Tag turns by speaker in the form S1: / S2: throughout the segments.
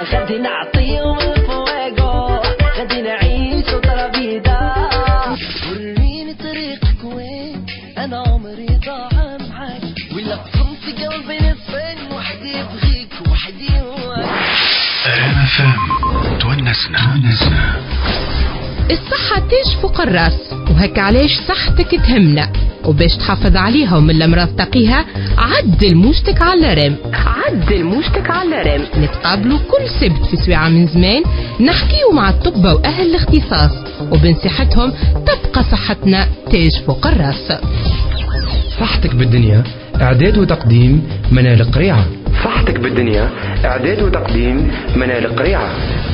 S1: غادي نعطيهم الفواقو غادي نعيش طرابيدا وريني طريقك وين انا عمري ضاع معاك ولا قسمت قلبي نصين وحدي يبغيك وحدي هواك
S2: أنا فهم تونسنا
S3: الصحة تاج فوق الراس وهك علاش صحتك تهمنا وباش تحافظ عليها ومن الأمراض تقيها عدل موجتك على رم نتقابلوا كل سبت في سويعة من زمان نحكيو مع الطب وأهل الاختصاص وبنصيحتهم تبقى صحتنا تاج فوق الراس.
S4: صحتك بالدنيا إعداد وتقديم منال قريعة. صحتك بالدنيا إعداد وتقديم منال قريعة.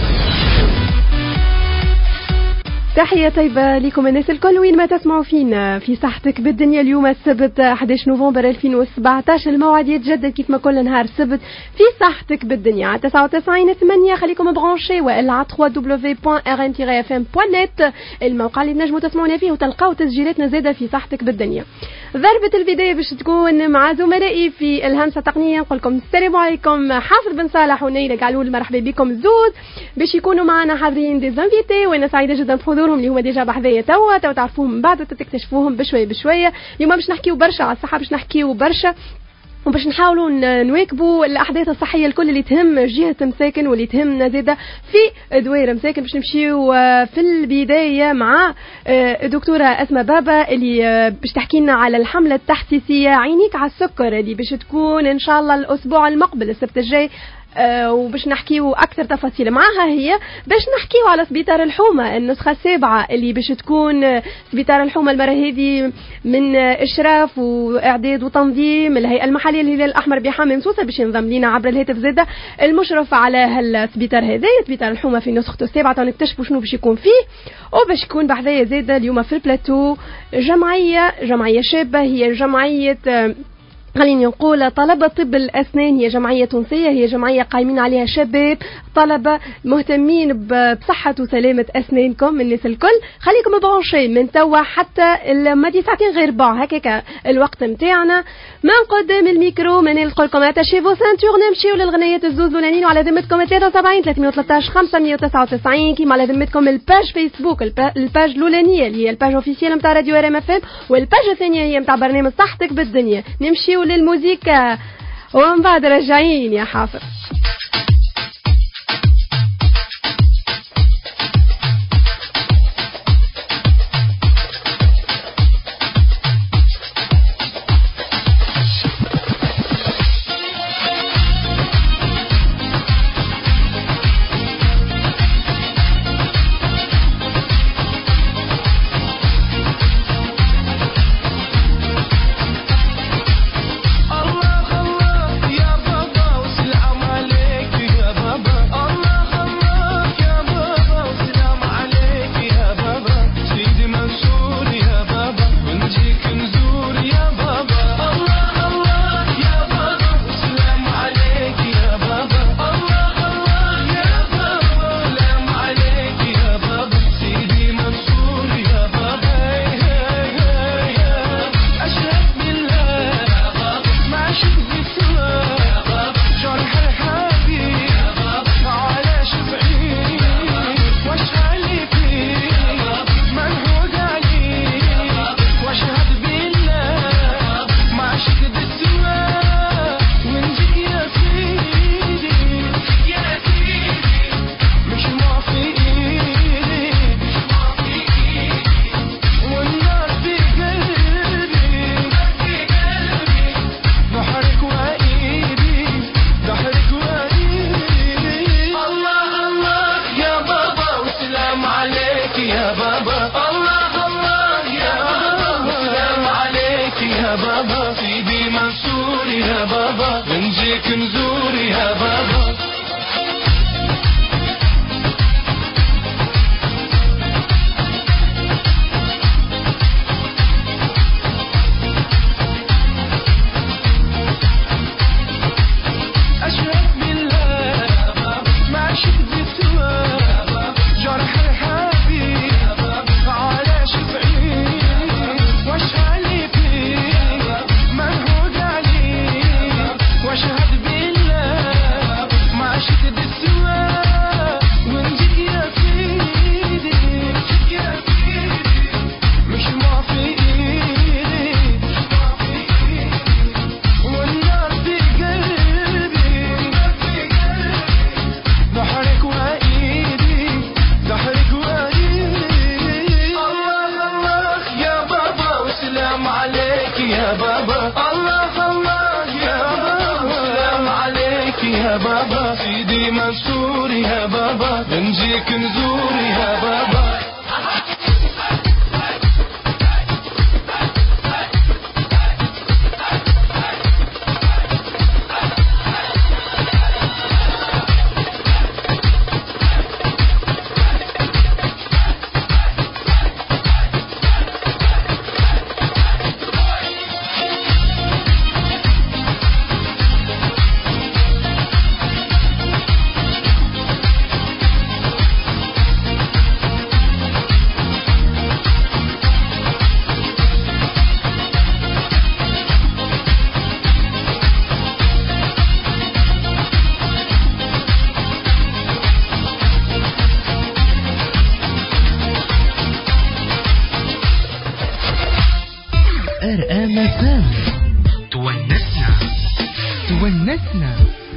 S5: تحية طيبة لكم الناس الكل وين ما تسمعوا فينا في صحتك بالدنيا. اليوم السبت 11 نوفمبر 2017 الموعد يتجدد كيف ما كل نهار سبت في صحتك بالدنيا على 99.8. خليكم برانشي والا على www.rm-fm.net الموقع اللي تنجموا تسمعونا فيه وتلقاو تسجيلاتنا زاده في صحتك بالدنيا. ضربة البداية باش تكون مع زملائي في الهندسة التقنية. نقول لكم السلام عليكم حافظ بن صالح ونيلة قالول مرحبا بكم زود باش يكونوا معنا حاضرين دي زانفيتي وانا سعيدة جدا بحضورهم اللي هما ديجا بحذايا توا تعرفوهم من بعد وتكتشفوهم بشوية. اليوم باش نحكيو برشا على الصحة باش نحكيو برشا وباش نحاولوا نواكبوا الاحداث الصحيه الكل اللي تهم جهه مساكن واللي تهمنا زاده في دويره مساكن. باش نمشيو في البدايه مع الدكتوره اسماء بابا اللي باش تحكي لنا على الحمله التحسيسيه عينيك على السكر اللي باش تكون ان شاء الله الاسبوع المقبل السبت الجاي. وباش نحكيو أكثر تفاصيل معها هي باش نحكيو على سبيطار الحومة النسخة 7 اللي باش تكون سبيطار الحومة المرة هذه من إشراف وإعداد وتنظيم الهيئة المحلية للهلال الأحمر بحامي مسوسة باش ينضم لنا عبر الهاتف زادة المشرف على هالسبيطار هذا سبيطار الحومة في نسخته 7 تنكتشفوا شنو باش يكون فيه وباش يكون بحذايا زادة اليوم في البلاتو جمعية شابة هي جمعية خليني نقول طلبة طب الأسنان. هي جمعية تونسية هي جمعية قايمين عليها شباب طلبة مهتمين بصحة وسلامة أسنانكم الناس الكل. خليكم برانشي من توا حتى المدي ساعتين غير باع هكاك الوقت متاعنا. من قدام الميكرو من نقولكم اتاشيفو سانتور نمشيو للغنيات الزوزولانين وعلى ذمتكم 73 313 599 كيما على ذمتكم الباج فيسبوك الباج الأولانية اللي هي الباج اوفيسيال نتاع راديو ار ام اف ام والباج الثانية هي نتاع برنامج صحتك بالدنيا. نمشيو للموسيقى ومن بعد راجعين يا حافظ.
S1: الله يا بابا وسلام عليك ديما نشوري يا بابا نجيك نزوري يا بابا
S4: تونسنا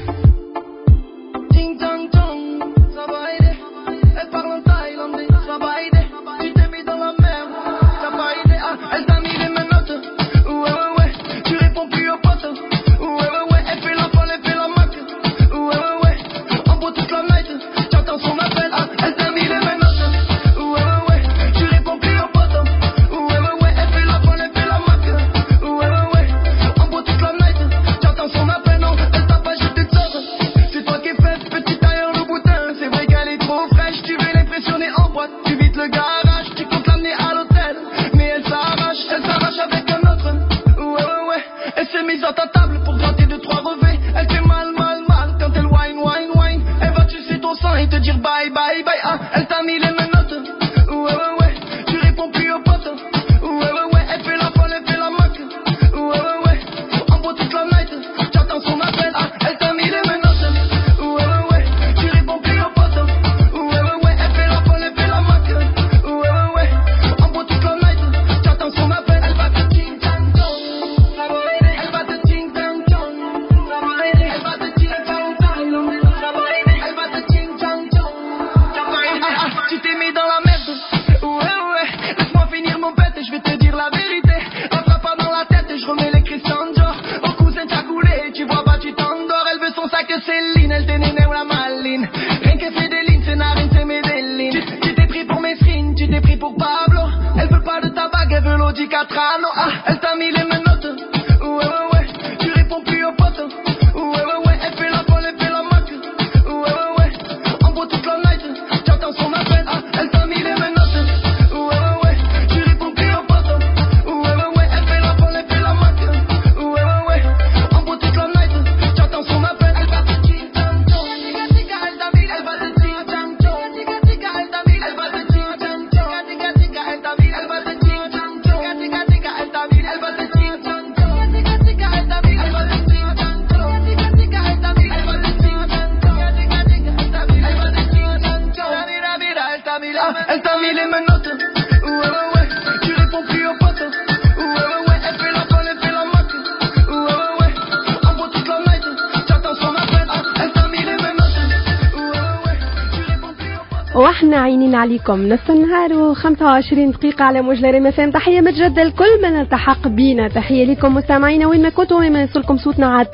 S1: Ting tong tong, ça va aider. Elle parle en thaïlandais, ça va aider. Tu t'es mis dans la merde, ça va aider. Ah, elle t'a mis les menottes. Ouais, ouais, ouais, tu réponds plus aux potes. Ouais, ouais, ouais, elle fait la folle, elle fait la mac. Ouais, ouais, ouais, en beau toute la night. J'attends son appel. Ah, elle t'a mis les menottes. Ouais, ouais, ouais, tu réponds plus aux potes. Ouais, ouais, ouais, elle fait la folle, elle fait la mac. Ouais, ouais, ouais, en beau toute la night. J'attends son appel. Non, elle t'a pas jeté de sorte. C'est toi qui es faite, petite tailleur le boutin. C'est vrai qu'elle est trop fraîche, tu veux l'impressionner en boîte. Tu vides le garage, tu comptes l'amener à l'hôtel. Mais elle s'arrache avec un autre. Ouais, ouais, ouais, elle s'est mise à ta table pour gratter 2-3 revêts. Elle fait mal, mal, mal quand elle whine, whine, whine. Elle va sucer ton sang et te dire bye, bye, bye. Ah, elle t'a mis les menottes. Ouais, ouais, ouais, tu réponds plus aux potes. Ouais, ouais, ouais, elle fait la folle, elle fait la mac. Ouais, ouais, ouais, en beau toute la night. J'attends son appel. Ah, elle t'a mis les menottes. Ouais, ouais, ouais, tu réponds plus aux potes. Ouais, ouais, ouais, elle fait la folle, elle fait la mac. Ouais, ouais, ouais, en beau toute la night. J'attends son appel. Elle va te ting tang tong, ça va aider. Elle va te ting tang tong, ça va aider. Elle va te ting tang tong, ça va aider. Elle va te ting tang tong, ça va aider. Ah, ah, tu t'es mis dans la merde. Ouais, ouais, laisse-moi finir mon pète et je vais te dire la vérité. Attrape pas dans la tête et je remets les Christian Dior. Au cousin t'as coulé, tu vois pas, tu t'endors. Elle veut son sac de Céline, elle t'énène ou la maline. Rien qu'elle fait des lignes, c'est Narine, c'est Medellin. Tu t'es pris pour Mesrine, tu t'es pris pour Pablo. Elle veut pas de ta bague, elle veut l'Audi Catrano. Ah, elle t'a mis les menottes. Ouais, ouais, ouais, tu réponds plus aux potes. Ouais, ouais, ouais, elle fait la folle, elle fait la mac. Ouais, ouais, ouais, en beau toute la night. J'attends son appel. Ah, elle t'a mis les menottes. Ouais, ouais, ouais, tu réponds plus aux potes. Ouais, ouais, ouais, elle fait la folle, elle fait la mac. Ouais, ouais, ouais, en beau toute la night. J'attends son appel. Elle va te ting tang tong, tika tika, elle t'a mis. Elle va te ting tang tong, tika tika, elle t'a mis. Elle va te ting tang tong, tika tika, elle t'a mis. Elle va te ting tang tong, tika tika, elle t'a mis. Elle va te ting tang tong, tika tika, elle t'a mis. Elle va te ting tang tong, tika tika, elle t'a mis. Elle va te ting tang tong, tika tika, elle t'a mis. Elle va te ting tang tong, mira, mira, elle t'a mis. Elle t'a mis les menottes. Ouais, ouais, ouais, tu réponds plus aux potes. Ouais, ouais, ouais, elle fait la folle, elle fait la mac. Ouais, ouais, ouais, en beau toute la night. J'attends son appel. Ah, elle t'a mis les menottes. Ouais, ouais, ouais, tu réponds plus aux potes.
S5: واحنا عينين عليكم نص النهار و25 دقيقة على موج ريم اف ام. تحية متجدة لكل من التحق بينا، تحية لكم مستمعينا وين ما كنتوا، وين ما يوصلكم صوتنا على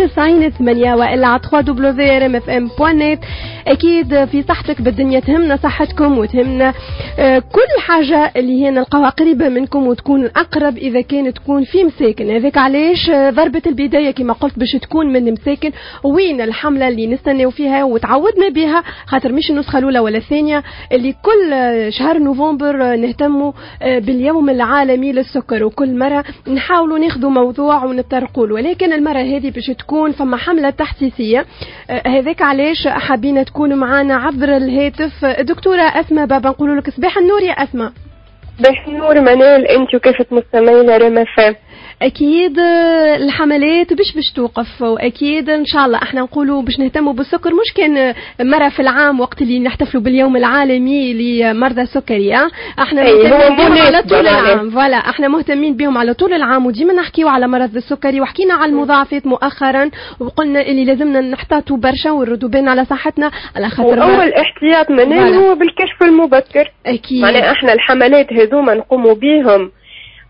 S5: 99.8 والا على www.rmfm.net. اكيد في صحتك بالدنيا تهمنا صحتكم وتهمنا كل حاجة اللي هي نلقاها قريبة منكم وتكون اقرب اذا كانت تكون في مساكن. هذاك علاش ضربة البداية كما قلت باش تكون من مساكن. وين الحملة اللي نستناو فيها وتعودنا بها، خاطر مش النسخة الاولى ولا الثانية، اللي كل شهر نوفمبر نهتموا باليوم العالمي للسكر، وكل مرة نحاولوا ناخذوا موضوع ونتطرقوا له، ولكن المرة هذه باش تكون فما حملة تحسيسية. هذاك علاش حابين تكون معنا عبر الهاتف دكتورة أسماء بابا. نقولوا لك صباح النور يا أسماء.
S6: صباح النور منال، انت وكيفة مستمعين ريم اف ام.
S5: اكيد الحملات باش توقف، واكيد ان شاء الله احنا نقولوا باش نهتموا بالسكر مش كان مره في العام وقت اللي نحتفلوا باليوم العالمي لمرضى السكري. احنا مهتمين بهم على طول العام. فوالا احنا مهتمين بهم على طول العام، وديما نحكيوا على مرض السكري، وحكينا على المضاعفات مؤخرا، وقلنا اللي لازمنا نحتاطوا برشا ونردوا بالنا على صحتنا على خاطر
S6: اول احتياط منال هو بالكشف المبكر.
S5: اكيد
S6: معناها احنا الحملات هذوما نقوموا بيهم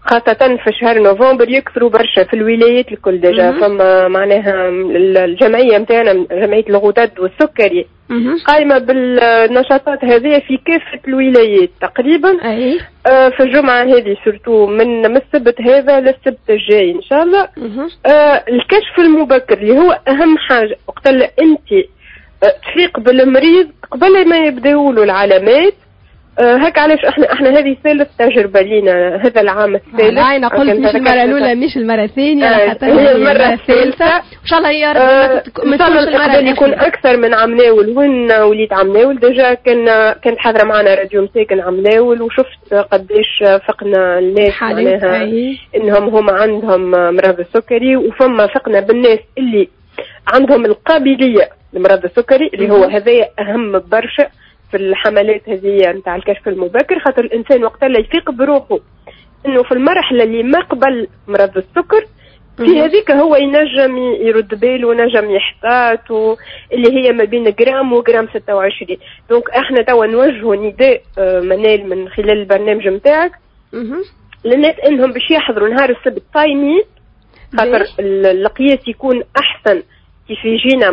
S6: خاصة في شهر نوفمبر يكثروا برشا في الولايات الكل ديجا. فما معناها الجمعية متاعنا جمعية الغدد والسكري قائمة بالنشاطات هذه في كافة الولايات تقريبا. في الجمعة هذه سورتو من السبت هذا للسبت الجاي إن شاء الله. الكشف المبكر اللي هو أهم حاجة وقت اللي أنت تفيق بالمريض قبل ما يبدأوا له العلامات. هيك علاش احنا هذه ثالث تجربه لينا هذا العام الثالث.
S5: انا قلت مش المره الاولى مش المره الثانيه حتى هي المره الثالثه ان شاء الله. يا رب
S6: ان شاء الله يكون اكثر من عمناول. وين وليت عمناول ديجا كانت حاضره معنا راديو مساكن عمناول وشفت قديش فقنا الناس معناها انهم هم عندهم مرض السكري. وفما فقنا بالناس اللي عندهم القابليه لمرض السكري اللي هو هذا اهم برشا في الحملات هذه نتاع الكشف المبكر. خاطر الانسان وقت اللي يفيق بروحه انه في المرحله اللي ما قبل مرض السكر في هذيك هو ينجم يرد باله ونجم يحتاط اللي هي ما بين جرام وجرام 26. دونك احنا توا نوجهوا نداء منال من خلال البرنامج نتاعك للناس انهم باش يحضروا نهار السبت صايمين. خاطر القياس يكون احسن كيف يجينا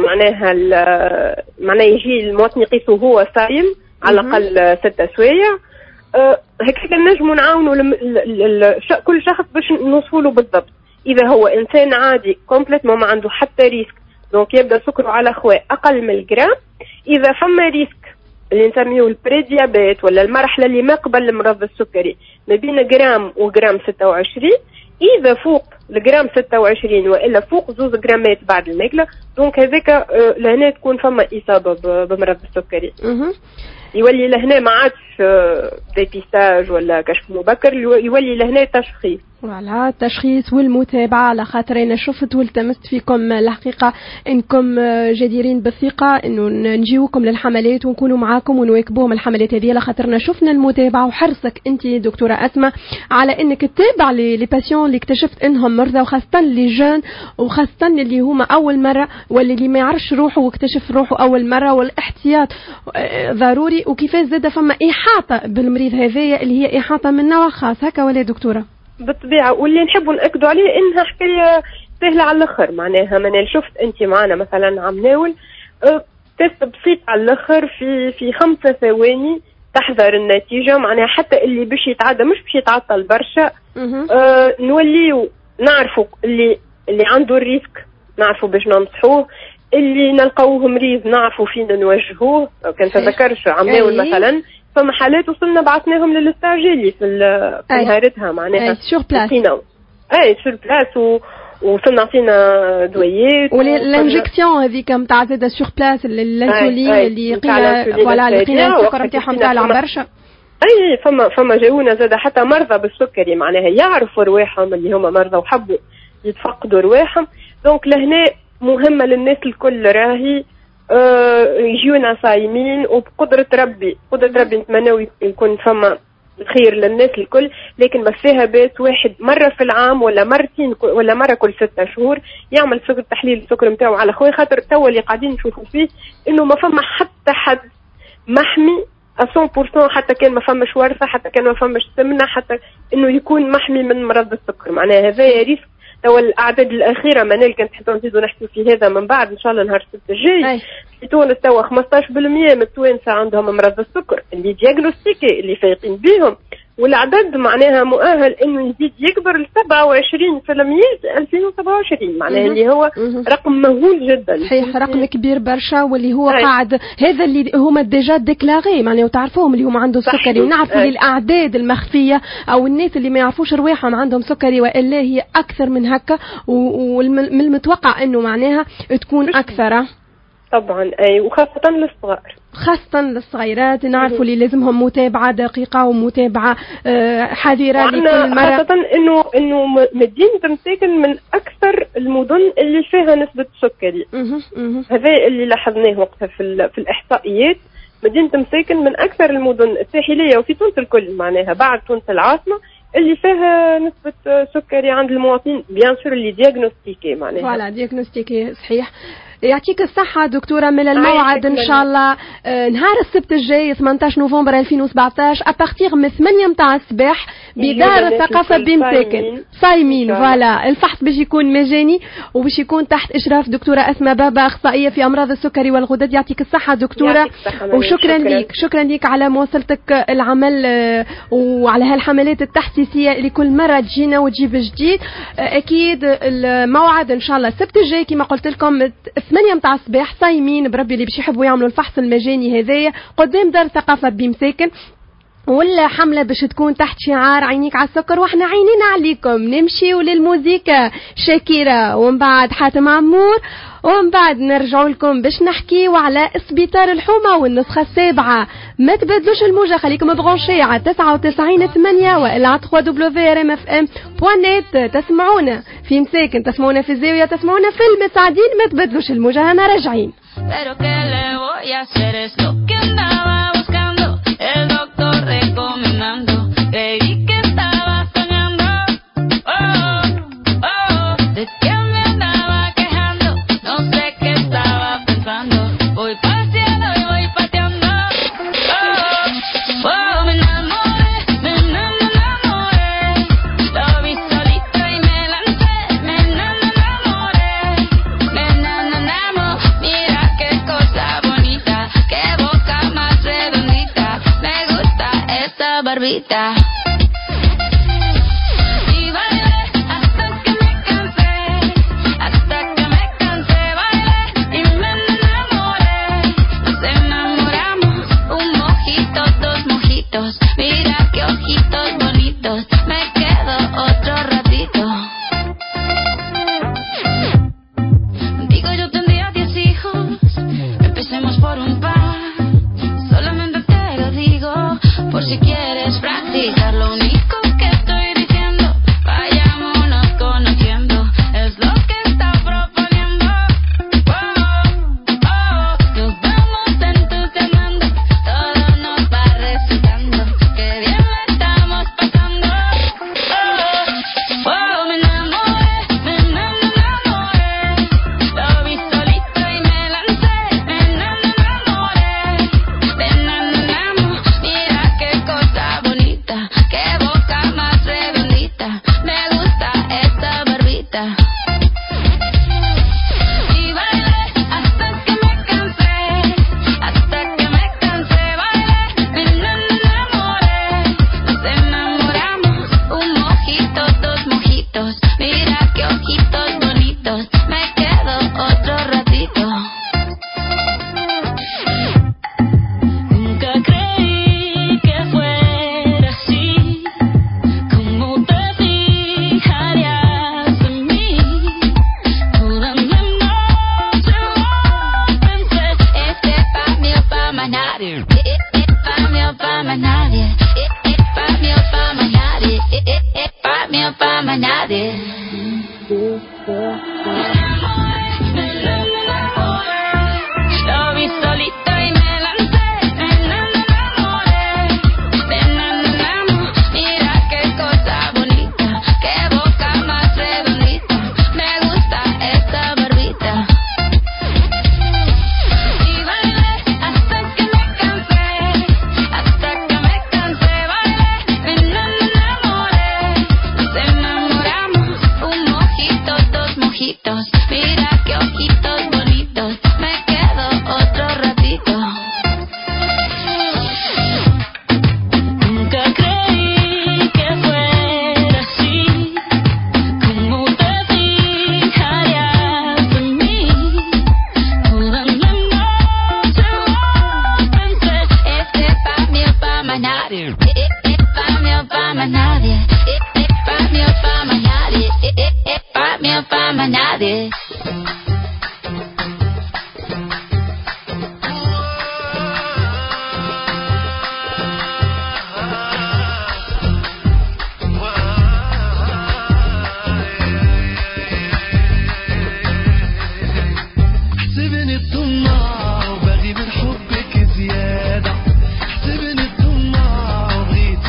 S6: معناها يجي المواطن يقيسه هو صايم على الأقل 6 سوايع. هيك نجموا نعاونوا كل شخص باش نوصفوا بالضبط. إذا هو إنسان عادي كومبليت ما عنده حتى ريسك دونك يبدأ سكره على أخوة أقل من الجرام. إذا فما ريسك اللي نسميه البري ديابيت ولا المرحلة اللي ما قبل المرض السكري ما بين جرام وجرام 26. إذا فوق الجرام 26 وإلا فوق 2 جرامات بعد الماكلة دونك هذاك لهنا تكون فما إصابة بمرض السكري. يولي لهنا ما عادش ديبيستاج ولا كشف مبكر يولي لهنا تشخيص.
S5: وعلى التشخيص والمتابعة. على خاطر أنا شفت والتمست فيكم الحقيقة إنكم جديرين بالثقة إنه نجيوكم للحملات ونكونوا معاكم ونواكبوهم الحملات هذه. على خاطرنا شفنا المتابعة وحرصك أنت دكتورة أسماء على إنك تتابع لي باسيون اللي اكتشفت إنهم مرضى وخاصة اللي جان وخاصة اللي هما أول مرة واللي ما يعرفش روحه واكتشف روحه أول مرة. والاحتياط ضروري. وكيفاش زاد فما إحاطة بالمريض هذايا اللي هي إحاطة من نوع خاص هكا ولا دكتورة؟
S6: بالطبيعة. واللي نحبوا نأكدوا عليه إنها حكاية سهلة على الآخر. معناها من شفت أنت معنا مثلا عمناول تست بسيط على الآخر في 5 ثواني تحضر النتيجة. معناها حتى اللي باش يتعدى مش باش يتعطل برشا. نوليو نعرفوا اللي عنده الريسك نعرفوا باش ننصحوه. اللي نلقوه مريض نعرفوا فينا نوجهوه. كان تذكرش عمناول مثلا فما حالات وصلنا بعثناهم للاستعجالي في نهارتها معناها
S5: سور بلاس.
S6: سور بلاس وصلنا عطينا دويات
S5: والانجكسيون هذيك نتاع زاده سور بلاس الانسولين اللي قينا اللي قينا السكر نتاعهم طالع برشا.
S6: فما جاونا زاده حتى مرضى بالسكري معناها يعرفوا رواحهم اللي هما مرضى وحبوا يتفقدوا رواحهم. دونك لهنا مهمه للناس الكل راهي يجيونا صايمين وبقدرة ربي نتمنى يكون فما خير للناس الكل. لكن بس فيها بيت واحد مرة في العام ولا مرتين ولا مرة كل 6 شهور يعمل تحليل السكر متاعه على خوي. خاطر توا اللي قاعدين نشوفوا فيه انه ما فما حتى حد محمي 100% حتى كان ما فماش ورثة حتى كان ما فماش سمنة حتى انه يكون محمي من مرض السكر. معناها هذا ريسك. توا الأعداد الأخيرة منال كانت حتى نزيدوا نحكي في هذا من بعد إن شاء الله نهار السبت الجاي. في تونس توا 15% من التوانسة عندهم مرض السكر اللي دياغنوستيكي اللي فايقين بيهم. والعدد معناها مؤهل انه يزيد يكبر ل 27% 2027. معناها اللي هو رقم مهول جدا.
S5: صحيح رقم كبير برشا. واللي هو قاعد هذا اللي هما ديجا ديكلاغي معناها وتعرفوهم اللي هما عندهم سكري. ونعرفوا الاعداد المخفيه او الناس اللي ما يعرفوش رواحهم عندهم سكري والا هي اكثر من هكا. ومن المتوقع انه معناها تكون اكثر
S6: طبعا. وخاصة
S5: للصغيرات نعرفوا اللي لازمهم متابعة دقيقة ومتابعة حذرة لكل مرة.
S6: خاصة انه مدينة مساكن من اكثر المدن اللي فيها نسبة سكري. هذا اللي لاحظناه وقتها في الاحصائيات. مدينة مساكن من اكثر المدن الساحلية وفي تونس الكل معناها بعد تونس العاصمة اللي فيها نسبة سكري عند المواطنين بيان سور اللي دياغنوستيكي معناها.
S5: فوالا دياغنوستيكي صحيح. يعطيك الصحة دكتورة. من الموعد إن شاء الله نهار السبت الجاي 18 نوفمبر 2017 أبارتيغ من 8 متاع الصباح بدار الثقافة بمساكن صايمين. فوالا الفحص باش يكون مجاني وباش يكون تحت إشراف دكتورة أسماء بابا أخصائية في أمراض السكري والغدد. يعطيك الصحة دكتورة، وشكرا ليك، شكرا ليك على مواصلتك العمل وعلى هالحملات التحسيسية اللي كل مرة تجينا وتجيب جديد. أكيد الموعد إن شاء الله السبت الجاي كما قلت لكم 8 متاع الصباح صايمين بربي اللي باش يحبوا يعملوا الفحص المجاني هذايا قدام دار الثقافة بمساكن. ولا حملة باش تكون تحت شعار عينيك على السكر واحنا عينين عليكم. نمشي وللموسيقى شاكيرة ومن بعد حاتم عمور ومن بعد نرجعوا لكم باش نحكيوا على اسبيطار الحومة والنسخة 7. ما تبدلوش الموجة، خليكم برونشي على 99.8 وإلا على www.rmfm.net. تسمعونا في مساكن، تسمعونا في الزاوية، تسمعونا في المساعدين. ما تبدلوش الموجة، أنا راجعين.
S7: Creí que estaba soñando, de que me andaba quejando, no sé qué estaba pensando. Voy paseando y voy pateando, me enamoré, lo vi solito y me lancé, me enamoré, mira qué cosa bonita, qué boca más redondita, me gusta esa barbita. Por si quieres practicar lo único que estoy diciendo, vayámonos conociendo, es lo que está proponiendo. Nos vamos entusiasmando, todo nos va resultando, que bien la estamos pasando. Me enamoré, lo vi solito y me lancé, me enamoré, mira qué cosa bonita, qué boca más redondita, me gusta esta barbita. Y bailé hasta que me cansé, bailé, me enamoré, nos enamoramos, un mojito, dos mojitos, mira qué ojitos bonitos, me quedo otro ratito. Nunca creí que fuera así, como te fijarías en mí. Toda la noche pensé, este pa' mí o pa' más nadie, pa' mí o pa' más nadie, pa' mí o pa' más nadie, pa' mí o pa' más nadie. Me enamoré, lo vi solito y me lancé, me enamoré, mira qué cosa bonita, qué boca más redondita, me gusta esta barbita. Y bailé hasta que me cansé, bailé, me enamoré, nos enamoramos, un mojito, dos mojitos, mira qué ojitos bonitos, me quedo otro ratito. Nunca creí que fuera así, como te fijarías en mí. Toda la noche pensé, este pa' mí o pa' más nadie, pa' mí o pa' más nadie, pa' mí o pa' más nadie, pa' mí o pa' más nadie.
S1: حسبني الطماع وبغي من حبك زيادة، حسبني الطماع وبغيت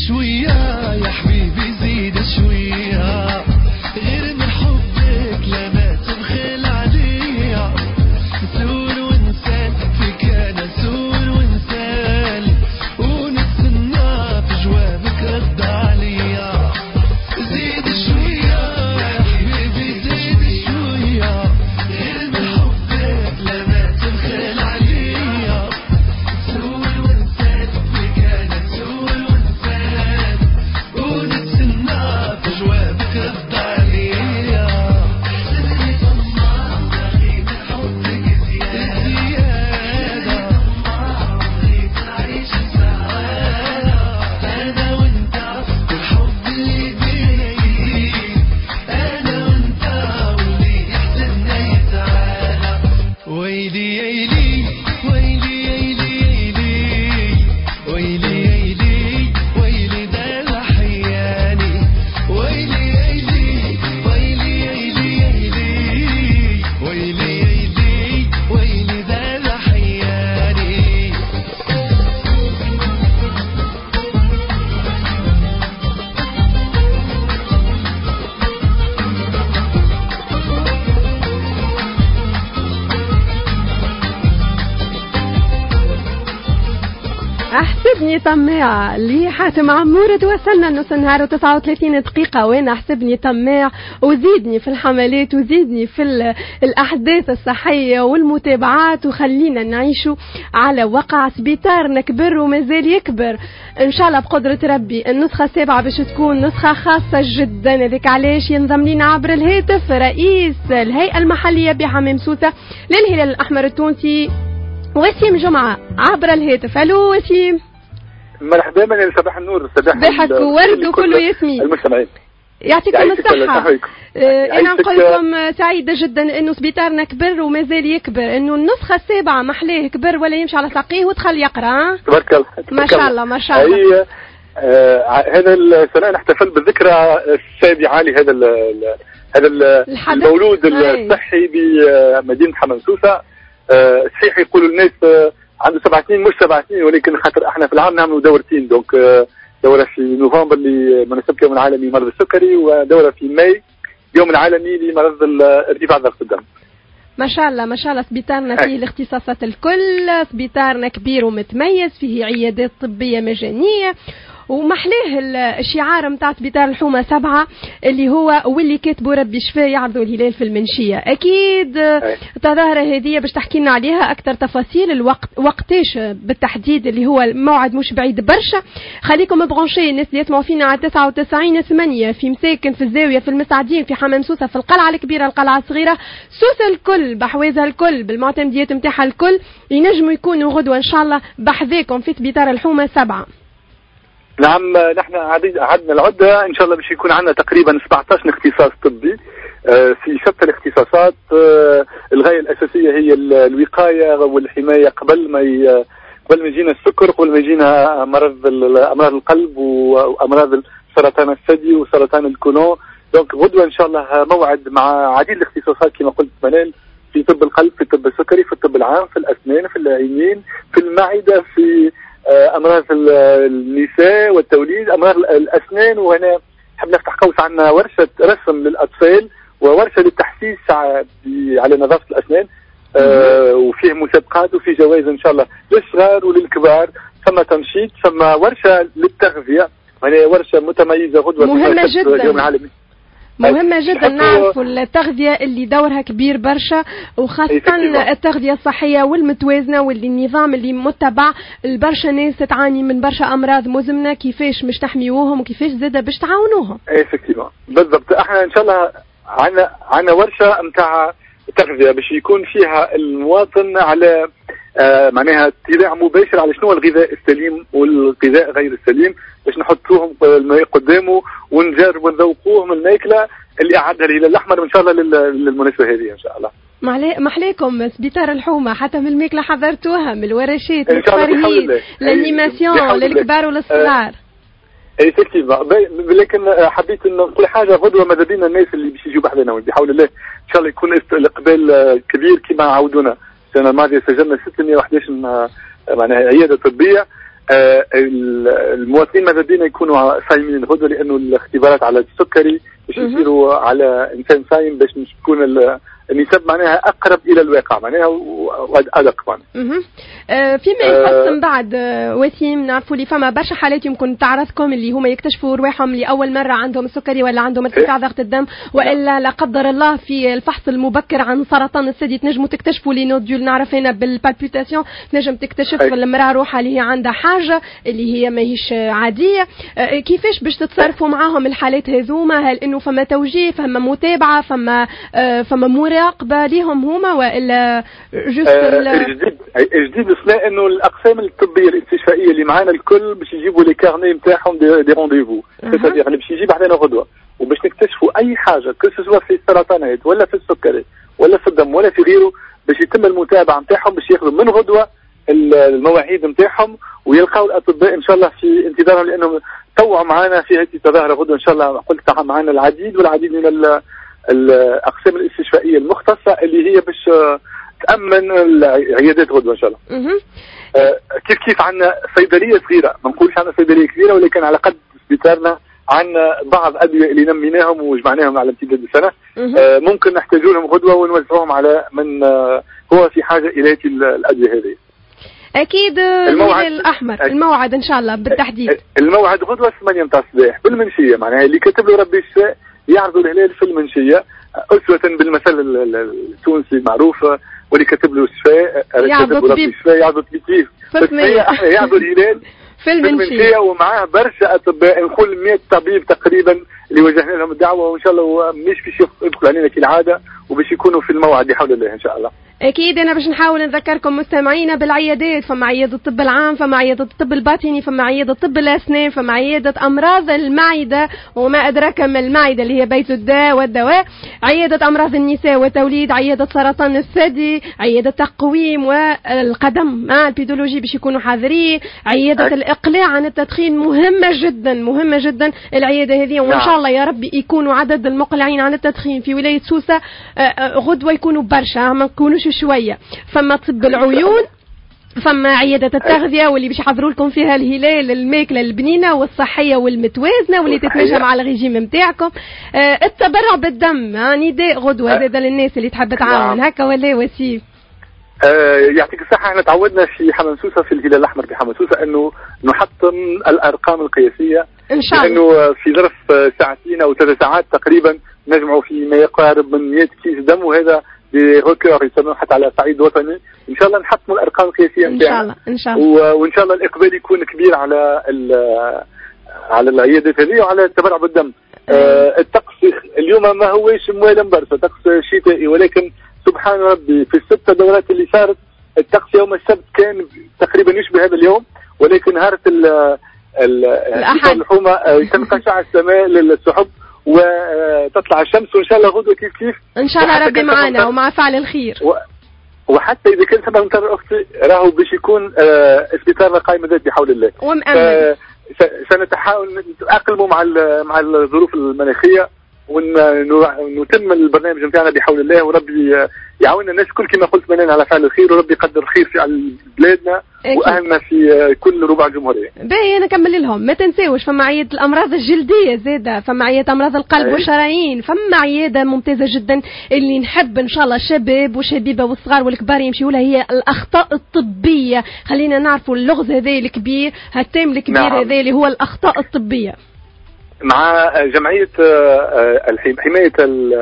S1: شوية يا حبيبي زيد شوية غير من حبك لما تبخل عليا نسول ونسال فيك أنا نسول ونسال ونستنى في جوابك رد عليا زيد شوية يا حبيبي زيد شوية غير من حبك لما تبخل عليا نسول ونسال فيك أنا نسول ونسال ونستنى في جوابك رد عليا خليني طماع بغيت حبك زيادة بغيت أعيش السعادة أنا وأنت والحب اللي بينا أنا وأنت واللي يحزننا يتعالى ويلي يلي ويلي يلي يلي ويلي يلي ويلي ده حياني ويلي يلي ويلي يلي يلي ويلي يلي ويلي ده حياني
S5: احسبني طماع لي حاتم عمورة. وصلنا نص النهار و39 دقيقة وانا احسبني طماع وزيدني في الحملات وزيدني في الاحداث الصحية والمتابعات وخلينا نعيشوا على وقع سبيطارنا كبر ومازال يكبر ان شاء الله بقدرة ربي. النسخة 7 باش تكون نسخة خاصة جدا. هذيك علاش ينضم لنا عبر الهاتف رئيس الهيئة المحلية بحمام سوسة للهلال الاحمر التونسي وسيم جمعة عبر الهاتف. الو وسيم.
S8: مرحبا من صباح النور.
S5: صباحك ورد وكله ياسمين.
S8: المستمعين
S5: يعطيكم الصحة. انا نقول لكم سعيدة جدا انه سبيطارنا كبر ومازال يكبر انه النسخة 7 محلاه كبر ولا يمشي على ساقيه ودخل يقرأ.
S8: تبارك الله
S5: ما شاء الله ما شاء الله.
S8: هذا السنة نحتفل بالذكرى السابعة لهذا المولود الصحي بمدينة حمام سوسة. صحيح يقولوا الناس عنده 7 سنين مش 7 سنين ولكن خاطر احنا في العام نعملوا دورتين. دونك دورة في نوفمبر لمناسبة يوم العالمي لمرض السكري ودورة في ماي يوم العالمي لمرض ارتفاع ضغط الدم.
S5: ما شاء الله ما شاء الله. سبيطارنا فيه الاختصاصات الكل. سبيطارنا كبير ومتميز فيه عيادات طبية مجانية ومحلاه الشعار متاع سبيطار الحومة 7 اللي هو واللي كاتبه ربي شفاه يعرضوا الهلال في المنشية. اكيد التظاهرة هذه باش تحكي لنا عليها اكثر تفاصيل. الوقت وقتاش بالتحديد اللي هو الموعد مش بعيد برشا. خليكم برونشي الناس اللي يسمعوا فينا على 99.8 في مساكن في الزاوية في المساعدين في حمام سوسة في القلعة الكبيرة القلعة الصغيرة سوسة الكل بحوازها الكل بالمعتمديات نتاعها الكل ينجموا يكونوا غدوة ان شاء الله بحذاكم في سبيطار الحومة 7.
S8: نعم نحن عدنا العدة إن شاء الله باش يكون عندنا تقريبا 17 اختصاص طبي في شتى الاختصاصات. الغاية الأساسية هي الوقاية والحماية قبل ما يجينا السكر قبل ما يجينا أمراض القلب وأمراض سرطان الثدي وسرطان الكولون. دونك غدوة إن شاء الله موعد مع عديد الاختصاصات كما قلت منال في طب القلب في الطب السكري في الطب العام في الأسنان في العينين في المعدة في أمراض النساء والتوليد أمراض الأسنان. وهنا نحب نفتح قوس عنا ورشة رسم للأطفال وورشة للتحسيس على نظافة الأسنان وفيه مسابقات وفيه جوائز إن شاء الله للصغار وللكبار. ثم تنشيط ثم ورشة للتغذية وهي ورشة متميزة غدوة
S5: مهمة جدا
S8: يوم العالمي.
S5: مهمة جدا. نعرفوا التغذية اللي دورها كبير برشا وخاصة التغذية الصحية والمتوازنة واللي النظام اللي متبع البرشا ناس تعاني من برشا أمراض مزمنة كيفاش مش تحميوهم وكيفاش زادة باش تعاونوهم.
S8: بالضبط. احنا ان شاء الله عنا ورشة متاع تغذية باش يكون فيها المواطن على معناها اطلاع مباشر على شنو الغذاء السليم والغذاء غير السليم باش نحطوهم الماء قدامه ونجربوا نذوقوهم الماكله اللي اعدها الهلال الاحمر ان شاء الله للمناسبه هذه ان شاء الله.
S5: محليكم سبيطار الحومه حتى من الماكله حضرتوها من الورشات التفرهيد الانيماسيون للكبار وللصغار.
S8: لكن حبيت ان نقول حاجه غدوه ماذا بينا الناس اللي باش يجوا بحذنا بحول الله ان شاء الله يكون الاقبال كبير كما عودونا. السنه الماضيه سجلنا 611 معناها عياده طبيه. المواطنين ماذا بينا يكونوا صايمين الغدوه، لانه الاختبارات على السكري باش يصيروا على انسان صايم باش تكون النسب معناها اقرب الى الواقع معناها وادق معناها.
S5: فيما يخص من بعد وسيم نعرفوا لي فما برشا حالات يمكن تعرضكم اللي هما يكتشفوا رواحهم لاول مره عندهم السكري ولا عندهم ارتفاع ضغط الدم، والا لا قدر الله في الفحص المبكر عن سرطان الثدي تنجموا تكتشفوا لي نوديول. نعرف هنا بالبالبيتاسيون تنجم تكتشف المراه روحها اللي هي عندها حاجه اللي هي ماهيش عاديه. كيفاش باش تتصرفوا معاهم الحالات هذوما؟ هل انه فما توجيه، فما متابعه، فما مراقبه ليهم هما، والا جوست
S8: الجديد اثناء انه الاقسام الطبيه الاستشفائيه اللي معانا الكل باش يجيبوا لي كارني نتاعهم دي رونديفو، يعني باش يجيب علينا غدوه وباش نكتشفوا اي حاجه سواء في السرطانات ولا في السكري ولا في الدم ولا في غيره، باش يتم المتابعه نتاعهم باش ياخذوا من غدوه المواعيد نتاعهم ويلقاو الاطباء ان شاء الله في انتظارهم، لانهم طوعوا معنا في هذه التظاهره غدوه ان شاء الله. قلت معنا العديد من الاقسام الاستشفائيه المختصه اللي هي باش تامن العيادات غدوه ان شاء الله. كيف عندنا صيدليه صغيره، ما نقولش عندنا صيدليه كبيره، ولكن على قد سبيطارنا عندنا بعض ادويه اللي نميناهم وجمعناهم على امتداد السنه، ممكن نحتاجوا لهم غدوه ونوزعوهم على من هو في حاجه الى هذه الادويه هذه.
S5: اكيد. الهلال الاحمر الموعد ان شاء الله بالتحديد.
S8: الموعد غدوه 8 متاع الصباح بالمنشيه، معناها اللي كتب له ربي الشفاء يعرضوا الهلال في المنشيه اسوه بالمثل التونسي المعروف، واللي كتب له الشفاء كتب ربي الشفاء يعرضوا التكليف يعرضوا الهلال في المنشيه، ومعاه برشا اطباء، نقول 100 طبيب تقريبا اللي وجهنا لهم الدعوه، وان شاء الله مش باش يدخلوا علينا كالعاده وباش يكونوا في الموعد بحول الله ان شاء الله.
S5: اكيد. انا باش نحاول نذكركم مستمعينا بالعيادات، فما عياده الطب العام، فما عياده الطب الباطني، فما عياده طب الاسنان، فما عياده امراض المعده وما ادراك ما المعده اللي هي بيت الداء والدواء، عياده امراض النساء والتوليد، عياده سرطان الثدي، عياده تقويم والقدم البيدولوجي باش يكونوا حاضرين، عياده الاقلاع عن التدخين مهمه جدا مهمه جدا العياده هذه، وان شاء الله يا ربي يكونوا عدد المقلعين عن التدخين في ولايه سوسه غدوه يكونوا برشا، ما نكونوش شويه. فما طب العيون، فما عيادة التغذية واللي باش يحضروا لكم فيها الهلال الماكلة البنينة والصحية والمتوازنة واللي تتماشى مع الرجيم نتاعكم. التبرع بالدم نداء غدوة هذا للناس اللي تحب تعاون هكا ولا وسيم.
S8: يعطيك الصحة. احنا تعودنا في حمام سوسة في الهلال الأحمر بحمام سوسة انه نحطم الأرقام القياسية
S5: ان شاء الله،
S8: لانه في ظرف ساعتين او 3 ساعات تقريبا نجمعوا في ما يقارب من 100 كيس دم، وهذا بهوكر يسموه حتى على صعيد وطني. ان شاء الله نحطموا الارقام القياسيه
S5: ان شاء الله ان شاء الله،
S8: وان شاء الله الاقبال يكون كبير على العيادات هذه وعلى التبرع بالدم. الطقس اليوم ما هوش موالم برشا، طقس شتائي، ولكن سبحان ربي في ال6 دورات اللي صارت الطقس يوم السبت كان تقريبا يشبه هذا اليوم، ولكن نهار الحومه تنقشع السماء للسحب وتطلع الشمس، وان شاء الله غدوه كيف
S5: ان شاء الله ربي معنا ومع فعل الخير.
S8: وحتى اذا كان سبب مطر اختي راهو باش يكون اسبيطارنا قائم ذات بحول الله
S5: ومأمن.
S8: سنتحاول نتاقلموا مع الظروف المناخيه ونتم البرنامج نتاعنا بحول الله، وربي يعاوننا الناس كل كما قلت مننا على فعل الخير، وربي يقدر الخير في بلادنا واهلنا في كل ربع الجمهوريه.
S5: باهي نكمل لهم، ما تنساوش فما عياده الامراض الجلديه زاده، فما عياده امراض القلب والشرايين، فما عياده ممتازه جدا اللي نحب ان شاء الله الشباب والشبيبه والصغار والكبار يمشيوا لها، هي الاخطاء الطبيه. خلينا نعرفوا اللغز هذا الكبير هالتام الكبير هذا اللي هو الاخطاء الطبيه،
S8: مع جمعية حماية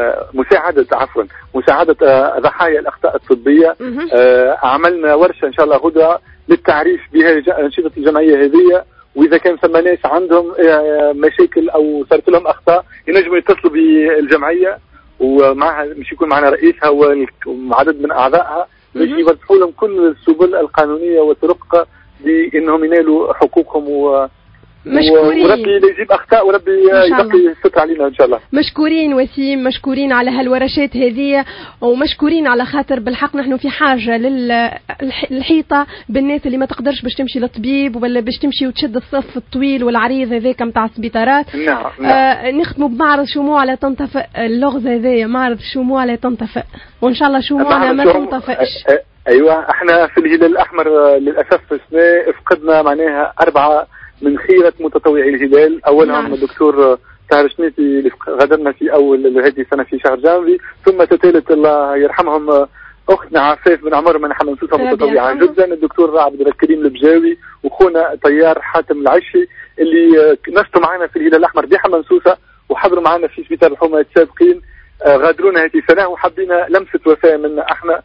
S8: مساعدة ضحايا الأخطاء الطبية. عملنا ورشة إن شاء الله غدا للتعريف بها أنشطة الجمعية هذه، وإذا كان ثم ناس عندهم مشاكل أو صارت لهم أخطاء ينجموا يتصلوا بالجمعية، ومعها مش يكون معنا رئيسها وعدد من أعضائها باش يوضحوا لهم كل السبل القانونية والطرق بأنهم ينالوا حقوقهم
S5: مشكورين.
S8: وربي يجيب اخطاء وربي يبقي الستر علينا ان شاء الله.
S5: مشكورين وسيم، مشكورين على هالورشات هذه، ومشكورين على خاطر بالحق نحن في حاجه للحيطه بالناس اللي ما تقدرش باش تمشي للطبيب ولا باش تمشي وتشد الصف الطويل والعريض هذاك نتاع السبيطارات.
S8: نعم.
S5: نختموا بمعرض شموع لا تنطفئ، اللغز هذايا معرض شموع لا تنطفئ، وان شاء الله شموعنا ما تنطفئش.
S8: ايوه احنا في الهلال الاحمر للاسف السنه فقدنا معناها 4 من خيره متطوعي الهلال. اولهم الدكتور طاهر شنيتي اللي غادرنا في اول هذه السنه في شهر جانفي، ثم تتالت الله يرحمهم اختنا عفاف بن عمر من حمنسوسه متطوعه جدا، الدكتور عبد الكريم البجاوي وخونا طيار حاتم العشي اللي نشطوا معنا في الهلال الاحمر بحمنسوسه وحضروا معنا في سبيطار الحومه السابقين. غادرونا هذه السنه وحبينا لمسه وفاه منا احنا،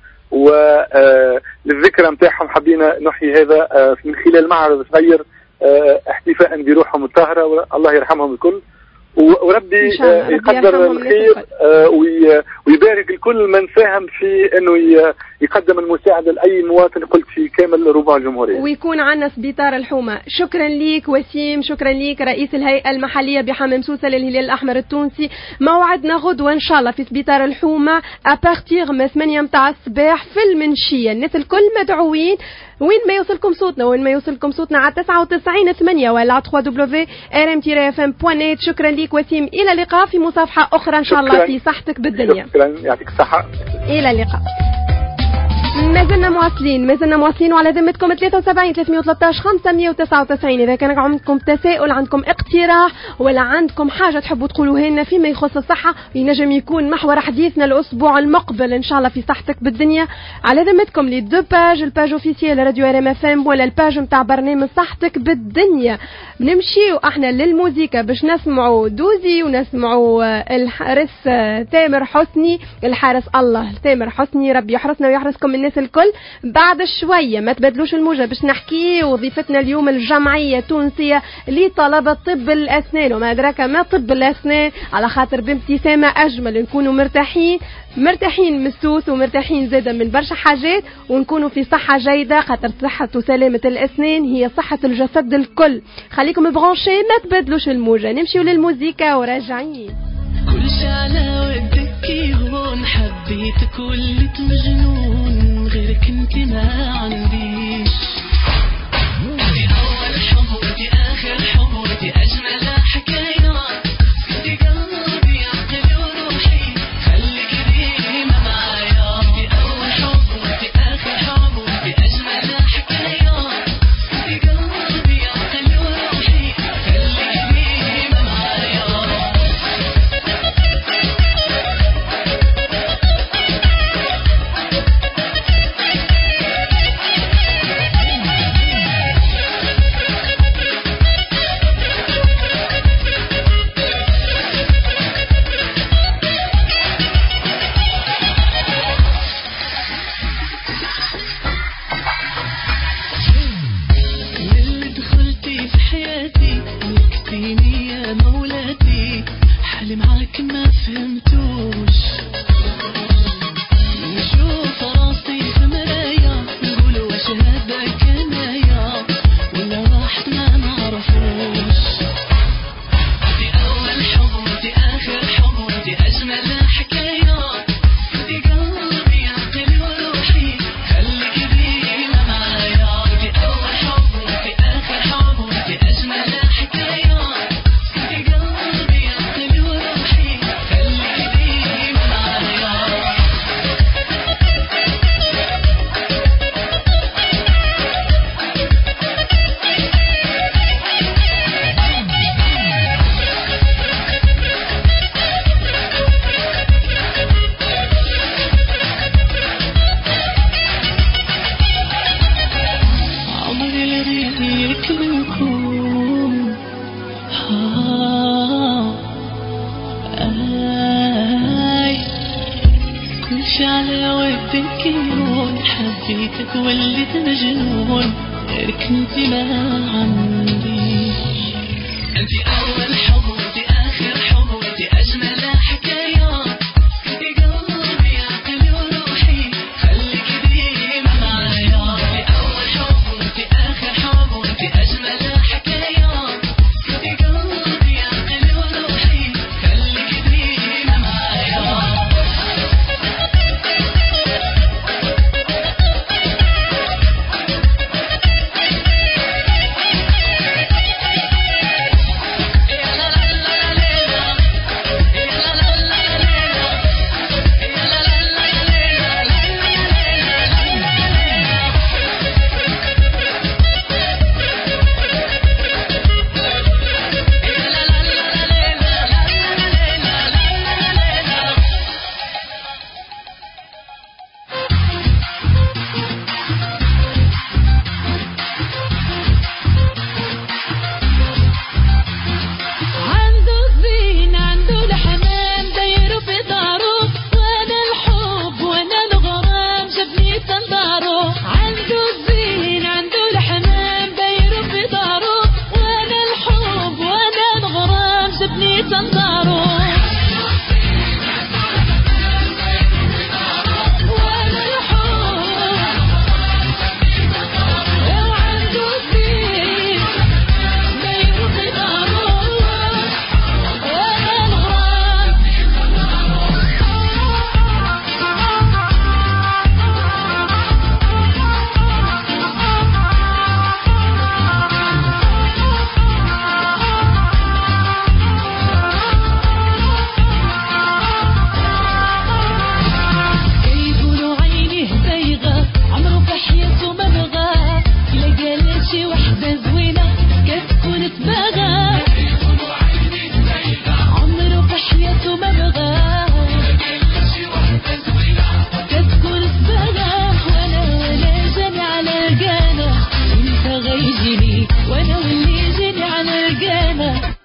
S8: وللذكرى نتاعهم حبينا نحيي هذا من خلال معرض صغير احتفاء بروحهم الطاهره، الله يرحمهم الكل وربي يقدر الخير ويبارك الكل من ساهم في انه يقدم المساعده لاي مواطن قلت في كامل ربوع الجمهوريه.
S5: ويكون عندنا سبيطار الحومه. شكرا ليك وسيم، شكرا ليك رئيس الهيئه المحليه بحمنسوسه للهلال الاحمر التونسي. موعدنا غدوه ان شاء الله في سبيطار الحومه ابارتيغ من 8 متاع الصباح في المنشيه. الناس الكل مدعوين. وين ما يوصلكم صوتنا على 99.8 ولا على www.rm-fm.net. شكرا ليك وسيم، الى اللقاء في مصافحه اخرى ان شاء الله في صحتك بالدنيا.
S8: شكرا، يعطيك الصحه،
S5: الى اللقاء. ما زلنا مواصلين وعلى ذمتكم 73 313 599. إذا كان عندكم تساؤل، عندكم اقتراح، ولا عندكم حاجة تحبوا تقولوها لنا فيما يخص الصحة، ينجم يكون محور حديثنا الأسبوع المقبل إن شاء الله في صحتك بالدنيا. على ذمتكم لي دو باج، الباج اوفيسيال راديو ار ام اف ام ولا الباج نتاع برنامج صحتك بالدنيا. نمشيو احنا للموسيقى باش نسمعوا دوزي ونسمعوا الحارس تامر حسني، الحارس الله تامر حسني، ربي يحرسنا ويحرسكم الناس الكل. بعد شوية ما تبدلوش الموجة باش نحكي وظيفتنا اليوم الجمعية التونسية لطلبة طب الأسنان، وما أدراك ما طب الأسنان، على خاطر بابتسامة أجمل نكونوا مرتاحين مسوس ومرتاحين زادا من برشا حاجات، ونكونوا في صحة جيدة، خاطر صحة وسلامة الأسنان هي صحة الجسد الكل. خليكم برانشي، ما تبدلوش الموجة. نمشيو للموسيقى وراجعين.
S9: كل شي على ودك يهون، حبيتك وليت مجنون، غيرك انت ما عنديش. دي اول حب ودي اخر حب ودي اجمل حكايات، دي قلبي عقلي وروحي خليك ديما معايا. دي اول حب ودي اخر حب ودي اجمل حكايات، دي قلبي عقلي وروحي خليك ديما معايا. معاك ما فهمتوش، نشوف راسي في مرايا نقول واش هذا كنايا ولا راح ما نعرفوش. دي اول حب ودي اخر حب ودي اجمل حكايات، دي قلبي عقلي وروحي خليك ديما معايا. دي اول حب ودي اخر حب ودي اجمل حكايات، دي قلبي عقلي وروحي خليك ديما معايا. عمري غيرك منكم كل شي على ودك يهون، حبيتك وليت مجنون، غيرك انت ما عنديش. انت اول حب ودي اخر حب ودي اجمل حكايات، دي قلبي عقلي وروحي خليك ديما معايا. دي اول حب ودي اخر حب ودي اجمل حكايات، دي قلبي عقلي وروحي خليك ديما معايا. لا لا لا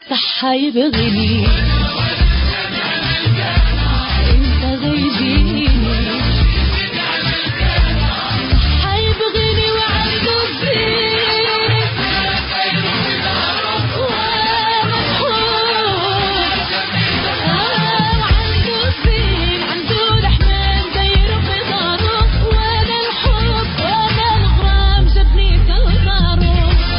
S9: صح يبغيني انت غيجيني حيبغيني وعنده الزين وعنده الزين عنده الحنان داير بغاره وانا الحب وانا الغرام جابني كالغارو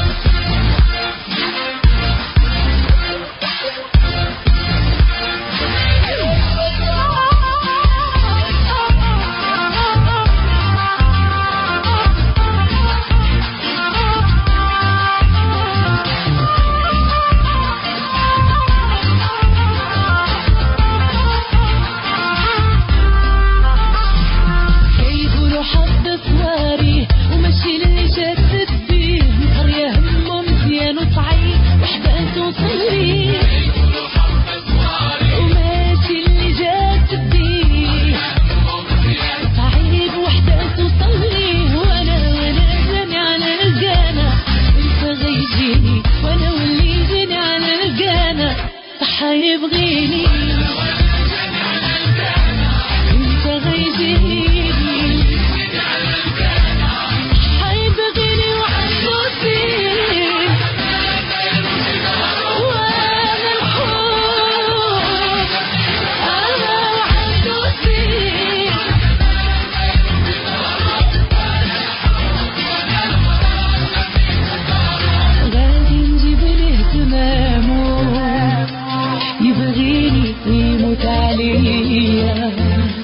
S9: كيقولوا حظ صواري وماشي اللي جات فيه نهار يهمه مزيان وصعيب وحدة توصلي وماشي اللي جات فيه صعيب وحدة توصلي وانا جاني على القانا انت غيجيني وانا واللي جاني على القانا صح يبغيني انت غيجيني حيبغيني وعنده الدين وانا الحب وعنده الدين غادي نجيب له اهتمامه يبغيني ويموت عليا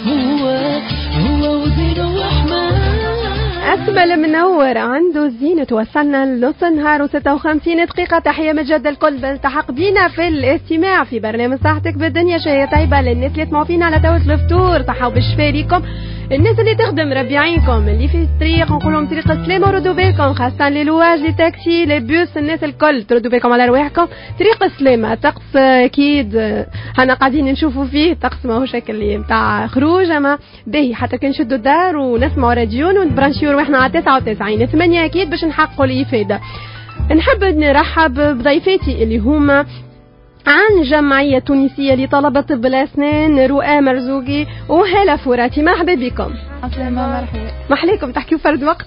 S9: هو وزينه وحماه
S5: أكمل منور عنده الزينة. وصلنا لنص نهار و56 دقيقة. تحية مجد الكل بالتحق بينا في الاستماع في برنامج صحتك بالدنيا. شهية طيبة للناس اللي تسمعوا فينا على توت الفطور. صحة وبالشفاء ليكم. الناس اللي تخدم ربي عينكم، اللي في الطريق نقولهم طريق السلامة وردوا بالكم، خاصة لي لواج لي تاكسي لي بيوس، الناس الكل تردوا بالكم على رواحكم. طريق السلامة طقس أكيد هنا قاعدين نشوفوا فيه طقس ما هو شكل متاع خروج، أما باهي حتى كي نشدوا الدار ونسمعوا راديون ونبرانشيو رواحنا على 99.8 أكيد باش نحققوا الإفادة. نحب نرحب بضيفاتي اللي هما عن جمعية تونسية لطلبة طب الأسنان رؤى مرزوقي وهالة فراتي. مرحبا بكم.
S10: مرحبا.
S5: محليكم تحكيوا فرد وقت.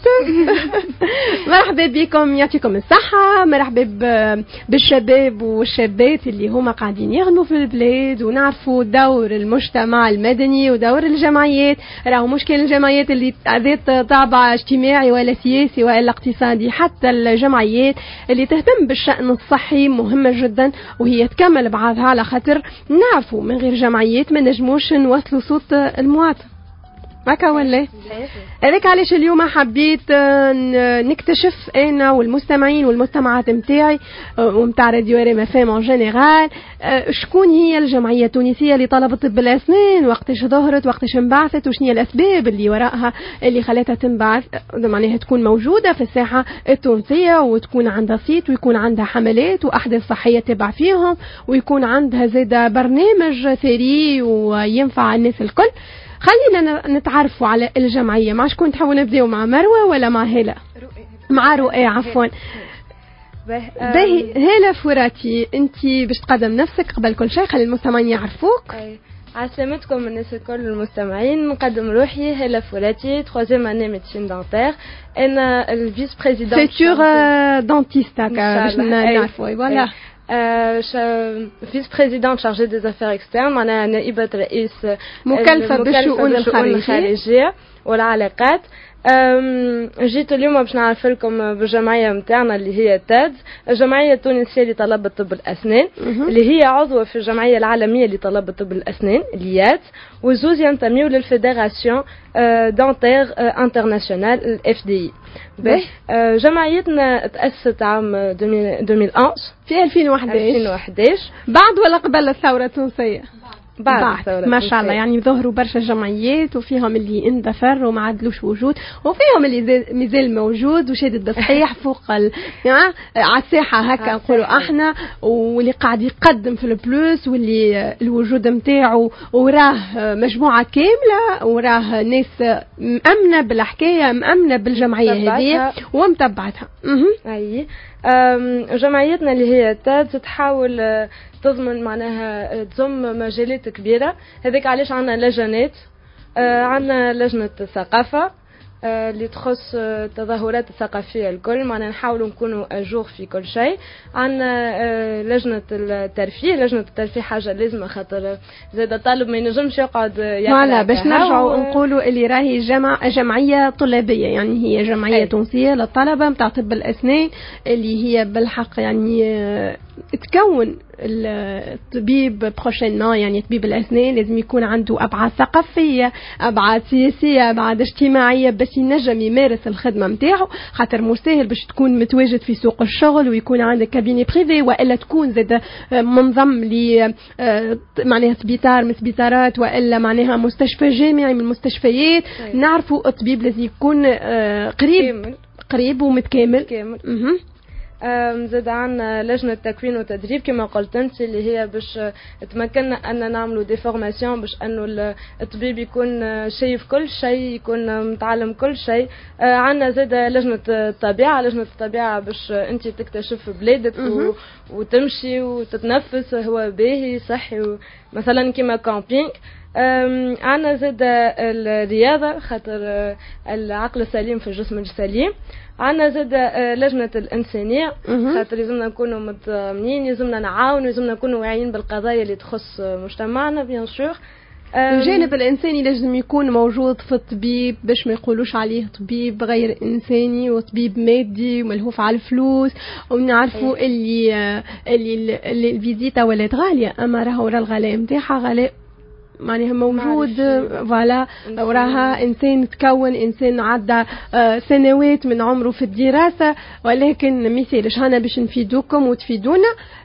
S5: مرحبا بكم، يعطيكم الصحة. مرحبا بالشباب والشابات اللي هما قاعدين يخدموا في البلاد، ونعرفوا دور المجتمع المدني ودور الجمعيات. راهو مشكل الجمعيات اللي ذات طابع اجتماعي ولا سياسي ولا اقتصادي، حتى الجمعيات اللي تهتم بالشأن الصحي مهمة جدا، وهي تكمل بعضها على خاطر نعرفوا من غير جمعيات ما نجموش نوصلوا صوت المواطن. هكا ولا هذاك علاش اليوم حبيت نكتشف انا والمستمعين والمستمعات نتاعي ومتاع راديو ريم اف ام ان جينيرال شكون هي الجمعيه التونسيه لطلبه طب الاسنان، وقتاش ظهرت، وقتاش انبعثت، وشنو هي الاسباب اللي وراءها اللي خلاتها تنبعث، معناها تكون موجوده في الساحه التونسيه، وتكون عندها صيت، ويكون عندها حملات واحداث صحيه تبع فيهم، ويكون عندها زاده برنامج ثري وينفع الناس الكل. خلينا نتعرفوا على الجمعية. مع شكون تحبوا نبداو، مع مروة ولا مع هالة؟ مع رؤى عفوا. باهي هالة فراتي، انت باش تقدم نفسك قبل كل شيء، خلي المستمعين يعرفوك.
S10: عسلامتكم الناس الكل المستمعين. نقدم روحي هالة فراتي، 3e année médecine dentaire. انا الفيس بريزيدنت
S5: سيتور دونتيست باش نعرفوا. فوالا
S10: فيس بريزيدنت شارجي دي افير اكسترن، معناها نائبة رئيس
S5: مكلفة بالشؤون الخارجية
S10: والعلاقات. جيت اليوم باش نعرف لكم بالجمعيه نتاعنا اللي هي تاد، الجمعيه التونسيه لطلبه طب الاسنان، اللي هي عضوه في الجمعيه العالميه لطلبه طب الاسنان اليات، وزوز ينتميوا للفيدراسيون دونتير انترناسيونال الاف دي. جمعيتنا تأسست عام 2011
S5: في 2011 بعد ولا قبل الثوره التونسيه؟ بعد ما شاء الله. يعني ظهروا برشا جمعيات، وفيهم اللي اندثر وما عدلوش وجود، وفيهم اللي مازال موجود وشادد بالصحيح فوق على الساحه هكا نقولوا احنا، واللي قاعد يقدم في البلوس، واللي الوجود نتاعو وراه مجموعه كامله، وراه ناس مأمنه بالحكايه، مأمنه بالجمعيه هذه ومتبعتها.
S10: اي جمعيتنا اللي هي تادز تحاول تضمن معناها تضم مجالات كبيرة. هذاك علاش عندنا لجنات، عندنا لجنة الثقافة اللي تخص التظاهرات الثقافية الكل، معنا نحاولوا نكونوا أجور في كل شيء. عندنا لجنة الترفيه. لجنة الترفيه حاجة لازمة، خاطر زاد الطالب ما ينجمش يقعد يقرأ.
S5: باش نرجعوا نقولوا اللي راهي جمعية طلابية، يعني هي جمعية تونسية للطلبة متاع طب الأسنان اللي هي بالحق يعني تكون الطبيب بروشينمون. يعني طبيب الأسنان لازم يكون عنده أبعاد ثقافية، أبعاد سياسية، أبعاد اجتماعية باش ينجم يمارس الخدمة متاعه. خاطر مش سهل باش تكون متواجد في سوق الشغل ويكون عندك كابيني بريفي، وإلا تكون زاد منظم ل معناها سبيطار من سبيطارات، وإلا معناها مستشفى جامعي من المستشفيات. نعرفوا الطبيب لازم يكون قريب ومتكامل.
S10: زاد عنا لجنة تكوين وتدريب كما قلت انت، اللي هي باش تمكننا ان نعملوا دي فورماسيون باش انه الطبيب يكون شايف كل شيء، يكون متعلم كل شيء. عنا زاد لجنة الطبيعة. لجنة الطبيعة باش انت تكتشف بلادك وتمشي وتتنفس هو باهي صحي، مثلا كما كامبينج. عنا زاد الرياضة، خاطر العقل السليم في الجسم السليم. عنا زاد لجنة الإنسانية، خاطر لازمنا نكونوا متضامنين، لازمنا نعاونوا، لازمنا نكونوا واعيين بالقضايا اللي تخص مجتمعنا بيان سور.
S5: الجانب الإنساني لازم يكون موجود في الطبيب، باش ما يقولوش عليه طبيب غير إنساني وطبيب مادي وملهوف على الفلوس. ونعرفوا اللي الفيزيتا ولات غالية، أما راهو الغلاء متاعها غلاء معناها موجود. فوالا وراها إنسان تكون، إنسان عدى سنوات من عمره في الدراسة، ولكن مثالش هنا باش نفيدوكم وتفيدونا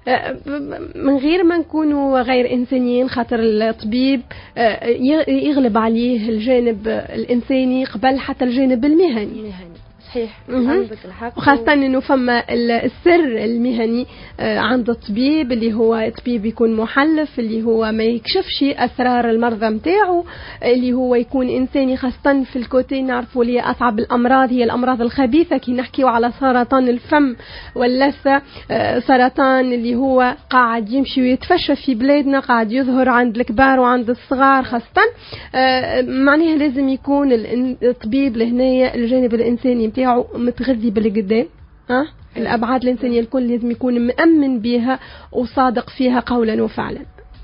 S5: من غير ما نكونوا غير إنسانيين. خاطر الطبيب يغلب عليه الجانب الإنساني قبل حتى الجانب المهني.
S10: صحيح، عندك الحق.
S5: وخاصة انه فما السر المهني عند الطبيب، اللي هو طبيب يكون محلف، اللي هو ما يكشفش اسرار المرضى متاعه، اللي هو يكون انساني. خاصة في الكوتي نعرفوا لي اصعب الامراض هي الامراض الخبيثة، كي نحكيوا على سرطان الفم واللثة، سرطان اللي هو قاعد يمشي ويتفشى في بلادنا، قاعد يظهر عند الكبار وعند الصغار خاصة. معناها لازم يكون الطبيب لهنايا الجانب الانساني متاعه متغذي بالقدام. الأبعاد الإنسانية الكل لازم يكون مأمن بها وصادق فيها قولا وفعلا.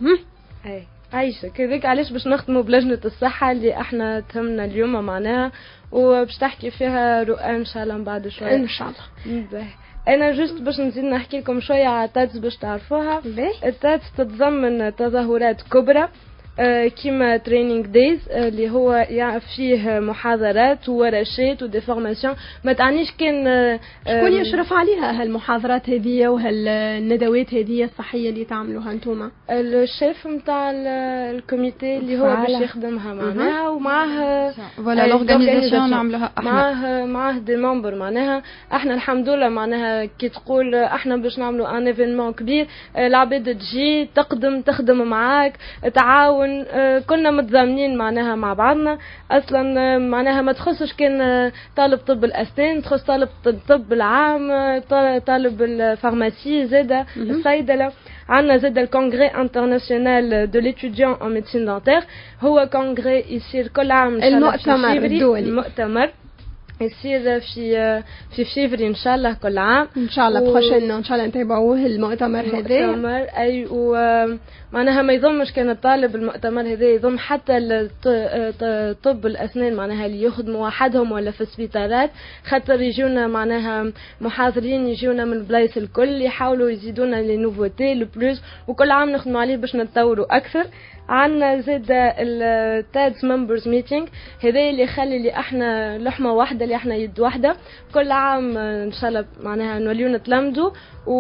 S10: عايشة كذلك. علاش باش نختموا بلجنة الصحة اللي احنا تهمنا اليوم معناها، وباش تحكي فيها رؤى ان شاء الله من بعد شوية
S5: ان شاء الله.
S10: انا جست باش نزيد نحكي لكم شوية على تادز باش تعرفوها. التادز تتضمن تظاهرات كبرى كيما ترينينج دايز اللي هو فيه محاضرات وورشات ودي فورماسيون. ما تعنيش كان
S5: شكون يشرف عليها هالمحاضرات هذه وهالندوات هذه الصحيه اللي تعملوها انتوما؟
S10: الشيف نتاع الكوميتي اللي هو باش يخدمها معناها، ومعه
S11: فوالا لورغانيزاسيون نعملوها
S10: احنا معه دي ممبر. معناها احنا الحمد لله معناها كي تقول احنا باش نعملوا ان ايفينمون كبير، العباد تجي تخدم معاك تعاون. كنا متضامنين معناها مع بعضنا اصلا. معناها ما تخصش كان طالب طب الاسنان، تخص طالب الطب العام، طالب الفارماسي، زاده الصيدله. عندنا زاده الكونغري انترناسيونال دو ليتوديون ان ميديسين دونتير، هو كونغري يصير كل عام ان شاء الله
S5: المؤتمر الدولي.
S10: المؤتمر يصير في فيفري ان شاء الله كل عام
S5: ان شاء الله. بروشين ان شاء الله نتابعوه المؤتمر هذا.
S10: اي معناها ما يضمش كان الطالب المؤتمر هذا، يضم حتى طب الاسنان معناها اللي يخدموا وحدهم ولا في السبيطارات، خاطر يجونا معناها محاضرين يجونا من البلايص الكل يحاولوا يزيدونا لي نوفوتي لو بلوس، وكل عام نخدموا عليه باش نتطوروا اكثر. عندنا زاد التادز ممبرز ميتينغ، هذا اللي يخلي اللي احنا لحمه واحده، اللي احنا يد واحده. كل عام ان شاء الله معناها نوليو نتلمدوا،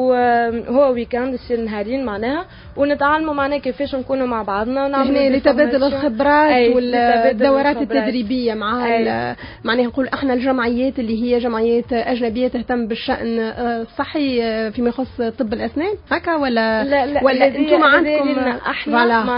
S10: وهو ويكاند يصير نهارين معناها، ونتعلموا معناها كيفاش نكونوا مع بعضنا ونعملوا
S5: لتبادل الخبرات والدورات التدريبيه مع معناها نقول احنا الجمعيات اللي هي جمعيات اجنبيه تهتم بالشان الصحي فيما يخص طب الاسنان هكا ولا
S10: لا
S5: ولا انتم عندكم
S10: احنا معناها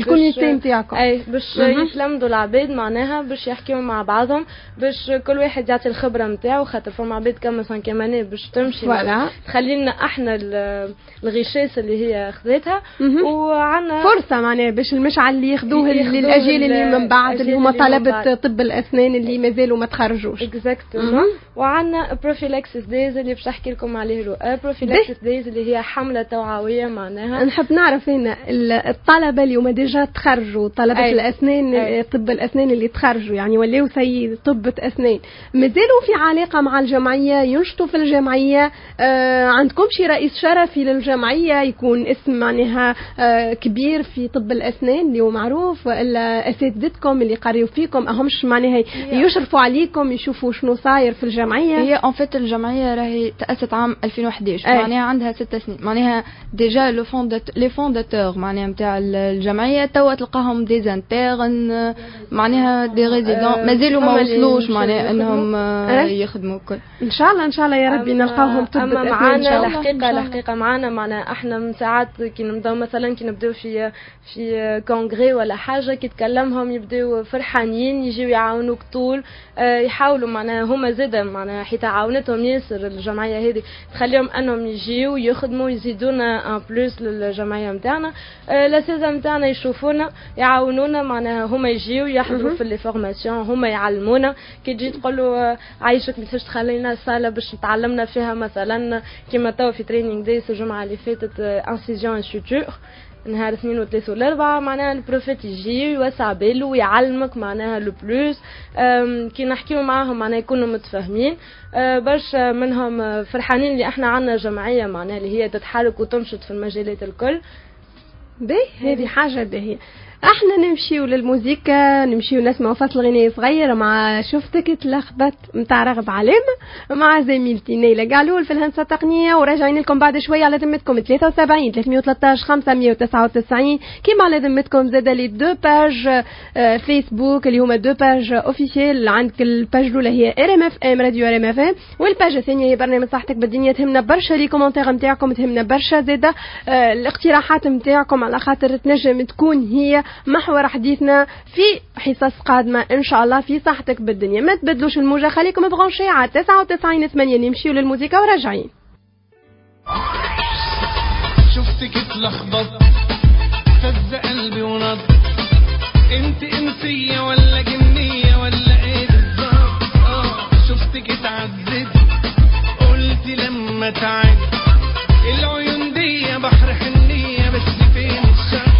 S5: الكوميونيتي نتاعكم.
S10: اي باش يتلمدوا العباد معناها باش يحكيوا مع بعضهم، باش كل واحد يعطي الخبره نتاعو، خاطر فما عباد كما سان كماني باش تمشي تخلي لنا احنا الغشاس اللي هي خذتها، وعندنا
S5: فرصه معناها باش المشعل اللي ياخذوه للاجيال اللي من بعد اللي هما طلبه طب الاسنان اللي مازالوا ما تخرجوش.
S10: اكزاكتومون. وعندنا بروفيلاكسيس دايز اللي باش نحكي لكم عليه رو. بروفيلاكسيس دايز اللي هي حمله توعويه معناها.
S5: نحب نعرف هنا الطلبه اللي هما ديجا تخرجوا، طلبه الاسنان طب الاسنان اللي تخرجوا يعني ولاو سيد طبة اسنان، مازالوا في علاقه مع الجمعيه، ينشطوا في الجمعيه. عندكم شي رئيس شرفي للجمعيه يكون اسم معناها كبير في طب الاسنان اللي هو معروف، والا اساتذتكم اللي قريوا فيكم اهمش معناها يشرفوا عليكم يشوفوا شنو صاير في الجمعيه؟
S11: هي ان فيت الجمعيه راهي تاسست عام 2011 معناها عندها 6 سنين معناها ديجا لي فونداتور معناها نتاع الجمعيه توا تلقاهم دي انترن معناها دي ريزيدون مازالوا ما وصلوش معناها انهم يخدموا الكل.
S5: ان شاء الله يا ربي نلقاوهم طب
S10: اسنان. معانا الحقيقه معانا معناها احنا من ساعات كي نبداو مثلا كي نبداو في كونغري ولا حاجه كي تكلمهم يبداو فرحانين يجيو يعاونوك طول، يحاولوا معناها هما زاده معناها حيت عاونتهم ياسر الجمعيه هذه تخليهم انهم يجيو يخدموا يزيدونا ان بلوس للجمعيه نتاعنا. الاساتذه نتاعنا يشوفونا يعاونونا معناها هما يجيو يحضروا في لي فورماسيون، هما يعلمونا. كي تجي تقولوا عايشك ما تفش تخلينا صاله باش نتعلمنا فيها مثلا كيما توا في تريننج دايس الجمعه اللي فاتت انسيزيون سوتور نهار 2 و3 و4 معناها البروفيت يجي يوسع باله ويعلمك معناها لو بلوس. كي نحكيو معاهم معناها يكونوا متفاهمين. برشا منهم فرحانين اللي احنا عندنا جمعيه معناها اللي هي تتحرك وتنشط في المجالات الكل.
S5: هذه حاجه باهيه. احنا نمشيو للموسيقى، نمشيو نسمعوا فصل غنائي صغير مع شفتك تلخبط نتاع رغب علامه مع زميلتي نيلة قالول في الهندسه التقنيه، وراجعين لكم بعد شويه على ذمتكم 73 313 599 كيما على ذمتكم زاد لي دو باج فيسبوك اللي هما دو باج اوفيسيال. عندك الباج الاولى هي RMFM راديو RMFM، والباج الثانيه هي برنامج صحتك بالدنيا. تهمنا برشا لي كومونتير نتاعكم، تهمنا برشا زاده الاقتراحات نتاعكم على خاطر تنجم تكون هي محور حديثنا في حصص قادمة إن شاء الله في صحتك بالدنيا. ما تبدلوش الموجة، خليكم برونشي على 99.8. نمشيو للموسيقى وراجعين.
S12: شفتك اتلخبط فز قلبي ونط، انت انسية ولا جنية ولا ايه بالظبط؟ شفتك اتعذب قلت لما تعب العيون دي بحر حنية بس فين الشمس؟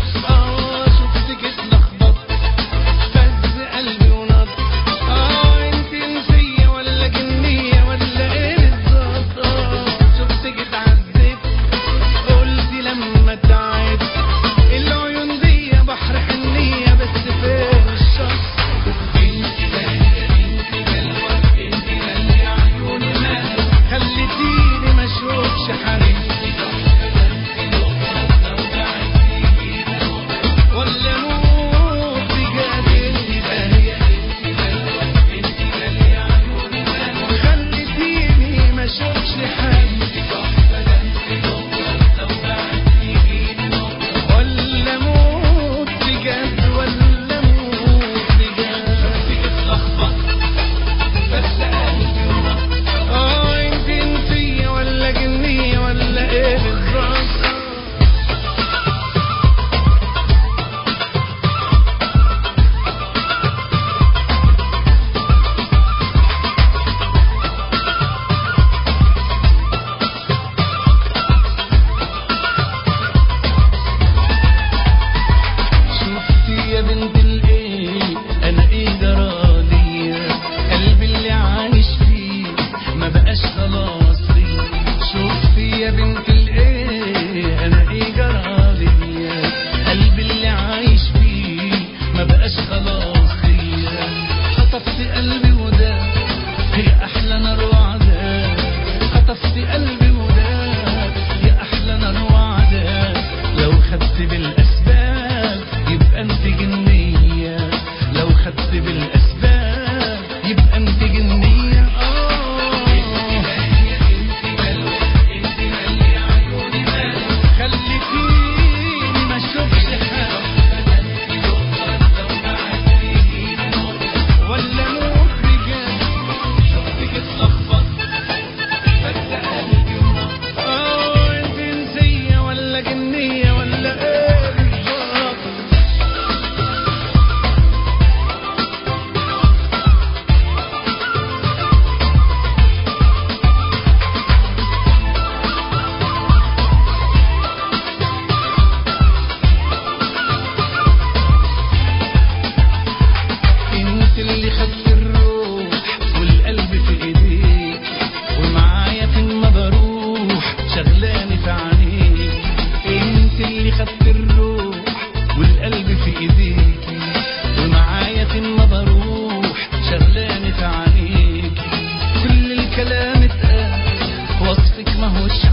S13: خليتيني ما اشوفش حبيبي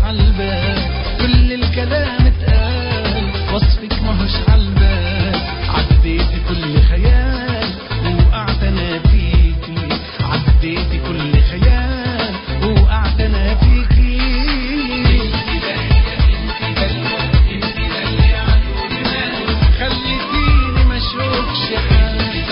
S12: عالبال، كل الكلام اتقال وصفك ماهوش عالبال. عديتي كل خيال وقعت انا فيكي، عديتي كل خيال وقعت انا فيكي. خليتيني ما اشوفش حالي،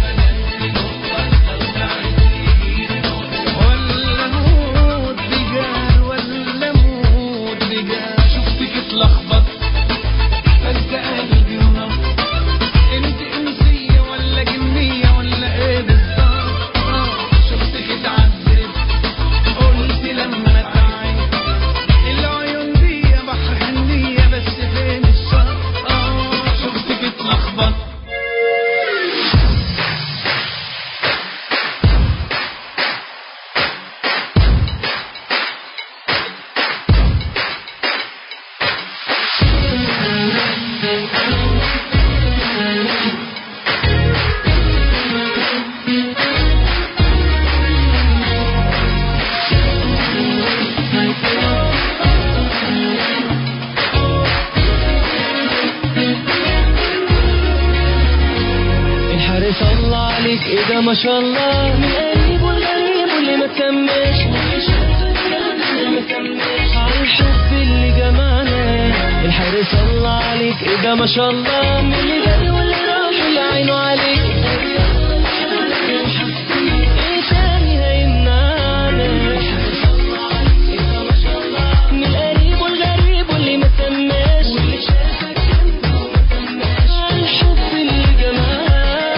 S12: ولا موت بجال ولا موت بجال. شفتك اتلخبط فجأة قلبي ونبض، انت انسية ولا جنية ولا ايه بالظبط؟ شفتك اتعذب قلت لما تعيد، العيون دي بحر حنية بس فين الشط؟ شفتك اتلخبط.
S9: الحارس الله عليك ايه ده ما شاء الله، من القريب والغريب واللي ما تسميش، واللي ما تسميش عالحب اللي جمعنا. الحارس الله عليك ايه ده ما شاء الله، من اللي جاي واللي راح واللي عينه عليك. ايه تاني هيمنعنا؟ الحارس الله عليك ايه ده ما شاء الله، من القريب والغريب واللي ما تسميش، واللي شافك جنبه وما تسميش عالحب اللي جمعنا.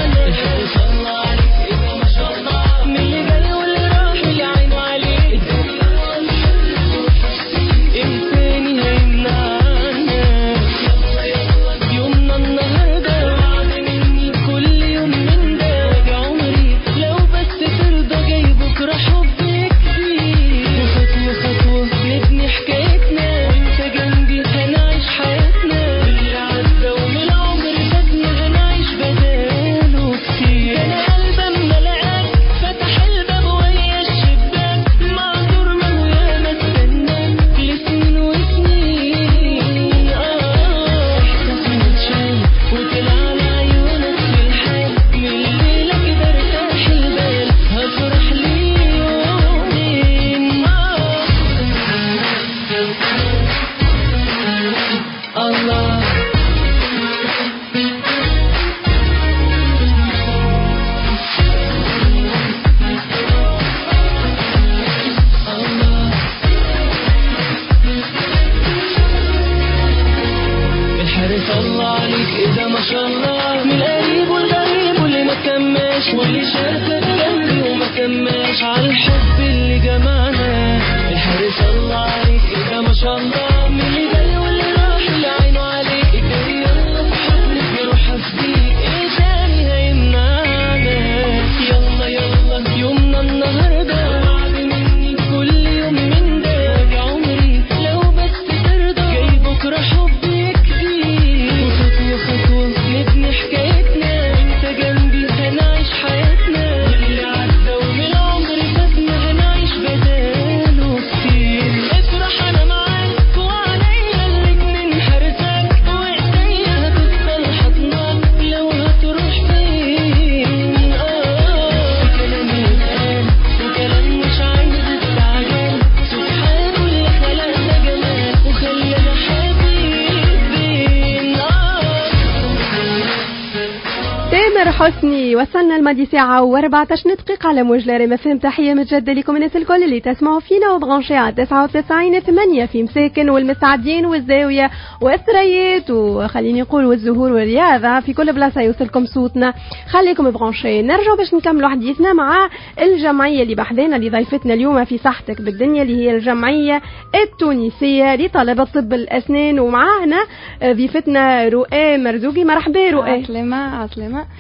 S5: حسني. وصلنا الماضي ساعة و14 دقيقة على موج ريم FM. تحية متجددة لكم الناس الكل اللي تسمعوا فينا وبغنشي على 99.8 في مساكن والمستعدين والزاوية والثريات وخليني نقول والزهور والرياضة في كل بلاصة يوصلكم صوتنا. خليكم بغنشي. نرجع باش نكملوا حديثنا مع الجمعية اللي بحذانا اللي ضيفتنا اليوم في صحتك بالدنيا اللي هي الجمعية التونسية لطلبة طب الأسنان. ومعانا ضيفتنا رؤى مرزوقي. مرحبا رؤى.
S11: عسلامة.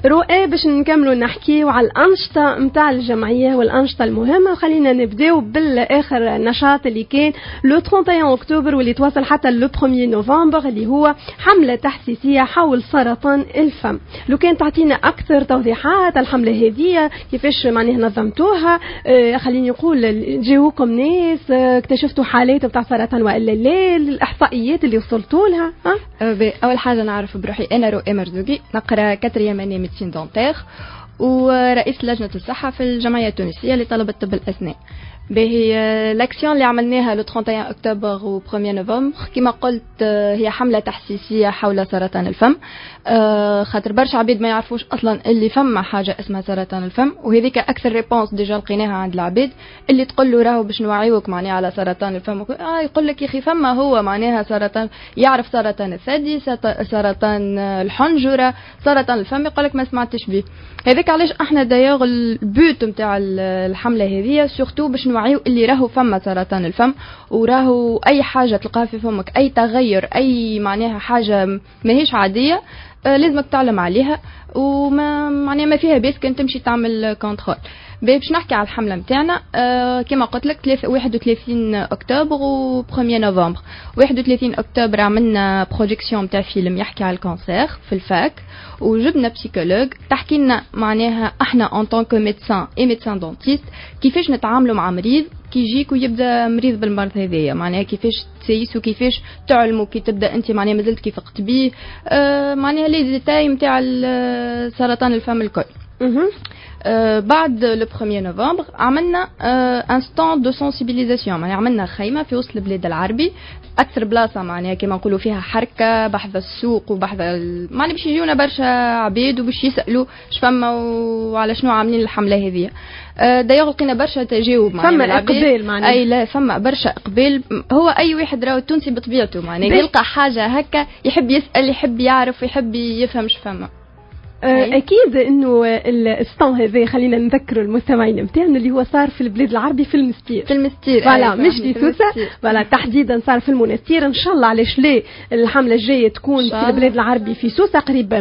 S5: رؤى باش نكملوا نحكيو على الأنشطة متاع الجمعية والأنشطة المهمة. وخلينا نبداو بالآخر نشاط اللي كان لو 31 أكتوبر واللي تواصل حتى لو 1 نوفمبر اللي هو حملة تحسيسية حول سرطان الفم. لو كان تعطينا أكثر توضيحات الحملة هذه كيفاش معناها نظمتوها، خليني نقول جاوكم ناس، اكتشفتوا حالات بتاع سرطان وإلا لا، الإحصائيات اللي وصلتوا لها.
S11: أول حاجة نعرف بروحي أنا رؤى مرزوقي، نقرأ 4 année médecine dentaire ورئيس لجنة الصحة في الجمعية التونسية لطلبة طب الأسنان. باهي لاكسيون اللي عملناها لو 31 أكتوبر و 1 نوفمبر كما قلت هي حملة تحسيسية حول سرطان الفم، خاطر برشا عبيد ما يعرفوش أصلا اللي فما حاجة اسمها سرطان الفم، وهذيك أكثر ريبونس ديجا لقيناها عند العبيد اللي تقول له راهو باش نوعيوك معناها على سرطان الفم، يقول لك يا أخي فما هو معناها سرطان، يعرف سرطان الثدي، سرطان الحنجرة، سرطان الفم، يقول لك ما سمعتش به. هذيك علاش احنا دايوغ البوت نتاع الحملة هذه سورتو باش نوعيو اللي راهو فما سرطان الفم، وراهو اي حاجه تلقاها في فمك، اي تغير، اي معناها حاجه ماهيش عاديه لازمك تعلم عليها، وما معناها ما فيها بس كنت تمشي تعمل كنترول. باش نحكي على الحمله نتاعنا كما قلت لك 31 اكتوبر و 1 نوفمبر. 31 اكتوبر عملنا بروجيكسيون نتاع فيلم يحكي على الكانسير في الفاك، وجبنا بسيكولوج تحكي لنا معناها احنا ان طونك ميدسان اي ميدسان دونتيست كيفاش نتعاملوا مع مريض كي يجيك ويبدا مريض بالمرض هذايا، معناها كيفاش تسيسوا، كيفاش تعلموا كي تبدا انت معناها مازلت كي فقت بيه، معناها لي ديتاي نتاع سرطان الفم الكل. بعد لو 1 نوفمبر عملنا ان ستاند دو سنسيبيليزاسيون، معناها عملنا خيمه في وسط البلاد العربي، اكثر بلاصه معناها كما نقولوا فيها حركه بحث السوق وبحث معناها باش يجيونا برشا عبيد وباش يسالوا شفما وعلى شنو عاملين الحمله هذه. دايوغ لقينا برشا تجاوب معناها
S5: فما اقبال معناها،
S11: اي لا فما برشا اقبال. هو اي واحد راهو التونسي بطبيعته معناها يلقى حاجه هكا يحب يسال، يحب يعرف، يحب يفهم شفما.
S5: اكيد انه الستان هذا خلينا نذكر المستمعين نتاعنا اللي هو صار في البلاد العربي في المستير، فوالا مش في سوسه، فوالا تحديدا صار في المنستير. ان شاء الله علاش لا الحمله الجايه تكون في البلاد العربي في سوسه قريبه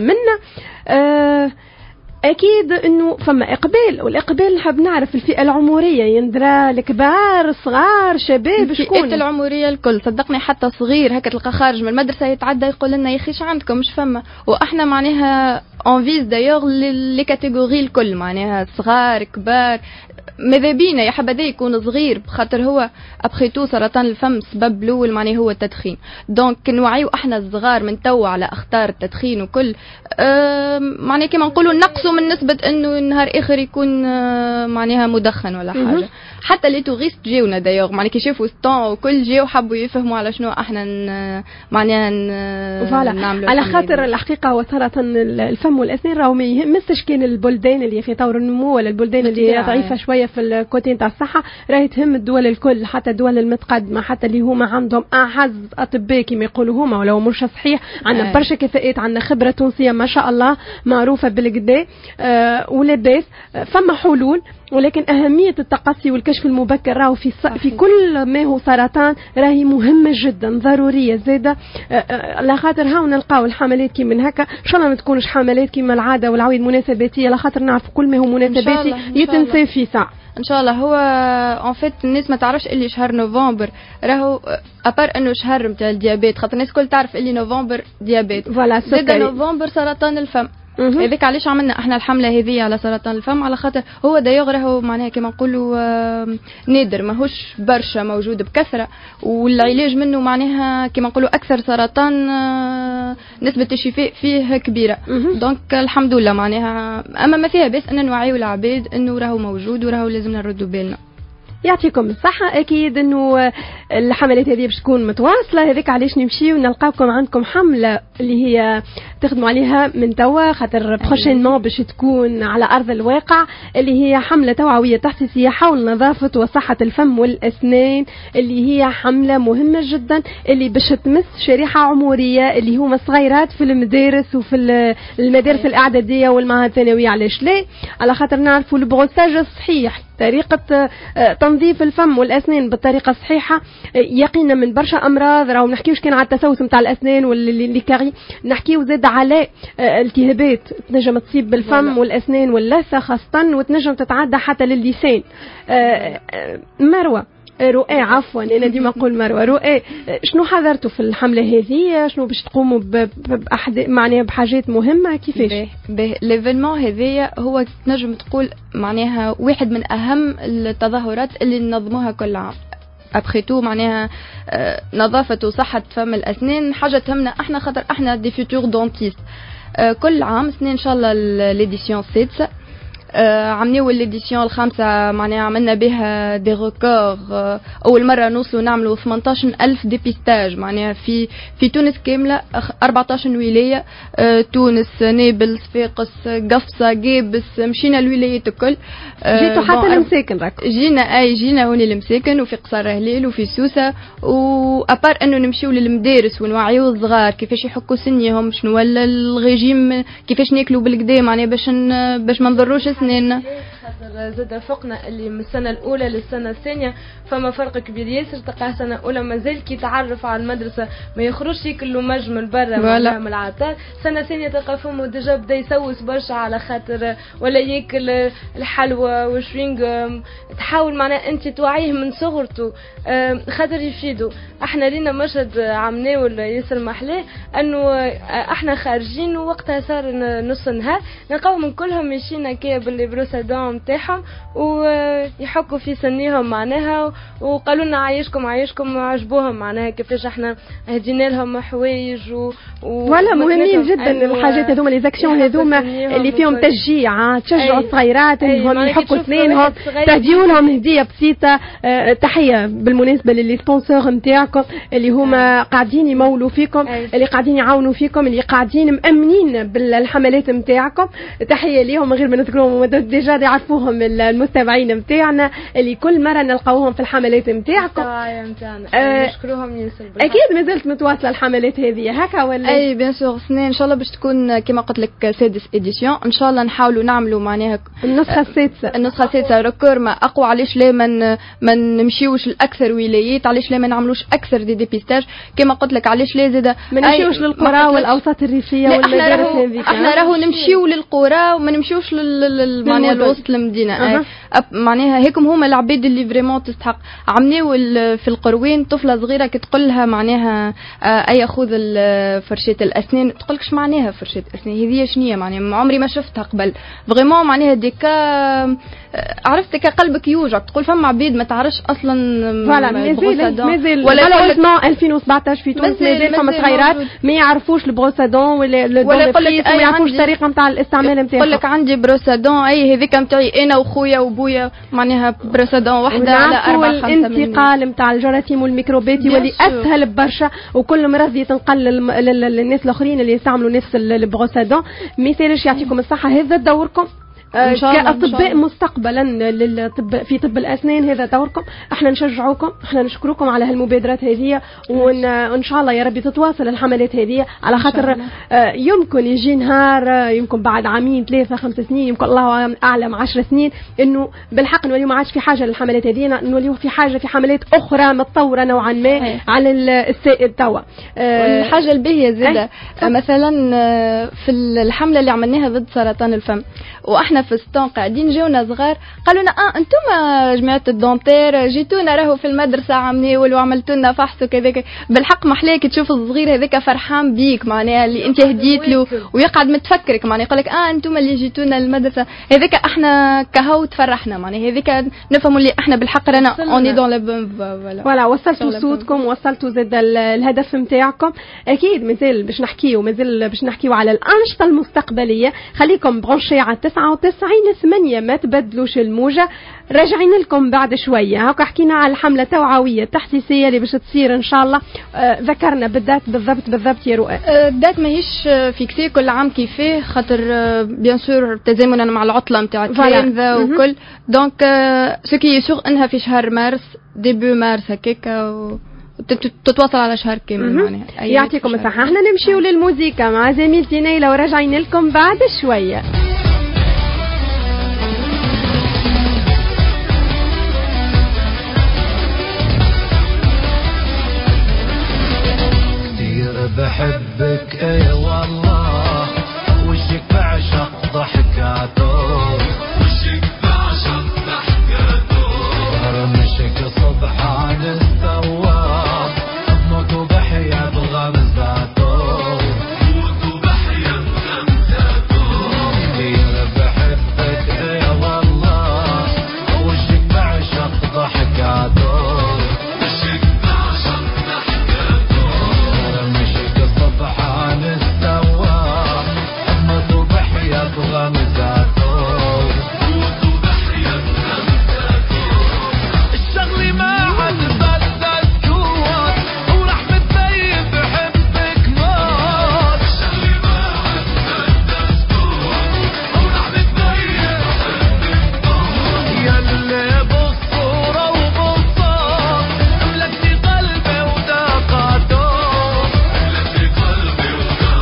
S5: منا. اكيد انه فما اقبال، والاقبال نحب نعرف الفئه العمريه، يندرى الكبار الصغار شباب شكون
S11: الفئات العمريه الكل. صدقني حتى صغير هكا تلقى خارج من المدرسه يتعدى يقول لنا يا اخي اش عندكم مش فما، واحنا معناها اون فيز دايوغ لي كاتيجوري الكل، معناها صغار كبار. ماذا بينا يا حبذا يكون صغير، بخاطر هو ابخيتو سرطان الفم السبب الاول معناها هو التدخين، دونك نوعيو احنا الصغار من تو على اخطار التدخين وكل معناها كما نقولوا نقصوا من نسبه انه نهار اخر يكون معناها مدخن ولا حاجه. حتى لي توريست جيونا دايوغ معناها كي شافوا ستون وكل جيو حبوا يفهموا على شنو احنا معناها نعملوا
S5: على خاطر الحقيقه هو سرطان الفم والاسنان راهو ما يهمش كان البلدان اللي في طور النمو ولا البلدان اللي ضعيفه شويه في الكوتين تاع الصحه، راهي تهم الدول الكل، حتى الدول المتقدمه، حتى اللي هما عندهم اعز اطباء كما يقولوا هما، ولو مش صحيح عندنا برشا كفاءات، عندنا خبره تونسيه ما شاء الله معروفه بالكدا ولاباس. فما حلول، ولكن أهمية التقصي والكشف المبكر راهو في كل ما هو سرطان راهي مهمة جدا ضرورية زادة. لخاطر هاو نلقاو الحملات كي من هكا، إن شاء الله ما تكونش حملات كيما العادة والعويد مناسباتية، لخاطر نعرف كل ما هو مناسباتي يتنسى في ساعة
S11: ان شاء الله. هو ان فيت الناس ما تعرفش اللي شهر نوفمبر راهو ابار انه شهر نتاع الديابيت، خاطر الناس كل تعرف اللي نوفمبر ديابيت، زاد نوفمبر سرطان الفم. هذيك علاش عملنا احنا الحمله هذه على سرطان الفم، على خاطر هو دايوغ راهو معناها كما نقولوا نادر، ماهوش برشا موجود بكثره، والعلاج منه معناها كما نقولوا اكثر سرطان نسبه الشفاء فيه كبيره. دونك الحمد لله معناها، اما ما فيها بس ان نوعيوا العباد انه راهو موجود وراهو لازمنا نردوا بالنا.
S5: يعطيكم الصحة. أكيد أنه الحملات هذه باش تكون متواصلة، هذيك علاش نمشي ونلقاكم عندكم حملة اللي هي تخدموا عليها من توا، خاطر بروشينمون باش تكون على أرض الواقع، اللي هي حملة توعوية تحسيسية حول نظافة وصحة الفم والأسنان، اللي هي حملة مهمة جدا اللي باش تمس شريحة عمرية اللي هما صغيرات في المدارس وفي المدارس الإعدادية والمعاهد الثانوية. علاش لا؟ على خاطر نعرفوا البروساج الصحيح، طريقة تنظيف الفم والأسنان بالطريقة الصحيحة يقينا من برشا امراض. راهو نحكيوش كان على التسوس نتاع الاسنان واللي كاري، نحكيو زاد على التهابات تنجم تصيب بالفم والاسنان واللثه خاصه، وتنجم تتعدى حتى للسان. مروه رؤى، عفوا انا ديما نقول مروه. رؤى، شنو حضرتوا في الحمله هذه؟ شنو باش تقوموا معناها بحاجات مهمه كيفاش؟
S11: ليفينمون هذايا هو تنجم تقول معناها واحد من اهم التظاهرات اللي ننظموها كل عام. ابخي تو معناها نظافه وصحه فم الاسنان حاجه تهمنا احنا، خاطر احنا دي فيتور دونتيست. كل عام سنين ان شاء الله ليديسيون 6 عملوا الليديسيون الخامسة، معناها عملنا بها دي ريكور. أول مرة نوصلوا نعملوا 18,000 ديبيستاج معناها في تونس كاملة، 14 ولاية، تونس، نابلس، صفاقس، قفصة، جابس، مشينا الولايات الكل.
S5: جيتوا حتى المساكن راك؟
S11: جينا هوني المساكن، وفي قصر هلال وفي سوسة، وأبار أنه نمشيو للمدارس ونوعيو الصغار كيفاش يحكوا سنيهم، شنو ولا الرجيم، كيفاش ناكلوا بالكدا معناها باش ما نضروش سنين.
S10: خاطر زاد فوقنا اللي من السنة الأولى للسنة الثانية فما فرق كبير ياسر. تلقى سنة أولى مازال كي تعرف على المدرسة ما يخرجش ياكلوا مجمل برا من العطار. سنة ثانية تلقى فمو ديجا بدا يسوس برشا على خاطر ولا ياكل الحلوى وشرينغ. تحاول معناها أنت توعيه من صغرته خاطر يفيدوا. احنا لينا مشهد عمناه ولا ياسر محلاه أنه احنا خارجين ووقتها صار نص النهار نلقاوهم كلهم ماشيين كي بالبروسادون نتاعهم ويحكوا في سنيهم معناها، وقالوا لنا عايشكم عجبوهم معناها كيفاش احنا هدينا لهم حوايج
S5: ولا مهمين جدا الحاجات هذوما لي زاكسيون هذوما اللي فيهم تشجيع، تشجعوا الصغيرات انهم يحكوا سنينهم، تهديوا لهم هديه بسيطه. تحيه بالمناسبه للي سبونسور نتاعكم اللي هما قاعدين يمولوا فيكم، اللي قاعدين يعاونوا فيكم، اللي قاعدين مأمنين بالحملات نتاعكم. تحيه ليهم غير ما نذكرهم ديجا يعرفوهم المتابعين نتاعنا اللي كل مره نلقاوهم في الحملات نتاعكم.
S10: نشكروهم ياسر.
S5: اكيد ما زلت متواصله الحملات هذه هكا ولا؟
S11: اي بيان سور، سنين ان شاء الله باش تكون كما قلت لك سادس اديسيون ان شاء الله. نحاولوا نعملوا معناها
S5: النسخه السادسه
S11: ريكور. ما اقوى علاش لا ما نمشيوش الاكثر ولايات، علاش لا ما نعملوش اكثر دي ديبيستاج كما قلت لك، علاش لا زاده
S5: ما نمشيوش للقرى والاوساط الريفيه والمدارس هذيك.
S11: احنا راهو نمشيو للقرى وما نمشيوش معناها الوسط المدينه. معناها هيكم هما العباد اللي فريمون تستحق. عملوا في القروين طفله صغيره كتقول لها معناها اي خذ فرشه الاسنان، تقولكش معناها فرشه اسنان هذه شنية معناها، ما عمري ما شفتها قبل فريمون معناها ديكا. عرفت كقلبك يوجعك تقول فما عباد ما تعرفش اصلا
S5: مازال ولا 2017 في تونس مازال فما صغيرات ما يعرفوش البروسادون ولا ما يعرفوش الطريقه نتاع الاستعمال نتاعها.
S11: يقول لك عندي بروسادون اي هذيك نتاعي انا وخويا وبويا معناها بروسادون واحده على 4-5
S5: الانتقال نتاع الجراثيم والميكروبات يولي اسهل برشا، وكل مرض تنقل للناس الاخرين اللي يستعملوا نفس البروسادون. مثالش يعطيكم الصحه، هذا دوركم كأطباء مستقبلا للطب في طب الأسنان، هذا دوركم. احنا نشجعوكم، احنا نشكركم على هالمبادرات هذه، وان شاء الله يا ربي تتواصل الحملات هذه، على خاطر يمكن يجي نهار، يمكن بعد عامين 3-5 سنين، يمكن الله اعلم 10 سنين، انه بالحق نوليو ما عادش في حاجه للحملات هذه، نوليو في حاجه في حملات اخرى متطوره نوعا ما على السائد توا.
S11: الحاجه الباهيه زاده مثلا في الحمله اللي عملناها ضد سرطان الفم، واحنا في ستون قاعدين جاونا صغار قالوا لنا انتم جماعه الدونتير جيتونا راهو في المدرسه عملوا وعملتوا لنا فحص وكذا. بالحق محلاك تشوف الصغير هذاك فرحان بيك معناها اللي انت هديت له، ويقعد متفكرك معناها يقول لك انتم اللي جيتونا المدرسه هذاك. احنا كهو تفرحنا معناها هذيك، نفهموا اللي احنا بالحق رانا اوني دون لا بون
S5: فوالا. وصلتوا صوتكم، وصلتوا زاد الهدف نتاعكم. اكيد مازال باش نحكيو على الانشطه المستقبليه. خليكم برونشي على 99.8، ما تبدلوش الموجة. راجعين لكم بعد شوية هكا حكينا على الحملة التوعوية التحسيسية اللي باش تصير إن شاء الله. ذكرنا بالذات بالضبط يا رؤى.
S11: الدات ماهيش فيكسي كل عام كيفاه، خاطر بيان سور تزامنا مع العطلة نتاع التلامذة وكل. دونك سكي سوغ انها في شهر مارس، ديبيو مارس هكاك، تتواصل على شهر كامل معناها.
S5: يعطيكم الصحة. احنا نمشيو للموسيقى مع زميلتي نيلة، وراجعين لكم بعد شوية.
S12: بحبك اي والله وشك بعشق ضحكاته وشك بعشق ضحكاته رمشك سبحان الثواب اموت وبحيا بغمزاته اموت وبحيا بغمزاته كثير بحبك اي والله وشك بعشق ضحكاته وشك بعشق ضحكاته رمشك سبحان الثواب اموت وبحيا بغمزاته اموت وبحيا بغمزاته الشغل ما عاد بدل جوات وراح متبين بحبك موت الشغل ما عاد بدل جوات وراح متبين بحبك موت يلي بالصورة وبالصوت ملكتي قلبي ودقاته ملكتي قلبي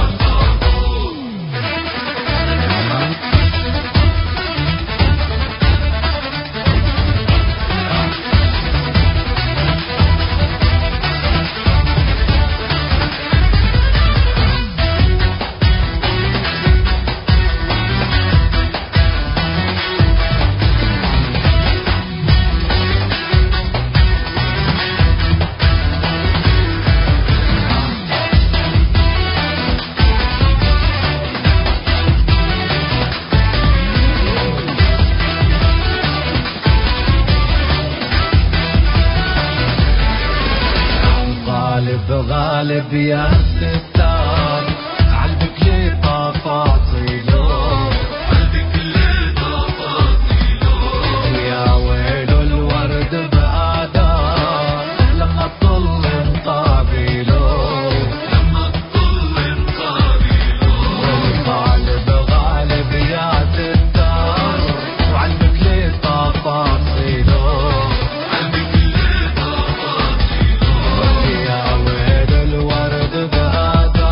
S12: غالب غالب يا ستار قلبك لي طفاصيله قلبك لي طفاصيله يا ويل الورد بآدار لما تطل مقابله لما تطل مقابله غالب غالب يا ستار وقلبك لي طفاصيله قلبك لي طفاصيله يا ويل الورد بآدار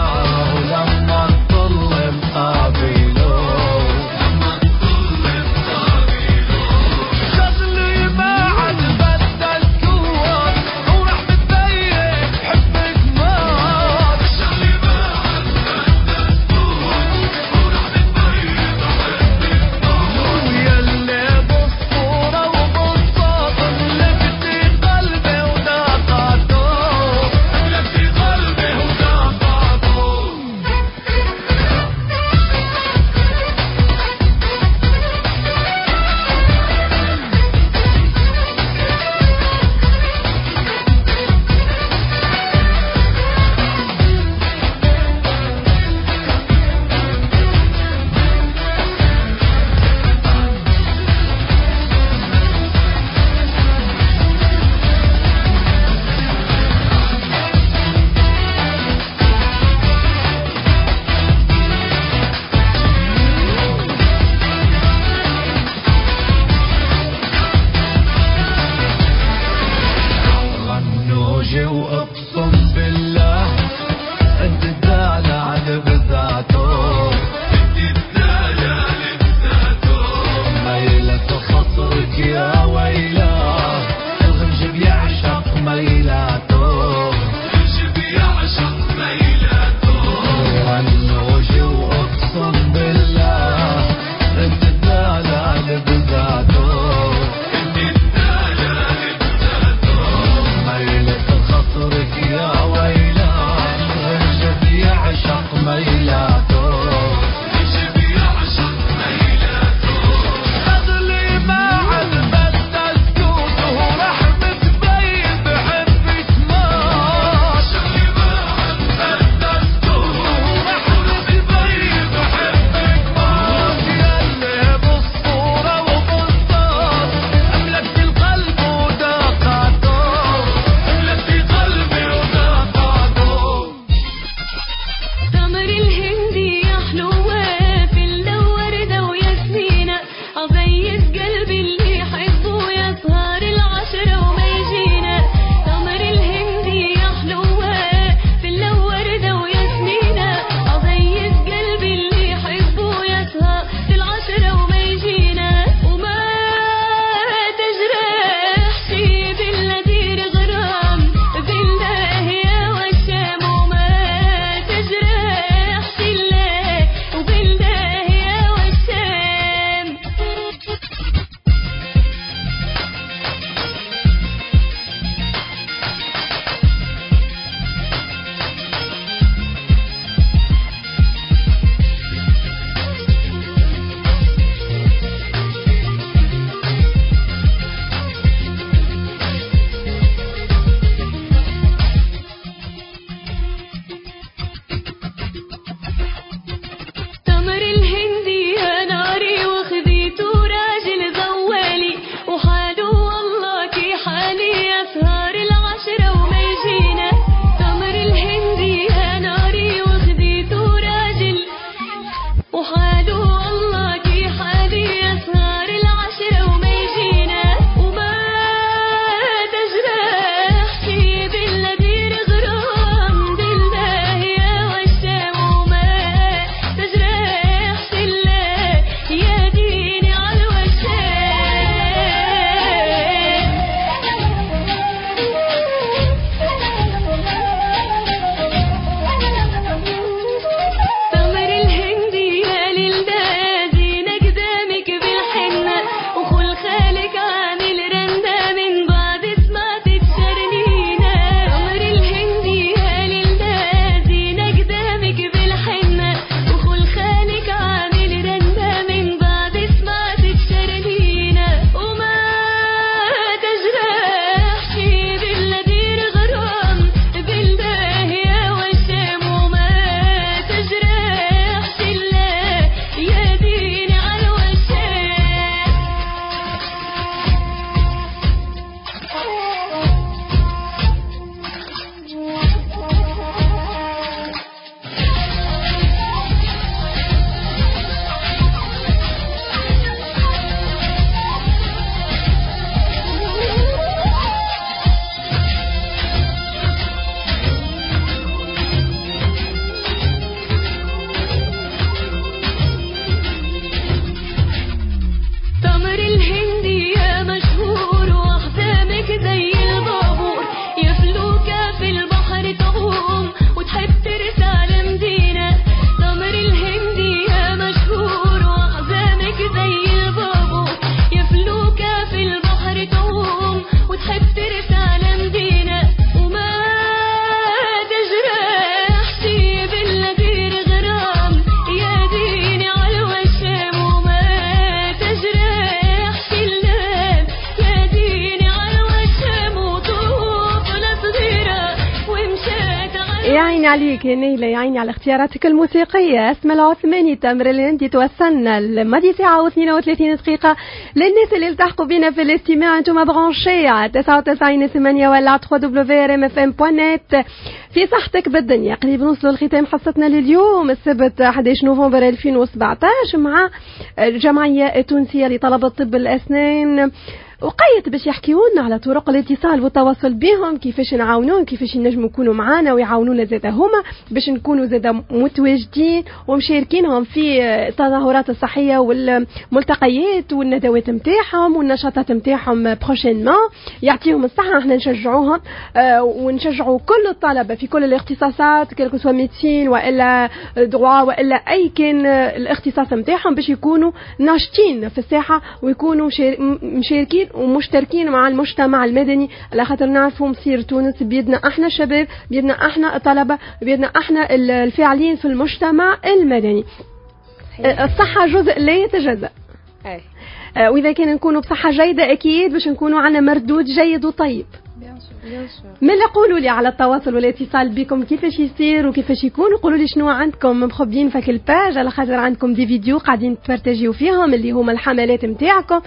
S5: يا عيني عليك يا نيلة، يا عيني على اختياراتك الموسيقية. اسم العثماني تمر الهندي. توصلنا لمدي ساعة و32 دقيقة. للناس اللي التحقوا بنا في الاستماع انتم برونشي على 99.8 ولا www.rmfm.net في صحتك بالدنيا. قريب نوصلوا لختام حصتنا لليوم السبت 11 نوفمبر 2017 مع الجمعية التونسية لطلبة طب الأسنان وقيت باش يحكيونا على طرق الاتصال والتواصل بهم، كيفاش نعاونون، كيفاش ينجموا يكونوا معانا ويعاونونا زاده هما باش نكونوا زاده متواجدين ومشاركينهم في التظاهرات الصحيه والملتقيات والندوات نتاعهم والنشاطات نتاعهم بروشينمون. يعطيهم الصحه، احنا نشجعوهم ونشجعوا كل الطلبه في كل الاختصاصات كلكو سوا ميديسين والا دغوا والا اي كان الاختصاص نتاعهم باش يكونوا ناشطين في الساحه ويكونوا مشاركين ومشتركين مع المجتمع المدني، على خاطر نعرفوا مصير تونس بيدنا احنا الشباب، بيدنا احنا الطلبه، بيدنا احنا الفاعلين في المجتمع المدني. الصحه جزء لا يتجزأ، واذا كان نكونوا بصحه جيده اكيد باش نكونوا عنا مردود جيد وطيب. من اللي قولوا لي على التواصل والاتصال بكم كيفاش يصير وكيفاش يكون، وقولوا لي شنو عندكم مخبيين في الباج، على خاطر عندكم دي فيديو قاعدين تبارتاجيو فيهم اللي هما الحملات نتاعكم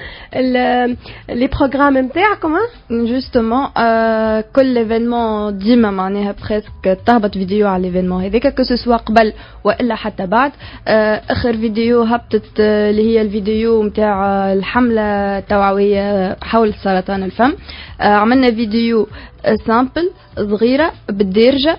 S5: لي بروغرام نتاعكم.
S11: جوستومون كل ايفينمون ديما معناها بريسك تهبط فيديو على الايفينمون هذاك كو سوا قبل والا حتى بعد. اخر فيديو هبطت اللي هي الفيديو نتاع الحمله التوعويه حول سرطان الفم. عملنا فيديو سامبل صغيرة بالدارجة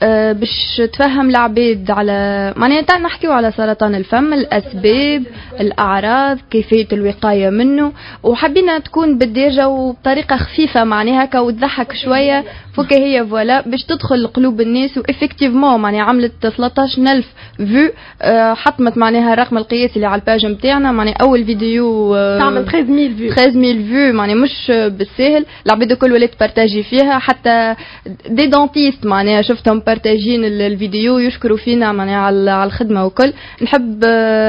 S11: باش تفهم العباد على معناتها نحكيو على سرطان الفم، الأسباب، الأعراض، كيفية الوقاية منه، وحبينا تكون بالدارجة وبطريقة خفيفة معناها هكا وتضحك شوية فكاهية فوالا باش تدخل قلوب الناس. وإفكتيفمون معناها عملت 13,000 فيو، حطمت معناها الرقم القياسي اللي على الباج نتاعنا. معناها أول فيديو
S5: تعمل 13,000 فيو،
S11: 13,000 فيو معناها مش بالساهل. العباد الكل ولات بارتاجي فيها، حتى دي دونتيست معناها شفتهم بارتاجين الفيديو يشكروا فينا معناها على الخدمة وكل. نحب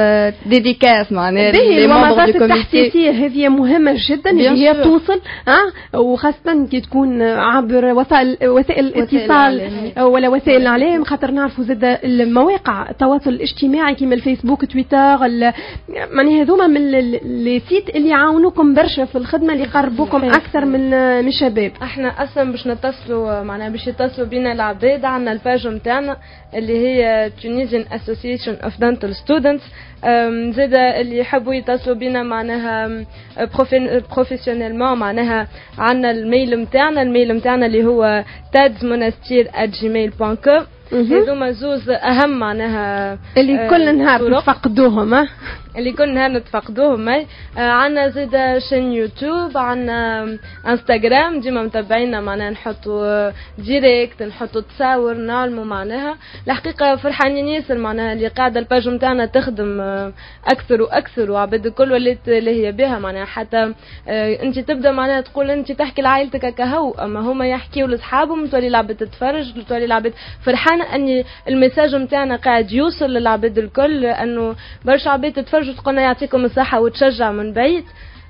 S11: ديديكاس معناها
S5: المنظمات التحسيسية هذه مهمة جدا اللي هي توصل وخاصة كي تكون عبر وسائل الاتصال ولا وسائل الاعلام، خاطر نعرفوا زاد المواقع التواصل الاجتماعي كيما الفيسبوك تويتر معناها هذوما من لي سيت اللي يعاونوكم برشا في الخدمة اللي يقربوكم اكثر من الشباب.
S10: احنا اصلا باش نتصلوا معناها باش يتصلوا بينا العباد عندنا الباج نتاعنا اللي هي Tunisian Association of Dental Students. زاد اللي يحبوا يتصلوا بينا معناها بروفيسيونيلمون معناها عندنا الميل نتاعنا اللي هو tadsmonastir@gmail.com. هذوما زوز اهم معناها
S5: اللي كل نهار نتفقدوهم
S10: اللي كل نهار نتفقدوهم. عندنا زيد شين يوتيوب، عندنا انستغرام ديما متابعينا معناها نحطوا ديريكت، نحطوا تصاور نعلموا معناها. الحقيقه فرحانين ياسر معناها اللي قاعده الباج نتاعنا تخدم اكثر واكثر وعباد الكل ولات اللي هي بها معناها. حتى انت تبدا معناها تقول انت تحكي لعائلتك كهو، اما هما يحكيوا لاصحابهم، تولي العباد تتفرج، تولي العباد فرحانه ان الميساج نتاعنا قاعد يوصل للعباد الكل، لانه برشا عباد تتفرج تقولنا يعطيكم الصحة وتشجع من بعيد.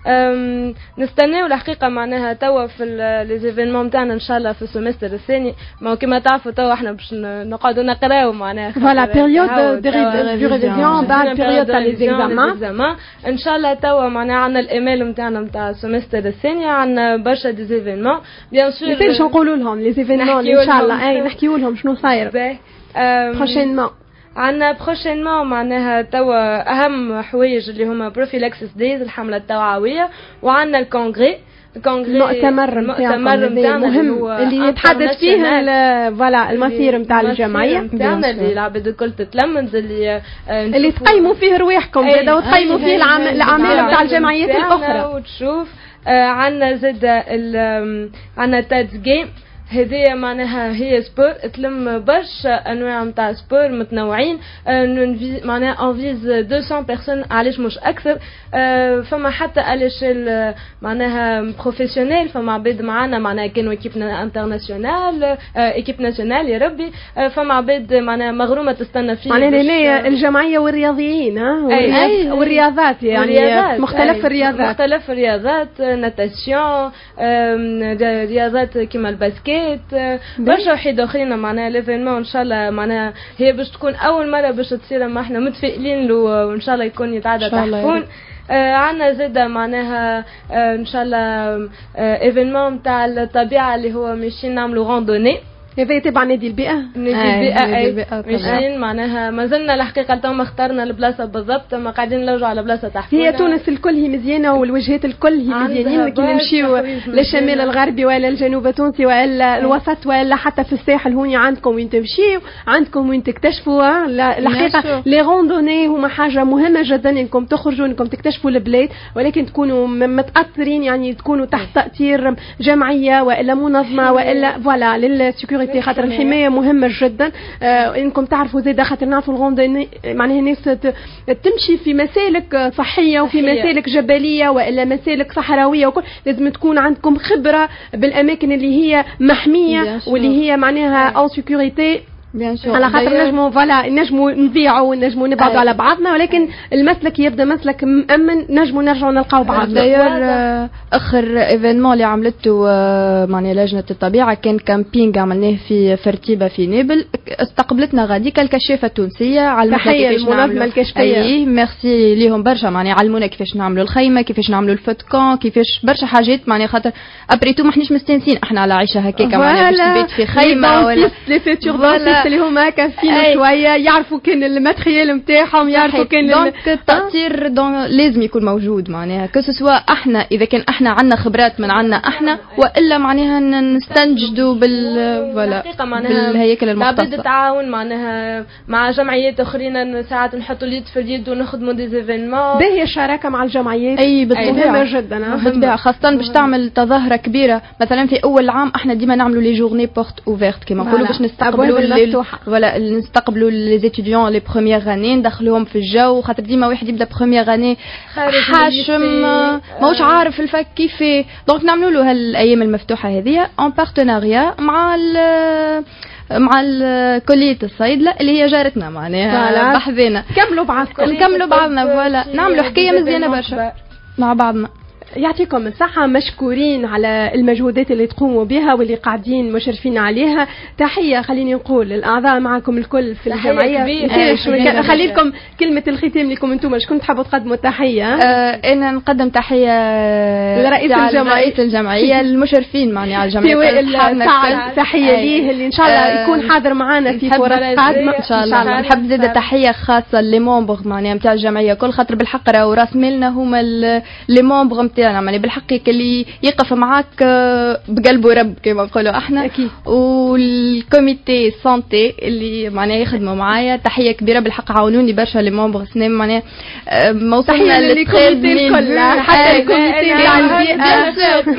S10: نستناو الحقيقة معناها توا في ليزيفينمون نتاعنا ان شاء الله في السمستر الثاني. ما كما تعرفوا توا احنا باش نقعدوا نقراو معناها
S5: فوالا بيريود دو ريفيزيون بعد بيريود تاع ليزيكزامان
S10: ان شاء الله. توا معناها عندنا الايميل نتاعنا نتاع السمستر الثاني، عندنا برشا ديزيفينمون بيان سور.
S5: كيفاش نقولوا لهم ليزيفينمون ان شاء الله؟ اي نحكيوا لهم شنو صاير بروشينمون.
S10: عندنا بروشينمون معناها توا اهم حوايج اللي هما بروفيلاكسيس دايز الحمله التوعويه، وعندنا الكونغري
S5: المؤتمر نتاعنا مهم اللي يتحدث فيه فوالا المسير نتاع الجمعيه
S10: نتاعنا اللي العباد الكل تتلمذ
S5: اللي تقيموا فيه رواحكم زاده وتقيموا فيه الاعمال نتاع الجمعيات الاخرى
S10: وتشوف. عندنا زاد عندنا تادز جيم، هذه معناها هي سبور تلم برشا انواع نتاع سبور متنوعين. معناها انفيز 200 بيرسون، علاش مش اكثر. فما حتى الاشيل معناها بروفيسيونيل، فما عباد معانا معناها كانوا ايكيبنا انترناسيونال ايكيب ناسيونال يا ربي. فما عباد معناها مغرومه تستنى فيه
S5: معناها الجمعيه والرياضيين والرياضات يعني مختلف الرياضات
S10: ناتاسيون، رياضات كيما الباسكيت، وحيدات برشا وحيد اخرين معناها ليفينمون ان شاء الله معناها هي باش تكون اول مره باش تصير، ما احنا متفائلين له وان شاء الله يكون يتعدى تحفون. عندنا زاده معناها ان شاء الله ايفينمون نتاع الطبيعه اللي هو ماشيين نعملوا راندوني.
S5: هذا تبع نادي البيئة.
S10: نادي البيئة ماشيين معناها ما زلنا الحقيقة تو اخترنا البلاصة بالضبط، ما قاعدين نرجعوا على بلاصة تحفون.
S5: هي تونس الكل هي مزيانة والوجهات الكل هي مزيانين، كي نمشيو للشمال الغربي ولا الجنوب التونسي ولا الوسط ولا حتى في الساحل هوني عندكم وين تمشيو، عندكم وين تكتشفوا. الحقيقة لي روندوني هما حاجة مهمة جدا انكم تخرجوا انكم تكتشفوا البلاد، ولكن تكونوا متأثرين يعني تكونوا تحت تأثير جمعية وإلا منظمة وإلا فوالا للسيكوريتي، خاطر الحماية مهمة جدا. انكم تعرفوا زي خاطر نعرفوا الغوندوني معناها الناس تمشي في مسالك صحية وفي مسالك جبلية وإلا مسالك صحراوية وكل، لازم تكون عندكم خبرة بالأماكن اللي هي محمية واللي هي معناها أو سيكوريتي على خاطر نجموا نبيعوا ونجموا نبعدوا على بعضنا، ولكن المسلك يبدا مسلك مأمن نجموا نرجعوا نلقاو بعضنا.
S11: اخر ايفينمون اللي عملته معناها لجنه الطبيعه كان كامبينغ عملناه في فرتيبه في نابل، استقبلتنا غاديكا الكشافه التونسيه، علمتنا كيفاش نعملوا الكشفيه. ميرسي ليهم برشا معناها علمونا كيفاش نعملوا الخيمه، كيفاش نعملوا الفوتكون، كيفاش برشا حاجات معناها خاطر ابريتو ما احناش مستانسين احنا على عيشه هكاكا معناها باش نبيت في خيمه ولا اللي هما كافيين شويه يعرفوا كان الماتريال نتاعهم، يعرفوا كان دونك التأثير لازم يكون موجود معناها كسوا احنا اذا كان احنا عندنا خبرات من عندنا احنا والا معناها نستنجدوا بالهياكل المختصه.
S10: لابد التعاون معناها مع جمعيات اخرين، ساعات نحطوا اليد في اليد ونخدموا دي ايفينمون.
S5: باهي الشراكه مع الجمعيات
S11: مهمه جدا بالطبيعه، خاصه باش تعمل تظاهره كبيره. مثلا في اول عام احنا ديما نعملوا لي جورني بورت اوفيرت كما نقولوا باش نستقبلوا لي ستوديون لي بروميير اني ندخلوهم في الجو، خاطر ديما واحد يبدا بروميير اني حاشم ماهوش عارف الفك كيف، دونك نعملوا له هالايام المفتوحه هذه اون بارتناريا مع كلية الصيدلة اللي هي جارتنا معناها بحذنا. نكملوا بعضنا فوالا نعملوا حكاية مزيانة برشا مع بعضنا.
S5: يعطيكم الصحة، مشكورين على المجهودات اللي تقوموا بها واللي قاعدين مشرفين عليها. تحية خليني نقول الأعضاء معكم الكل في الجمعية. خلي لكم كلمة الختام لكم انتم، شكون تحبوا تقدموا التحية؟
S11: أنا نقدم تحية لرئيس الجمعية المشرفين معني على الجمعية.
S5: تحية ليه اللي إن شاء الله يكون حاضر معنا في فرص قادمة
S11: إن شاء الله. نحب زيادة تحية خاصة لمومبغ معني متاع الجمعية كل، خاطر بالحق راهو راس مالنا هما لمومبغ يعني بالحقيقة اللي يقف معاك بقلبه رب كما نقولوا احنا أكيد. والكوميتي سانتي اللي معناها يخدموا معايا تحية كبيرة بالحق، عاونوني برشا لي ممبر سنين معناها ما وصلنا للكوميتي الكل حتى الكوميتي تاع البيئة.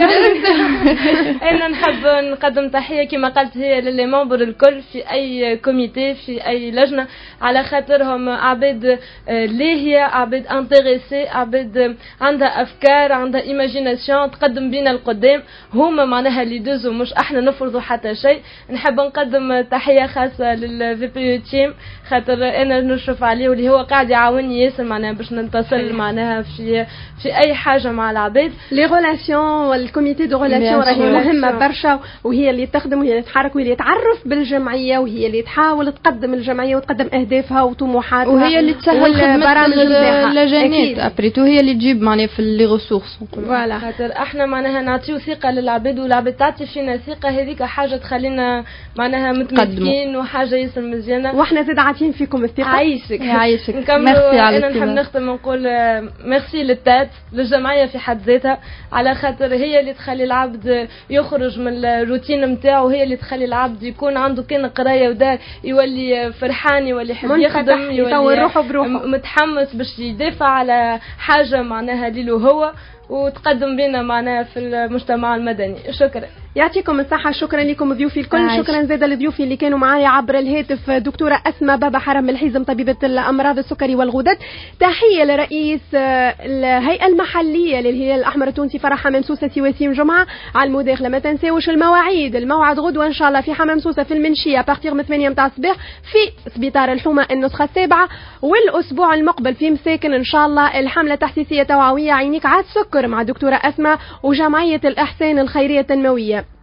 S10: انا نحب نقدم تحية كما قلت هي للي ممبر الكل في اي كوميتي في اي لجنة، على خاطرهم عباد لاهية، عباد انتريسي، عباد عندها افكار، عندها ايماجيناسيون تقدم بينا القدام، هما معناها اللي دوزوا مش احنا نفرضوا حتى شيء. نحب نقدم تحيه خاصه للفي بي تيم، خاطر انا نشرف عليه واللي هو قاعد يعاوني ياسر معناها باش نتصل معناها في اي حاجه مع العباد.
S5: لي ريلاسيون والكوميتي دو ريلاسيون راهي مهمه برشا، وهي اللي تخدم وهي اللي تحرك وهي اللي تعرف بالجمعيه وهي اللي تحاول تقدم الجمعيه وتقدم اهدافها وطموحاتها
S11: وهي اللي تسهل خدمه اللجنات ابريتو، هي اللي تجيب معناها في لي ريسورس.
S10: فوالا خاطر احنا معناها نعطيو ثقه للعباد والعباد تعطي فينا ثقه، هذيك حاجه تخلينا معناها متمسكين وحاجه ياسر مزيانه،
S5: واحنا زاد عاطين فيكم الثقه.
S10: عايشك
S5: نكملوا.
S10: انا نحب نختم نقول ميرسي للتات للجمعيه في حد ذاتها، على خاطر هي اللي تخلي العبد يخرج من الروتين نتاعو، هي اللي تخلي العبد يكون عنده كان قرايه ودار يولي فرحان، يولي يحب يخدم، يولي روحه بروحه متحمس باش يدافع على حاجه معناها ليلو هو وتقدم بنا معنا في المجتمع المدني. شكرا،
S5: يعطيكم الصحة. شكرا لكم ضيوفي الكل. شكرا زاده لضيوفي اللي كانوا معايا عبر الهاتف، دكتورة أسماء بابا حرم الحزم طبيبة الأمراض السكري والغدد. تحية لرئيس الهيئة المحلية للهلال الأحمر التونسي فرح حمام سوسة وسيم جمعة على المداخلة. ما تنساوش الموعد غدوة إن شاء الله في حمام سوسة في المنشية بارتيغ من 8 متاع الصباح في سبيطار الحومة النسخة 7، والأسبوع المقبل في مساكن إن شاء الله الحملة تحسيسية توعوية عينيك على السكر مع دكتورة أسماء وجمعية الإحسان الخيرية التنموية.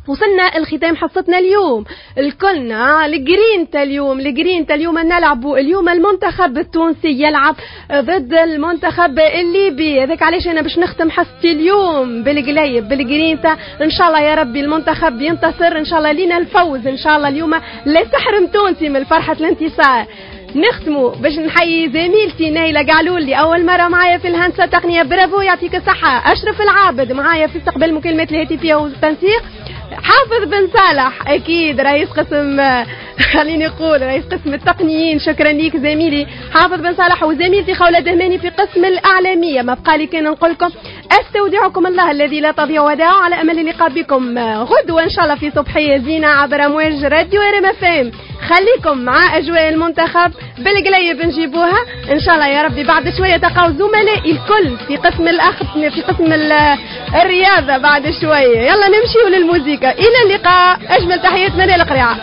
S5: وصلنا الختام حصتنا اليوم الكلنا الجرينتا اليوم نلعبوا اليوم المنتخب التونسي يلعب ضد المنتخب الليبي. هذاك علاش انا باش نختم حصتي اليوم بالقليب بالجرينتا. ان شاء الله يا ربي المنتخب ينتصر، ان شاء الله لينا الفوز ان شاء الله اليوم. لا تحرم تونسي من فرحة الانتصار. نختموا باش نحيي زميلتي نايلة قعلول اللي أول مرة معايا في الهندسة التقنية، برافو يعطيك الصحة. أشرف العابد معايا في استقبال المكالمات الهاتفية والتنسيق. حافظ بن صالح أكيد رئيس قسم خليني نقول رئيس قسم التقنيين. شكرا ليك زميلي حافظ بن صالح، وزميلتي خولة دهماني في قسم الإعلامية. ما بقى لي كان نقول لكم استودعكم الله الذي لا تضيع ودائعه، على أمل اللقاء بكم غدوة إن شاء الله في صبحية زينة عبر أمواج راديو RMFM. خليكم مع أجواء المنتخب بالقليب نجيبوها إن شاء الله يا ربي. بعد شوية تلقاو زملائي الكل في قسم في قسم الرياضة بعد شوية. يلا نمشيوا للموسيقى. إلى اللقاء. أجمل تحيات منال القريعة.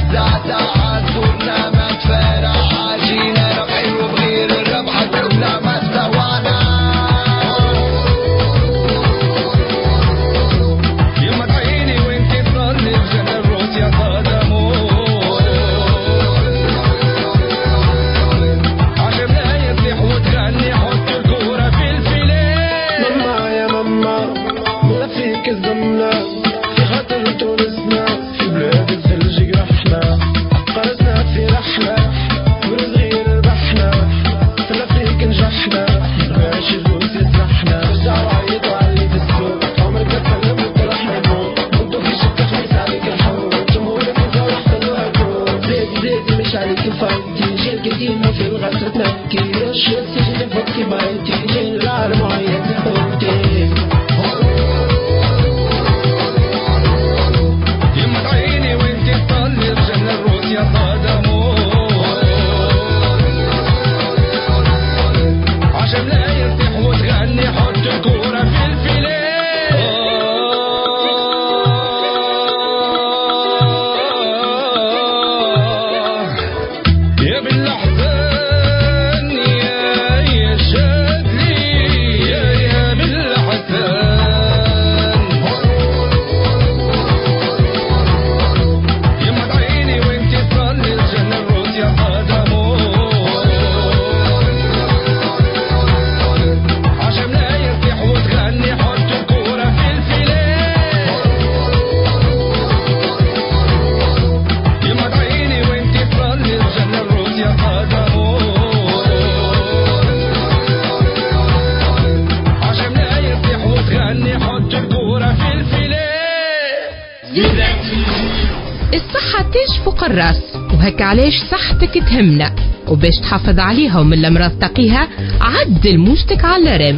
S5: الراس، وهك علاش صحتك تهمنا، وباش تحافظ عليها ومن الامراض تقيها عدل موجتك على الرم.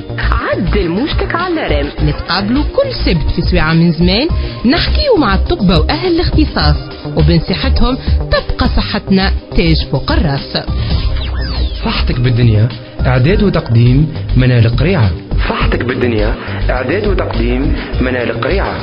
S5: نتقابلوا كل سبت في سويعة من زمان نحكيو مع الطبة واهل الاختصاص، وبنصيحتهم تبقى صحتنا تاج فوق الراس.
S13: صحتك بالدنيا اعداد وتقديم منال قريعة.
S2: صحتك بالدنيا اعداد وتقديم منال قريعة.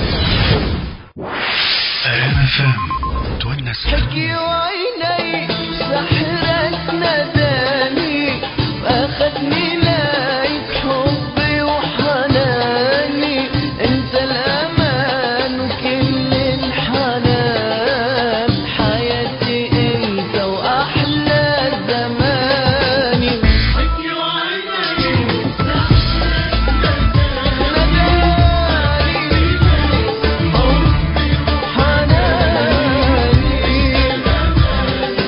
S9: حكي وعيني سحرت نداني واخذني ليك حبي وحناني، انت الامان وكل الحنان، حياتي انت واحلى زماني. حكي وعيني سحرت نداني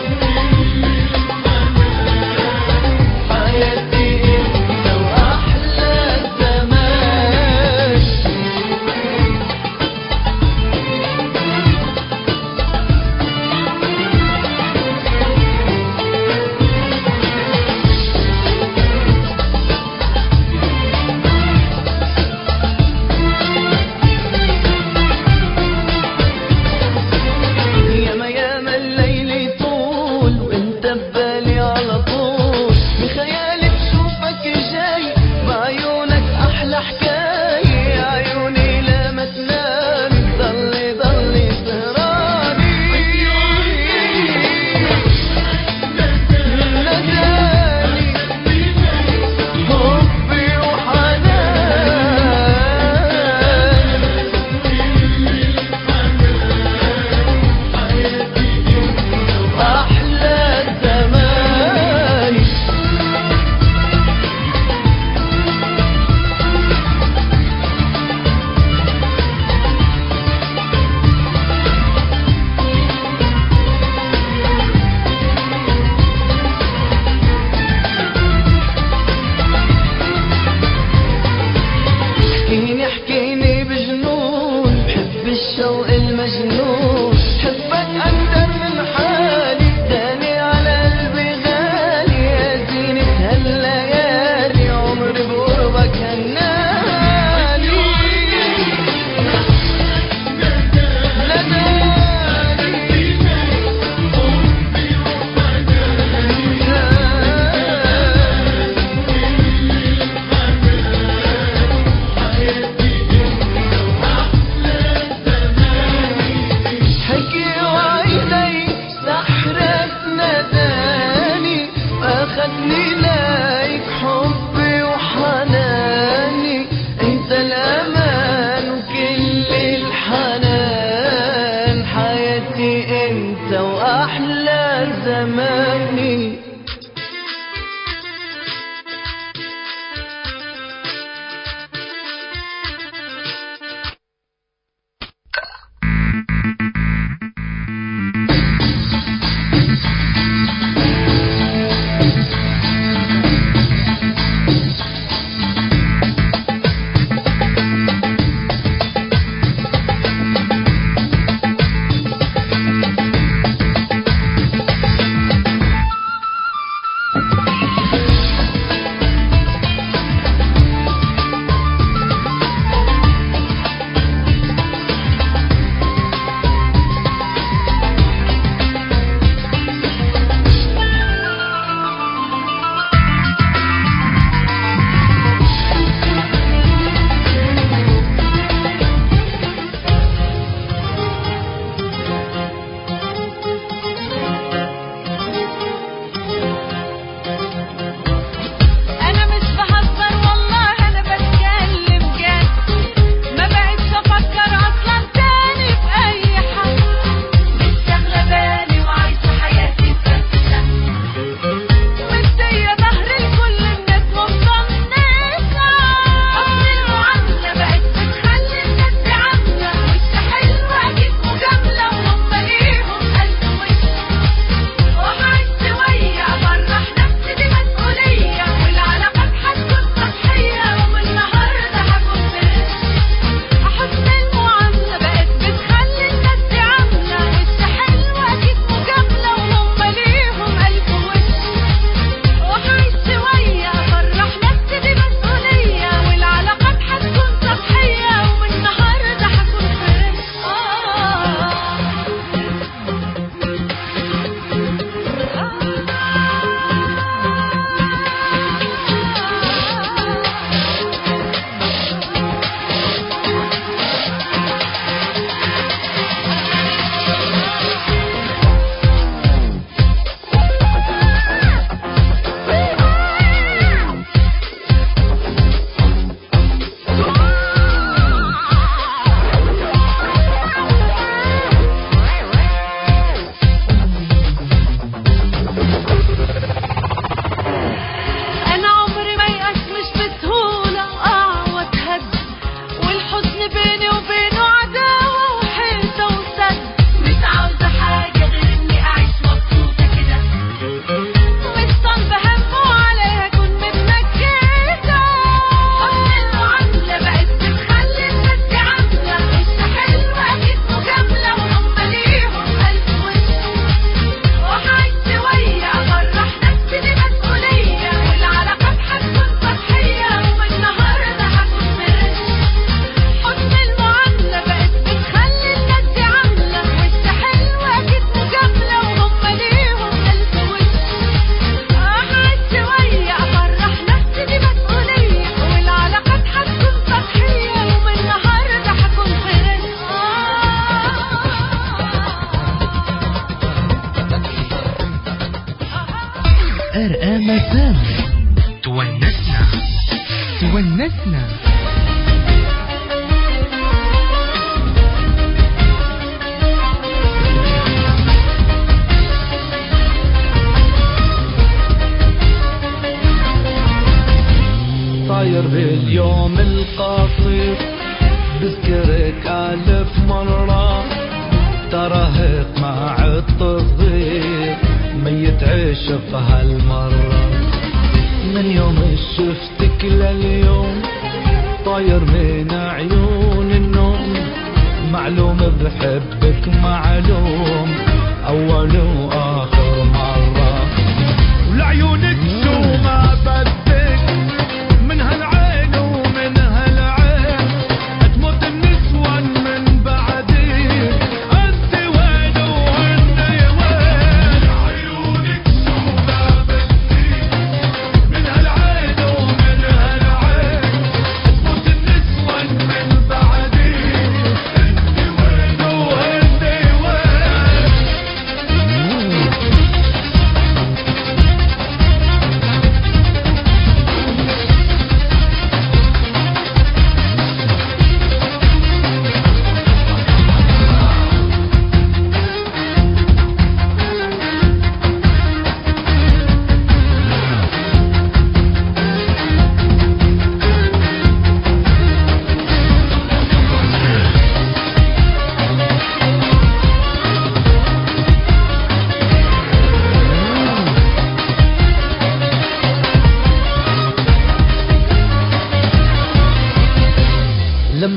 S12: أحلى زماني.
S13: RMFM تونسنا.
S12: طاير باليوم القصير بذكرك ألف مرة، ترهق مع التصغير ميت عشق هالمرة. من يوم شفتك لليوم طاير من عيون النوم، معلوم بحبك معلوم أول وآخر مرة. ولعيونك شو ما بدك من هالعين ومن هالعين، تموت النسوان من بعدي، أنت وين وهني وين. عيونك شو ما بدك من هالعين ومن هالعين، تموت النسوان من بعدي، أنت وين وهني وين.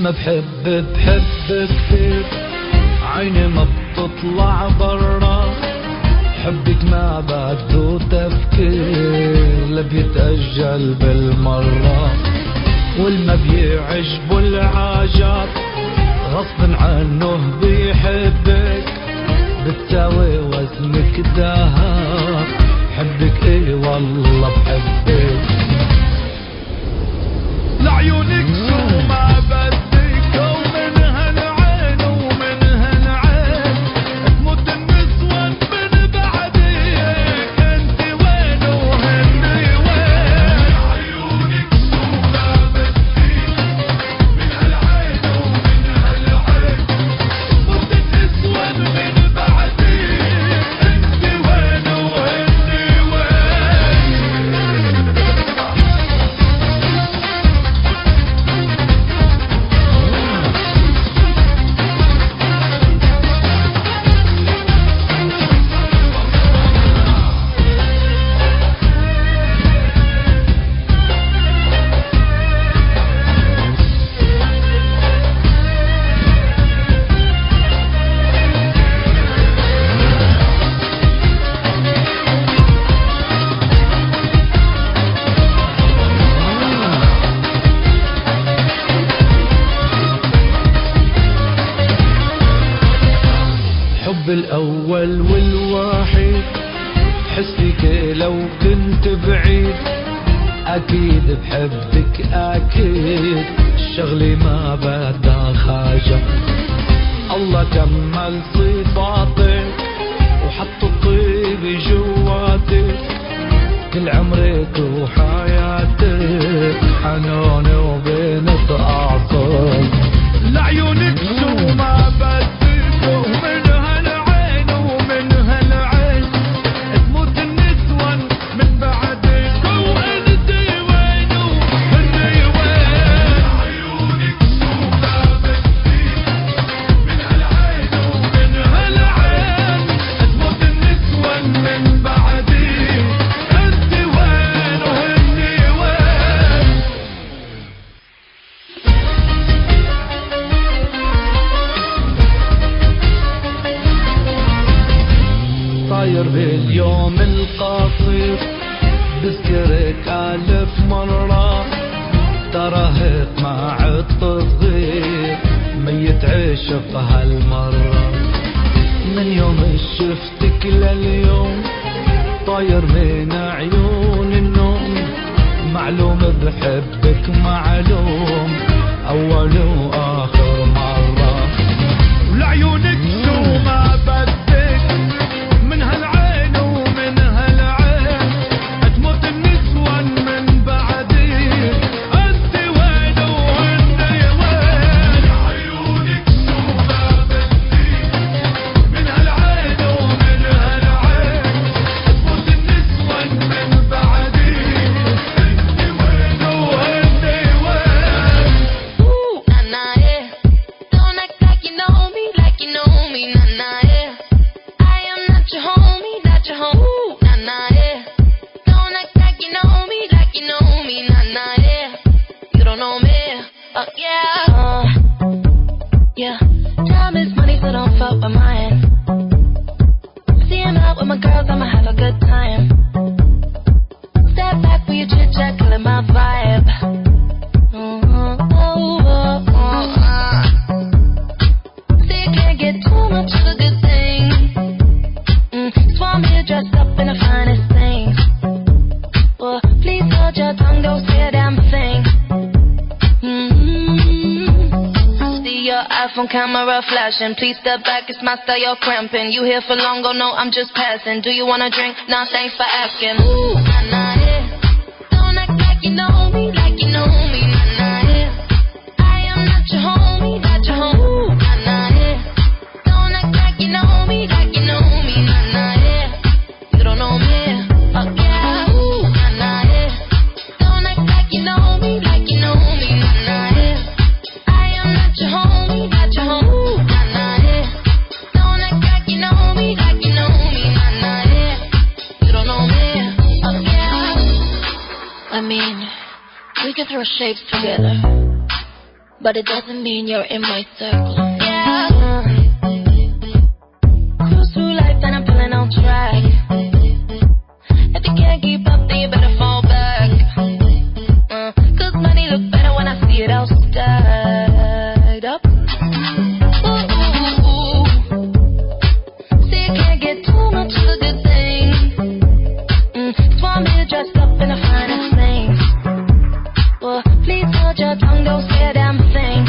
S12: لما بحب كثير عيني ما بتطلع برا حبك ما بده تفكير لا بيتأجل بالمرة والما بيعجبه العجب غصب عنه بيحبك بتساوي وزنك دهب حبك ايه والله بحبك لعيونك شو ما بدك ومن هالعين ومن هالعين تموت النسوان من بعدك انت وين وهني وين لعيونك شو ما بدك من هالعين ومن هالعين تموت النسوان من بعدك انت وين وهني وين الأول والواحد حسك لو كنت بعيد أكيد بحبك أكيد الشغلة ما بدها حاجة الله كمل صفاتك وحط الطيب جواتك كل عمرك وحياتك حنون وبنت أعصاب لعيونك شو ما بدك ومن هالعين ومن هالعين تموت النسوان من بعدك وانت وين وهني وين عيونك شو ما بدك من هالعين ومن هالعين تموت النسوان من بعدك انت وين وهني وين طاير باليوم القصير بذكرك ألف مرة تراهق مع التصغير ميت عشق هالمرة من يوم شفتك لليوم طاير من عيون النوم معلوم بحبك معلوم أول وآخر مرة ولعيونك شو ما بدك من هالعين ومن هالعين تموت النسوان من بعدك انت وين وهني وين عيونك شو ما بدك من هالعين ومن هالعين تموت النسوان من بعدك انت وين وهني وين
S7: Nana, yeah. Don't act like you know me, Nana, yeah. I am not your homie, not your home. Ooh, Nana, yeah. Don't act like you know me, Nana, yeah. You don't know me, yeah. Yeah. Time is money, so don't fuck with mine. Seeing out with my girls, I'ma have a good time. Step back for your chit chat, killing my vibe. See, you can't get too much of a good thing. So I'm here dressed up in the finest things. Well, please hold your tongue, don't say a damn thing. See your iPhone camera flashing. Please step back, it's my style, you're cramping. You here for long, go no, I'm just passing. Do you wanna drink? Nah, thanks for asking. Ooh, nah, nah, yeah. Don't act like you know me, nah, nah, yeah. I am not your homie, not your home. Ooh, nah, nah, yeah. Don't act like you know me, nah, nah, yeah. You don't know me, yeah. Ooh, nah, nah, yeah. Don't act like you know me, nah, nah, yeah. I am not your homie, not your home. Ooh, nah, nah, yeah. Don't act like you know me, nah, nah, yeah. You don't know me, yeah. I mean, we can throw shapes together. but it doesn't mean you're in my circle. Yeah. Cruise through life and I'm feeling on track. If you can't keep up, then you better fall back. Cause money look better when I see it all stacked up. Ooh. See, you can't get too much of a good thing. That's why I'm here dressed up in the finest things. Well, please hold your tongue, don't say a damn thing.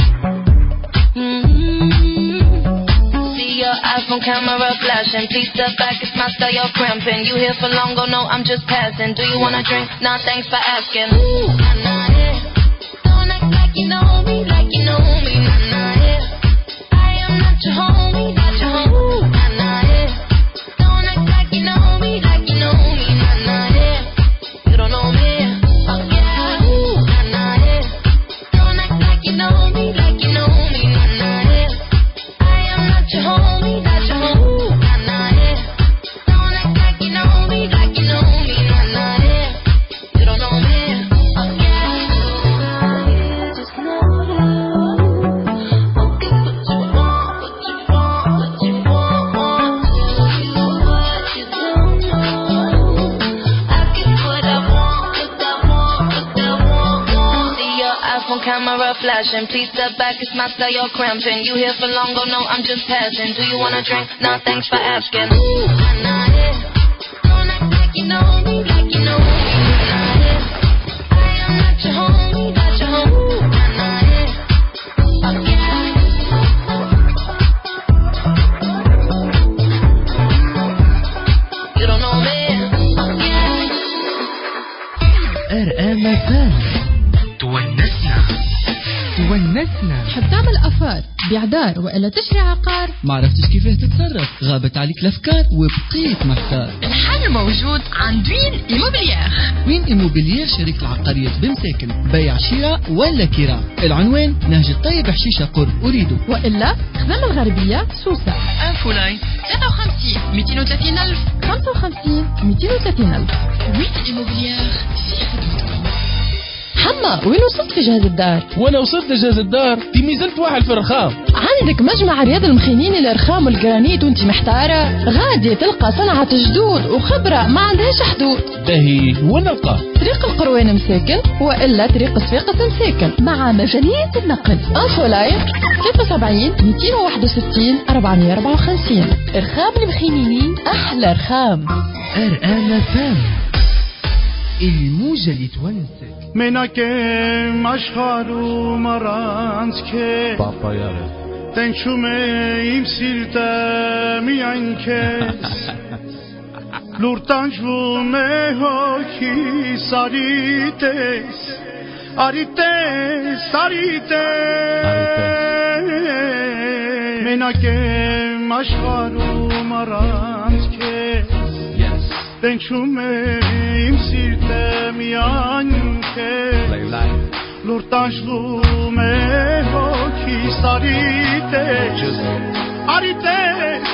S7: See your iPhone camera flashing. Please step back, it's my style, you're cramping. You here for long, go no, I'm just passing. Do you wanna drink? Nah, thanks for asking. Ooh, nah, yeah. Don't act like you know me, like you know me. Nah, yeah. I am not your homie, not your homie. Ooh, nah, yeah. Don't act like you know me, like you know me. Nah, yeah. You don't know me. Oh yeah. Ooh, nah, yeah. Don't act like you know me, like you know me. Nah, yeah. I am not your homie, not your homie. Ooh, nah, yeah. Don't act like you know me, like you know me. Nah, yeah. You don't know me. Oh yeah. Just know that. Okay, what you want, what you want, what you want. Tell you what you don't know. I get what I want, what I want, what I want. See your iPhone camera flashing. Please step back, it's my style, you're cramping. You here for long, go no, I'm just passing. Do you wanna drink? Nah, thanks for asking. Ooh, nah, yeah. Don't act like you know me, like you know me. Nah, yeah. I am not your homie, not your homie. Ooh, nah, yeah. Oh, yeah. You don't know me. Oh, yeah.
S13: RMFM ونسنا.
S3: حب تعمل أفار بعدار وإلا تشري عقار،
S4: ما عرفتش كيفاه تتصرف، غابت عليك الأفكار وبقيت محتار.
S3: الحل موجود عند وين إيموبليير.
S4: وين إيموبليير شريك العقاريات بمساكن، بيع شراء ولا كراء. العنوان نهج الطيب حشيشة قرب أريده،
S3: وإلا خدمة الغربية سوسة.
S4: انفولاين
S3: 53 230 ألف 55 230 ألف. وين إيموبليير في خدمتكم. حما وين وصلت في جهاز الدار؟
S14: وانا وصلت لجهاز الدار تيمي زلت واحد في الرخام.
S3: عندك مجمع رياض المخينين الرخام والجرانيت وانت محتارة؟ غادي تلقى صنعة جدود وخبرة ما عندهاش حدود.
S14: باهي وين نلقى؟
S3: طريق القروان مساكن والا طريق صفاقس مساكن مع مجانية النقل. انفولاين 73 261 454. رخام المخينين احلى رخام.
S13: RMFM الموجة اللي تونسك.
S15: منك مشخارو مرانسك
S14: بابا يارا
S15: تنشوم يمسيرتا ميانكس لورتانجوم هوكي ساريتس أريتس منك مشخارو مرانسك تنشوم يمسيرتا ميانكس لورتانجوم هوكي ساريتس أريتس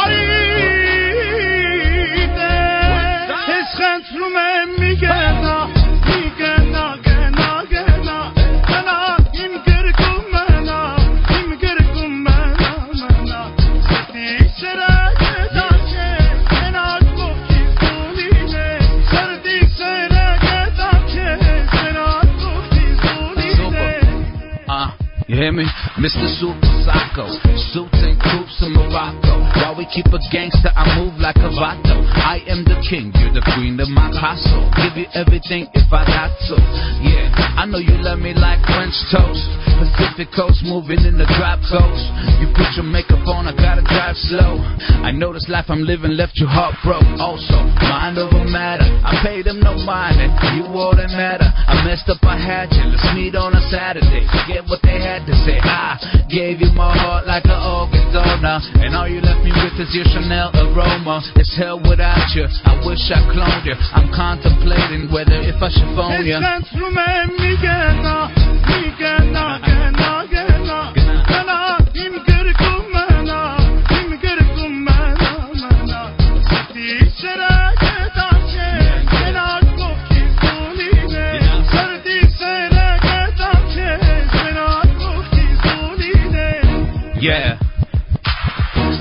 S15: اسخنت رومن میگنا میگنا گنا گنا انا يمكركم منا يمكركم منا منا ستي سراغتاك انا كوكي سولينه سردي سراغتاك انا كوكي سولينه.
S16: You hear me? Mr. Super Psycho, suits and coops in Morocco. While we keep a gangster, I move like a vato. I am the king, you're the queen of my castle. Give you everything if I got to. Yeah, I know you love me like French toast. Pacific coast, moving in the drop coast. You put your makeup on, I gotta drive slow. I know this life I'm living left you heartbroken. Also, mind over matter. I paid them no mind, and you all that matter. I messed up, I had you. Let's meet on a Saturday. Forget what they had to say. I gave you my heart like an organ donor, and all you left me with is your Chanel aroma. It's hell without you. I wish I cloned you. I'm contemplating whether if I should phone you.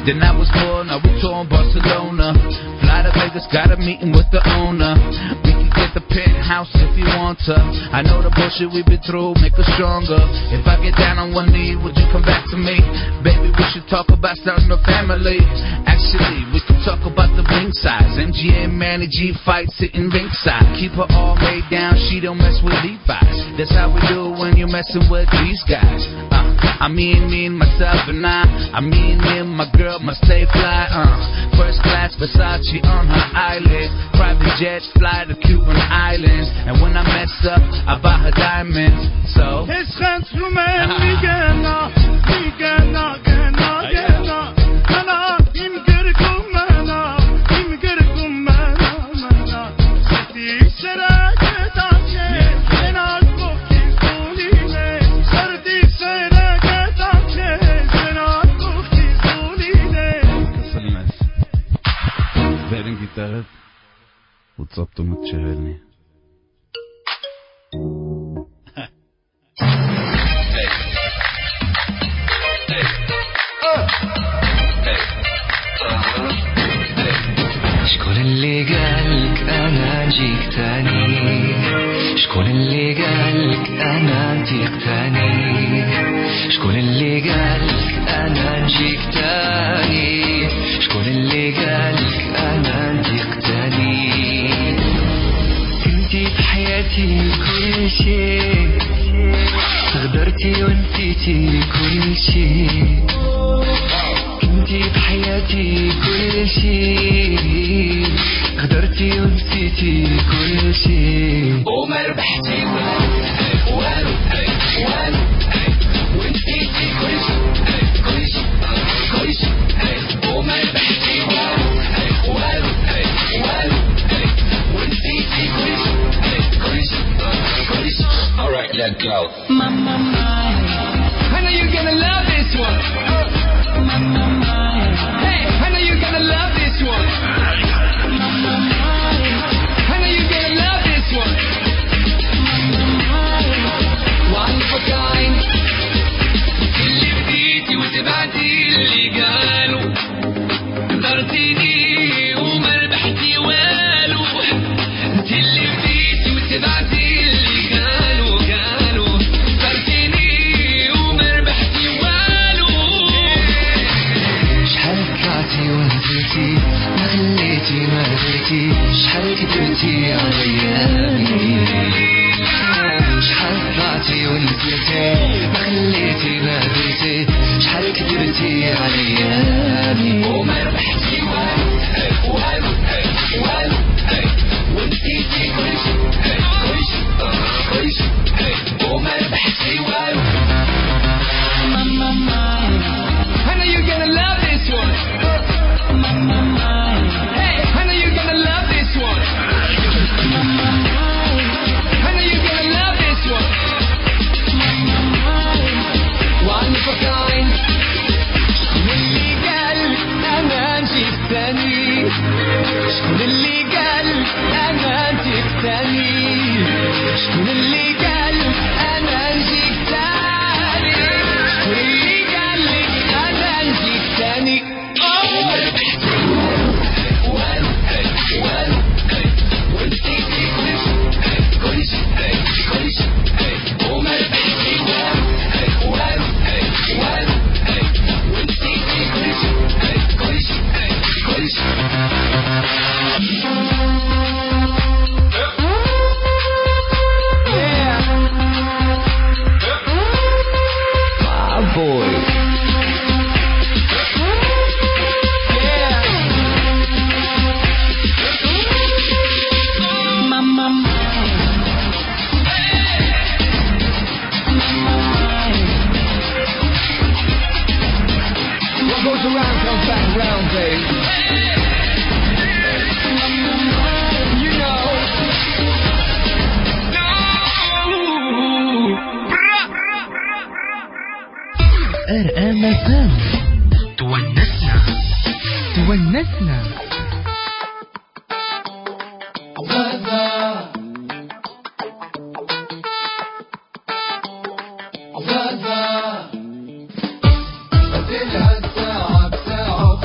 S16: Then I was poor, now we touring Barcelona. Fly to Vegas, got a meeting with the owner. We can get the penthouse if you want to. I know the bullshit we've been through make us stronger. If I get down on one knee, would you come back to me? Baby, we should talk about starting a family. Actually, we can talk about the ring size. MGA and Manny G fight sitting ringside. Keep her all made down, she don't mess with Levi's. That's how we do when you're messing with these guys. I mean me and myself and I mean me and my girl must stay fly. First class Versace on her eyelid. Private jet fly to Cuban islands. And when I mess up, I buy her diamonds. So
S17: تغف وتصبتم وتشهلني
S18: شكون اللي قالك انا نجيك تاني شكون اللي قالك انا نطيق تاني شكون اللي قالك انا نجيك تاني شكون اللي قالك انا نطيق تاني كنتي في حياتي كل شيء غدرتي ونسيتي كل شيء كنتي في حياتي كل شيء غدرتي ونسيتي كل شيء وما ربحتي والو والو والو ونسيتي كل شيء كل شيء كل شيء وما ربحتي والو والو والو ونسيتي كل شيء كل شيء كل شيء. Alright, let's go. Mama, I know you're gonna love this one. Mama, hey, I know you're gonna love this one. Mama, I know you're gonna love this one. One of a kind. اللي بديتي وتبعتي اللي قالوا قدرتيني وما ربحتي والو انت اللي بديتي وتبعتي اللي قالوا قدرتيني وما ربحتي والو شحال طلعتي ونزلتي ما خليتي ما درتي شحال كدرتي عليامي شحال طلعتي ونزلتي ما خليتي ما درتي شحال كدرتي عليامي وما ربحتي والو والو والو ونسيتي كل شيء كل شيء كل شيء وما ربحتي والو. I know you're gonna love this one. Hey, I know you're gonna love this one. I know you're gonna love this one. One of a kind. شكون اللي قال أنا نجيك تاني شكون اللي قال أنا نجيك تاني شكون اللي قال أنا نجيك تاني شكون اللي قال لك أنا نجيك تاني ونسيتي كل شيء كل شيء وما ربحتي والو والو ونسيتي كل شيء كل شيء كل شيء.
S13: RMFM تونسنا
S1: بدلها الساعة بساعة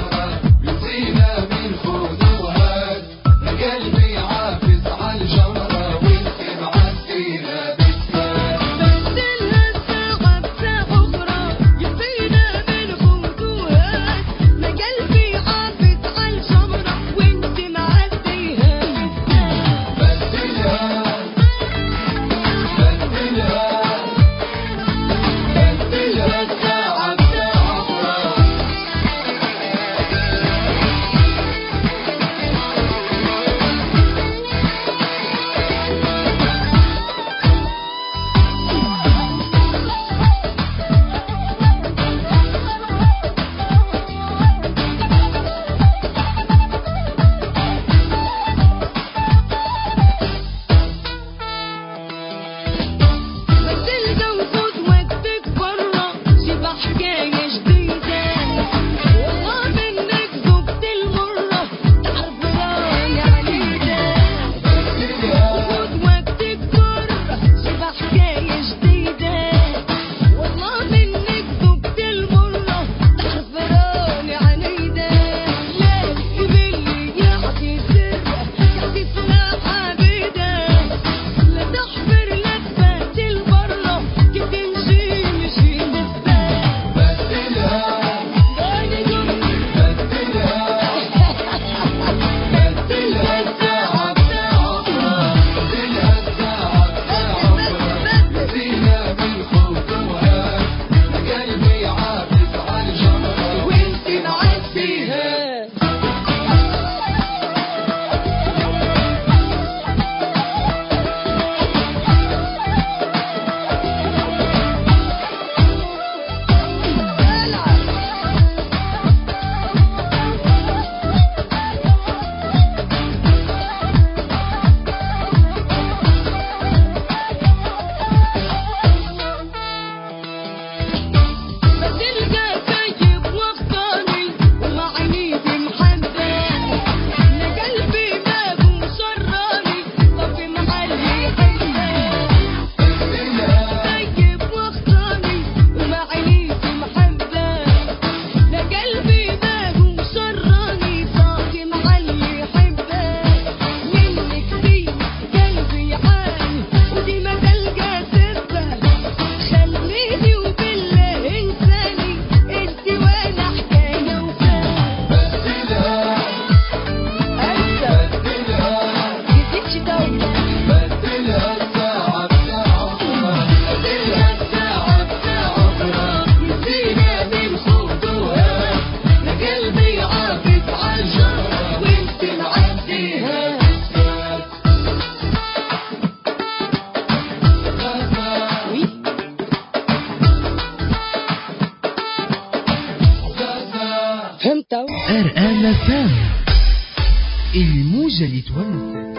S13: على سامي الموجة اللي تونس.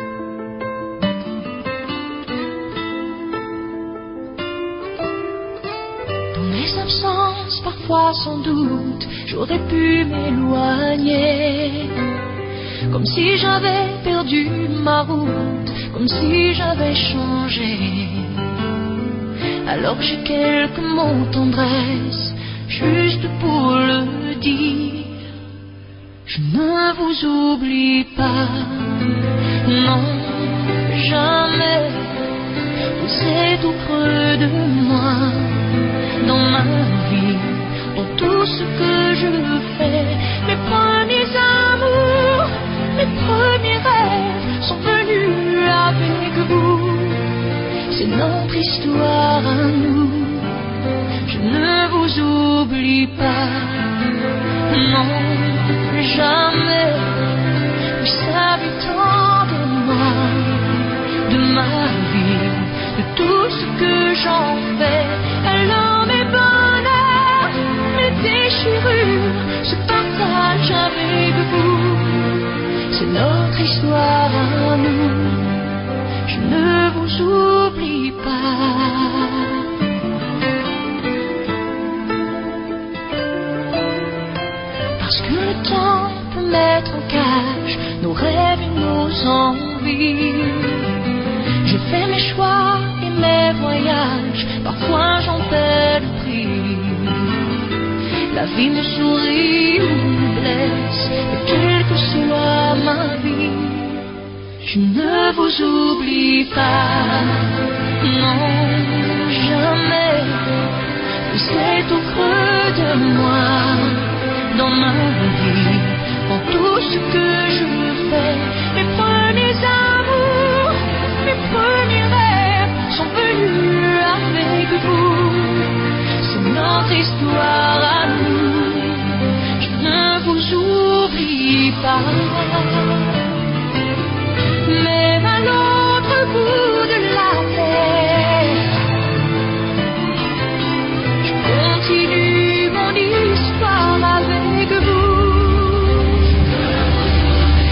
S19: Dans mes absences, parfois sans doute, j'aurais pu m'éloigner. Comme si j'avais perdu ma route, comme si j'avais changé. Alors j'ai quelques mots tendresse, juste pour le dire. Je ne vous oublie pas, non, jamais. Vous êtes au creux de moi, dans ma vie, dans tout ce que je fais. Mes premiers amours, mes premiers rêves sont venus avec vous. C'est notre histoire à nous. Je ne vous oublie pas, non, jamais. Vous savez tant de moi, de ma vie, de tout ce que j'en fais. Alors mes bonheurs, mes déchirures se partagent avec vous. C'est notre histoire à nous. Je ne vous oublie pas. Parce que le temps peut mettre en cage nos rêves et nos envies. Je fais mes choix et mes voyages, parfois j'en paie le prix. La vie me sourit ou me blesse, et quelle que soit ma vie, je ne vous oublie pas, non, jamais. Vous êtes au creux de moi, dans ma vie, dans tout ce que je fais. Mes premiers amours, mes premiers rêves sont venus avec vous. C'est notre histoire à nous. Je ne vous oublie pas. Même à l'autre bout de la terre, je continue mon histoire avec vous.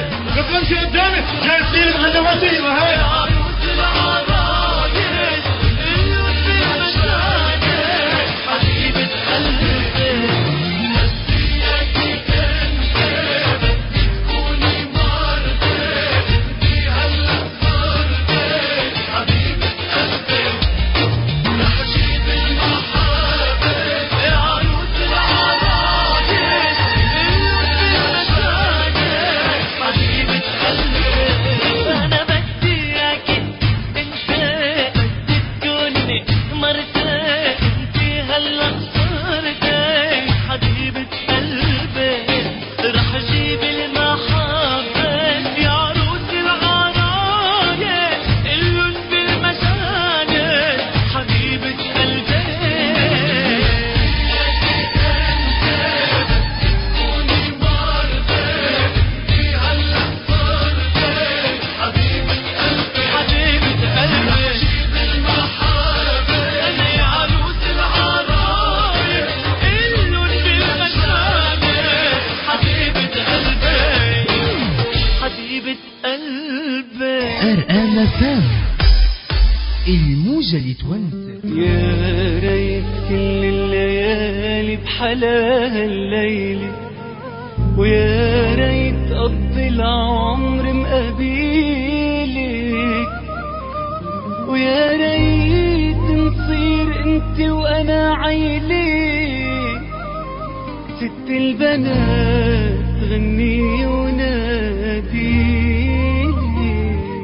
S15: بتمشي قدامي جايبين الهجماتي وهي
S13: الموجة اللي تونس.
S18: يا ريت كل الليالي بحلاها الليلة، ويا ريت قضي العمر مقابلك، ويا ريت نصير انت وانا عيلة، ست البنات غني وناديلي،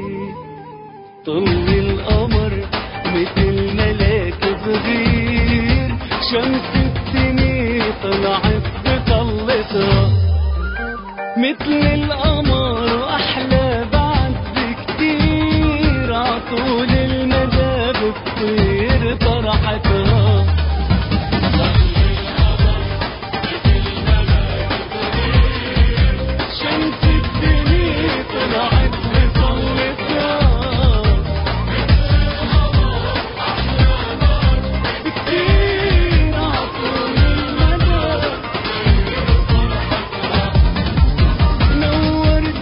S18: طلي القمر مثل ملاك صغير، شمس السنين طلعت بطلتها مثل القمر واحلى بعد بكتير، عطول المدى بتطير طرحتها. شمس السنين طلعت بطلتها نورت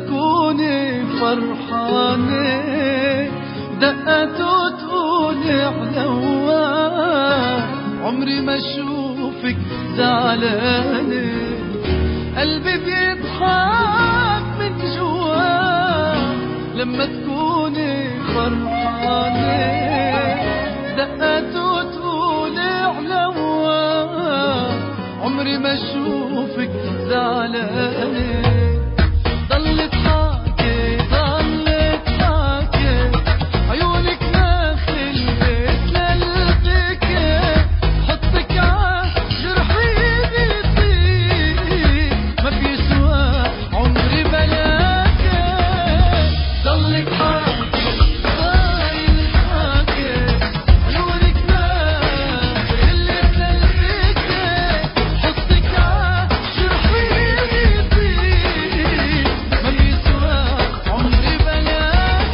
S12: تكوني فرحانة دقت وتقولي علوا عمري ما اشوفك زعلانة قلبي بيضحك من جوا لما تكوني فرحانة دقت وتقولي علوا عمري ما اشوفك زعلانة ضلت حاكي ضلت حاكي عيونك ما خلت لقلبك حطك عجرحي بيطير ما بيسوى عمري بلاك ضلت حاكي ضلت حاكي عيونك ما خلت لقلبك حطك عجرحي بيطير ما بيسوى عمري بلاك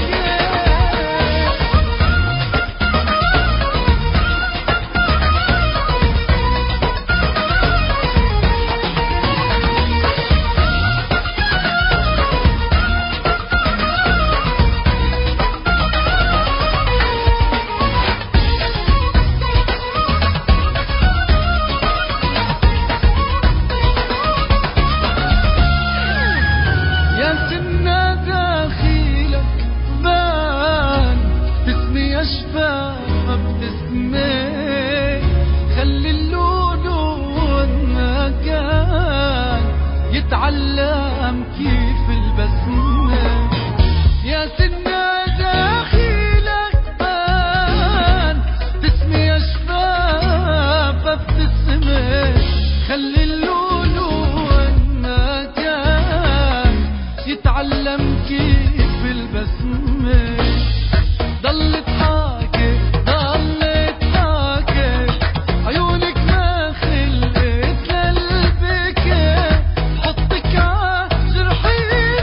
S12: يا سنة داخلك بان تسمي أشباه بتسمي خلي اللون ما كان يتعلم كيف البسمة يا سنة داخلك بان تسمي أشباه بتسمي خلي اللون ما كان يتعلم كيف البسمة ضلت حاكي ضلت حاكي عيونك ما خلت لقلبك حطك عجرحي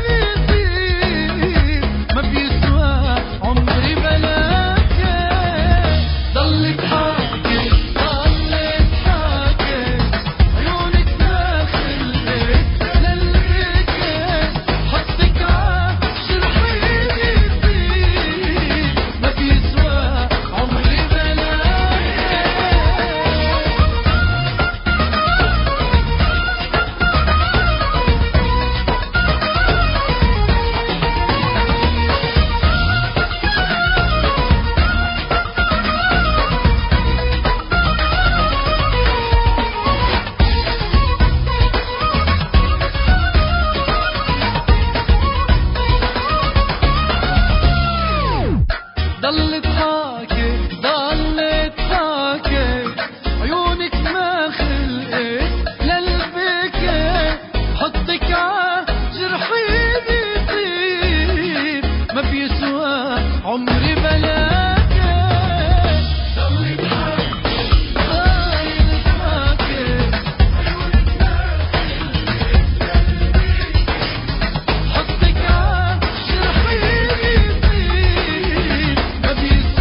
S12: بيطير ما بيسوى عمري بلاك ضلت حاكي ضلت حاكي عيونك ما خلت لقلبك حطك عجرحي بيطير ما بيسوى عمري بلاك ضلت حاكي ضلت حاكي عيونك ما خلقت لقلبك حطك عجرحي بيطير ما بيسوى عمري بلاك ضلت حاكي ضلت حاكي حطك عجرحي بيطير ما بيسوى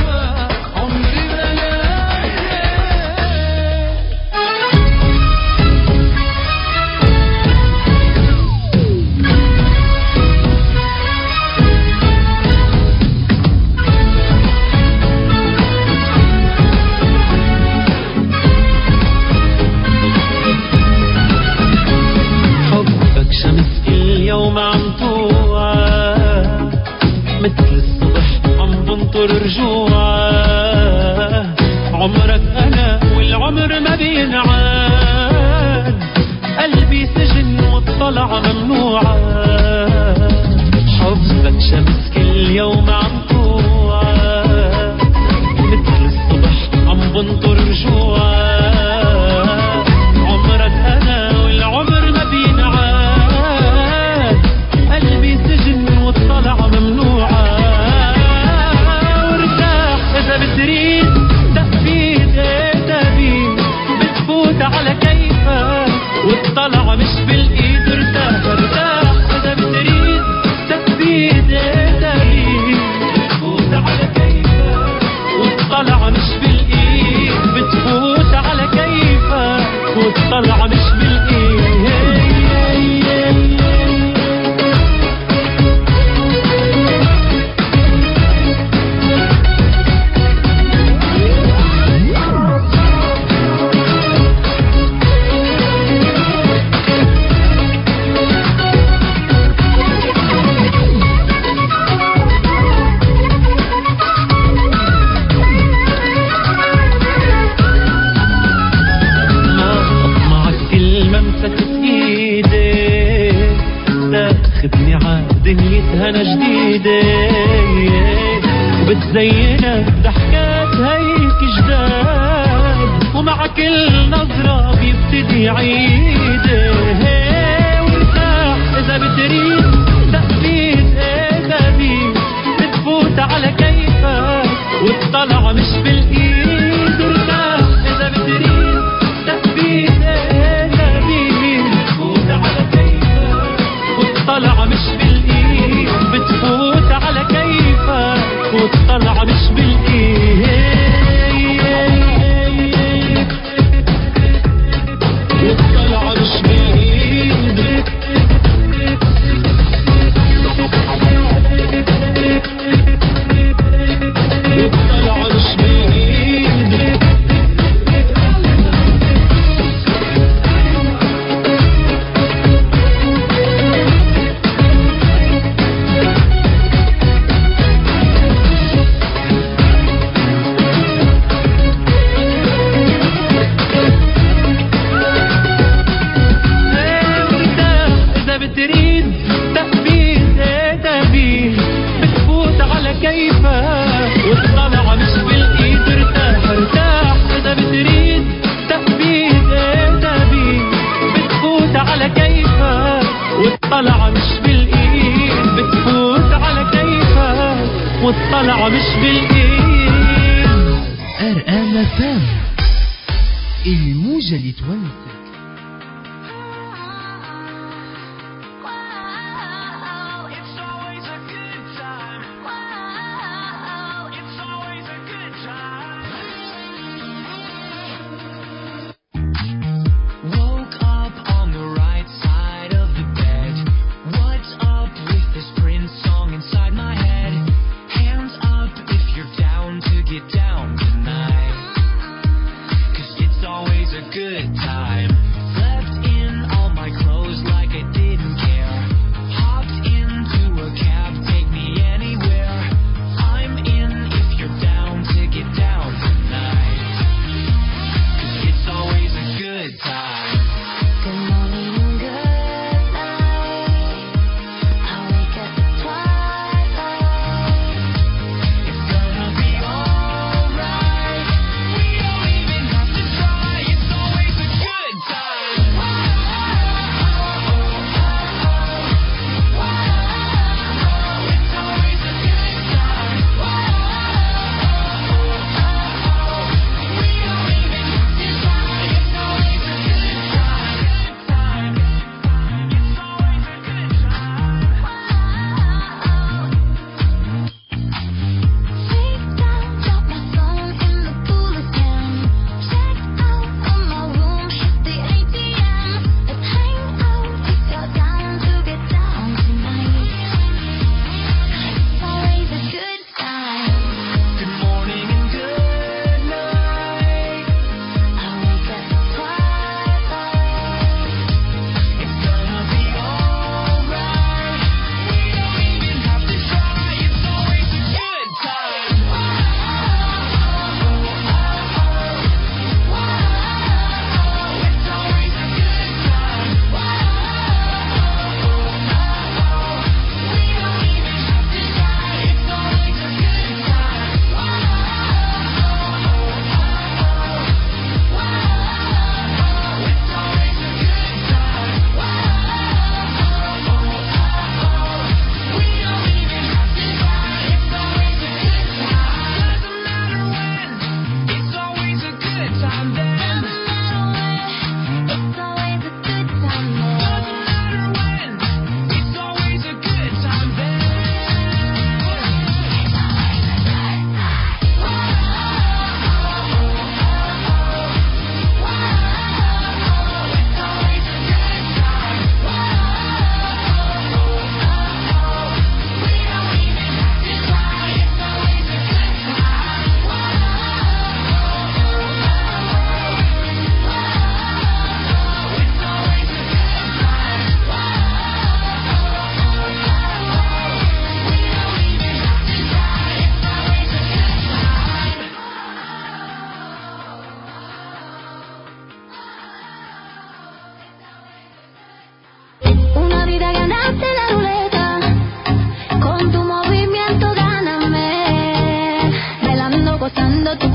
S18: لعبة جديدة وبتزينك ضحكات هيك جداد ومع كل نظرة بيبتدي عيدة وارتاح إذا بتريد تقبيل تقبيل بتفوت على كيفك والطلعة مش بالإيد ارتاح إذا بتريد تقبيل تقبيل بتفوت على كيفك والطلعة مش بالإيد بتفوت على كيفك والطلعة مش بالإيد والطلعة مش بالإيد والطلعة مش بالإيد إذا بتريد تقبيل تقبيل بتفوت على كيفك والطلعة مش بالإيد ارتاح ارتاح إذا بتريد تقبيل تقبيل بتفوت على كيفك والطلعة مش بالإيد بتفوت على كيفك والطلعة مش بالإيد.
S4: RMF FM الموجة اللي تونسك.
S18: Woke up on the right side of the bed. What's up with this Prince song inside my head? Hands up if you're down to get down tonight. 'Cause it's always a good time.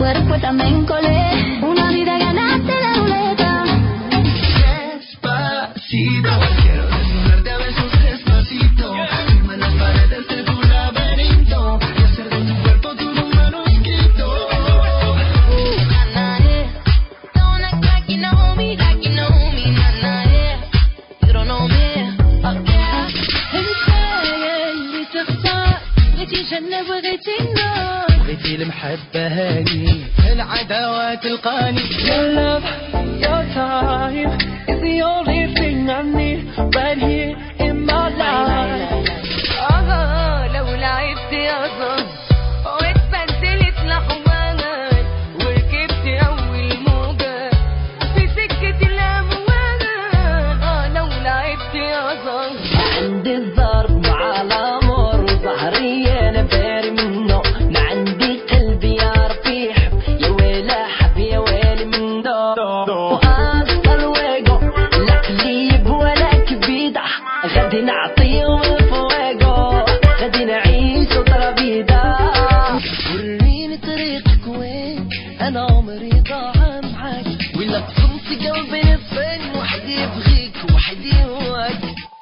S7: cuerpo también colé. Una vida ganaste la ruleta.
S18: Despacito, quiero desnudarte a besos despacito. Firma en las paredes de tu laberinto y hacer de tu cuerpo todo un manuscrito.
S7: Nana, don't act like you know me, nana, you don't know me, okay. اللي تختار يتجنب وغيتينا
S18: بغيتي المحبة هاني العداوة تلقاني. Your love, your time is the only thing I need right here in my life.
S7: لو لعبت يا ظن واتبدلت لحظات وركبت أول موجة في سكة الأموال. لو لعبت يا ظن
S18: عندي الضرب مع الأمور وظهري أنا باري منه. ما عندي قلبي يعرف يحب يا ويلا حب يا ويلي من دو. أصل ويجو لا قليب ولا كبيدة غادي نعطيهم الفويجو غادي نعيش طرابيدة. وريني طريقك وين أنا عمري ضاع معاك ولا قسمت قلبي نصين وحدي يبغيك وحدي هواك.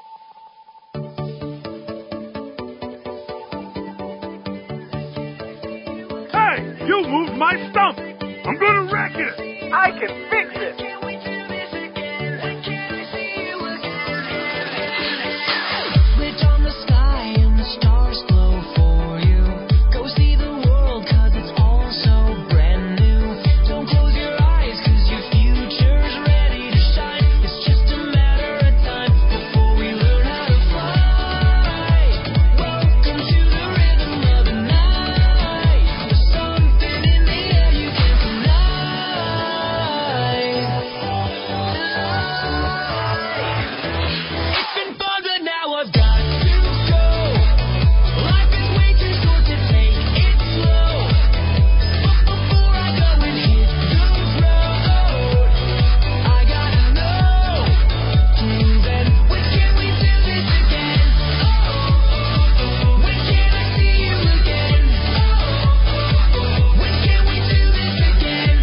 S15: Hey, you moved my stump. I'm gonna wreck it. I can fix it.
S18: Switch on the sky and the stars glow for you. Go see the world 'cause it's all so brand new. Don't close your eyes 'cause your future's ready to shine. It's just a matter of time before we learn how to fly. Welcome to the rhythm of the night. There's something in the air you can't deny. It's been fun but now I've got to go. Life is way too short to take it slow. But before I go and hit the road, I gotta know. Then when can we do this again? When can I see you again? When can we do this again?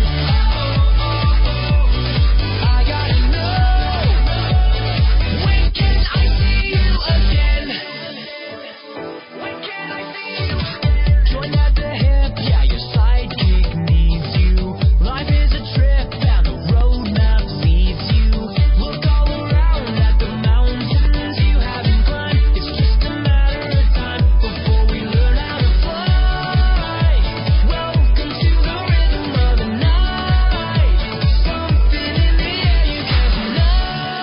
S18: I gotta know. When can I see you again? When can I see you again? Join at the hip, yeah, your sidekick needs you. Life is a trip, and the road map leads you. Look all around at the mountains you haven't climbed. It's just a matter of time before we learn how to fly. Welcome to the rhythm of the night. Something in the air you can't deny.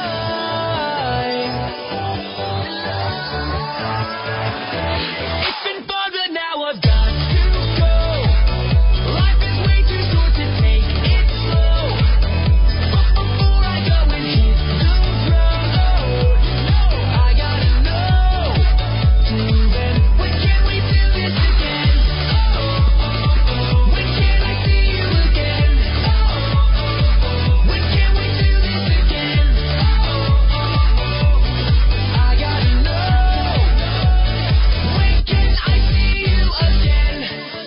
S18: It's been fun, but now I've got to go. Life is way too short to take it slow. But before I go and hit the road, I gotta know. Then when can we do this again? When can I see you again? When can we do this again? I gotta know. When can I see you again?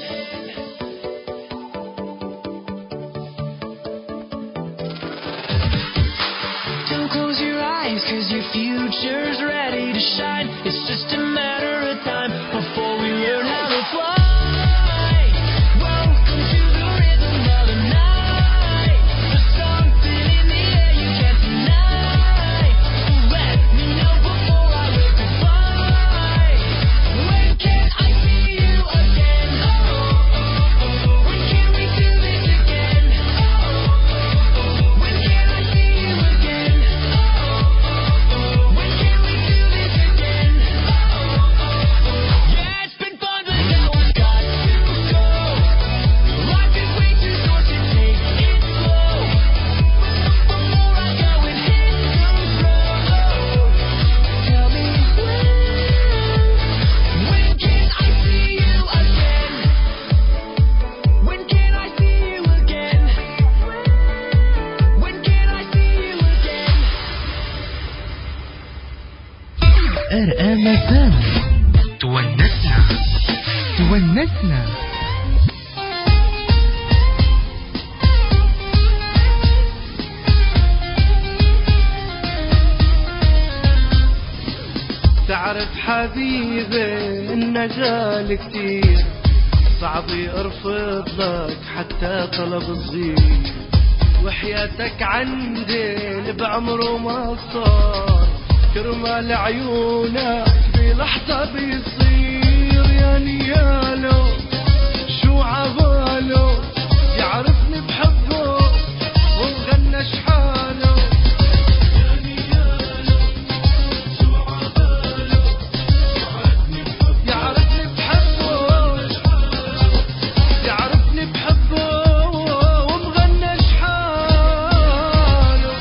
S18: Don't close your eyes 'cause your future's ready to shine. It's just a matter of time before we learn how to fly. Welcome to the rhythm of the night. There's something in the air you can't deny. Let me know before I wave goodbye. When can I see you again? When can we do this again? When can I see you again? When can we do this again? Yeah, it's been fun, but now I've got to go. Life is way too short to take it slow. Before I go and hit the road, tell me when can I see you again? When can I see you again? When can I see you again?
S13: RMFM تونسنا
S18: حبيبي النجال كتير صعب يرفض لك حتى طلب صغير وحياتك عندي بعمره ما صار كرمال عيونك بلحظة بيصير يا نيالو شو عباله يعرفني بحبه ومغنى شحاله يا نيالو شو عباله يعرفني بحبه يعرفني بحبه ومغنى شحاله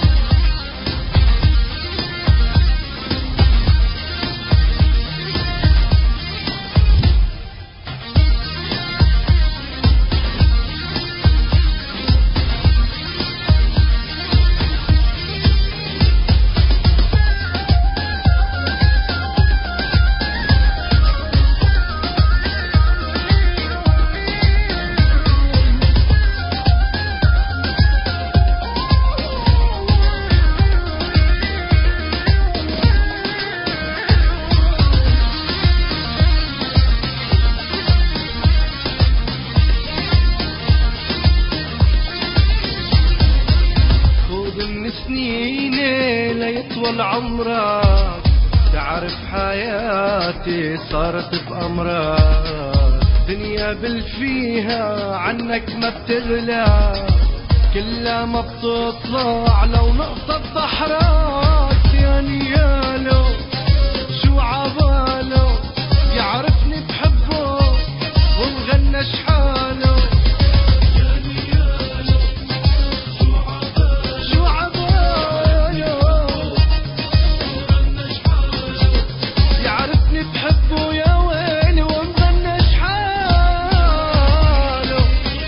S18: سنيني ليطول عمرك تعرف حياتي صارت بأمرك دنيا بالفيها عنك ما بتغلى كلها ما بتطلع لو نقطة بحرك يا نيالو شو عباله يعرفني بحبه ومغنى شحاله بحبه يا ويلي ومغنى شحاله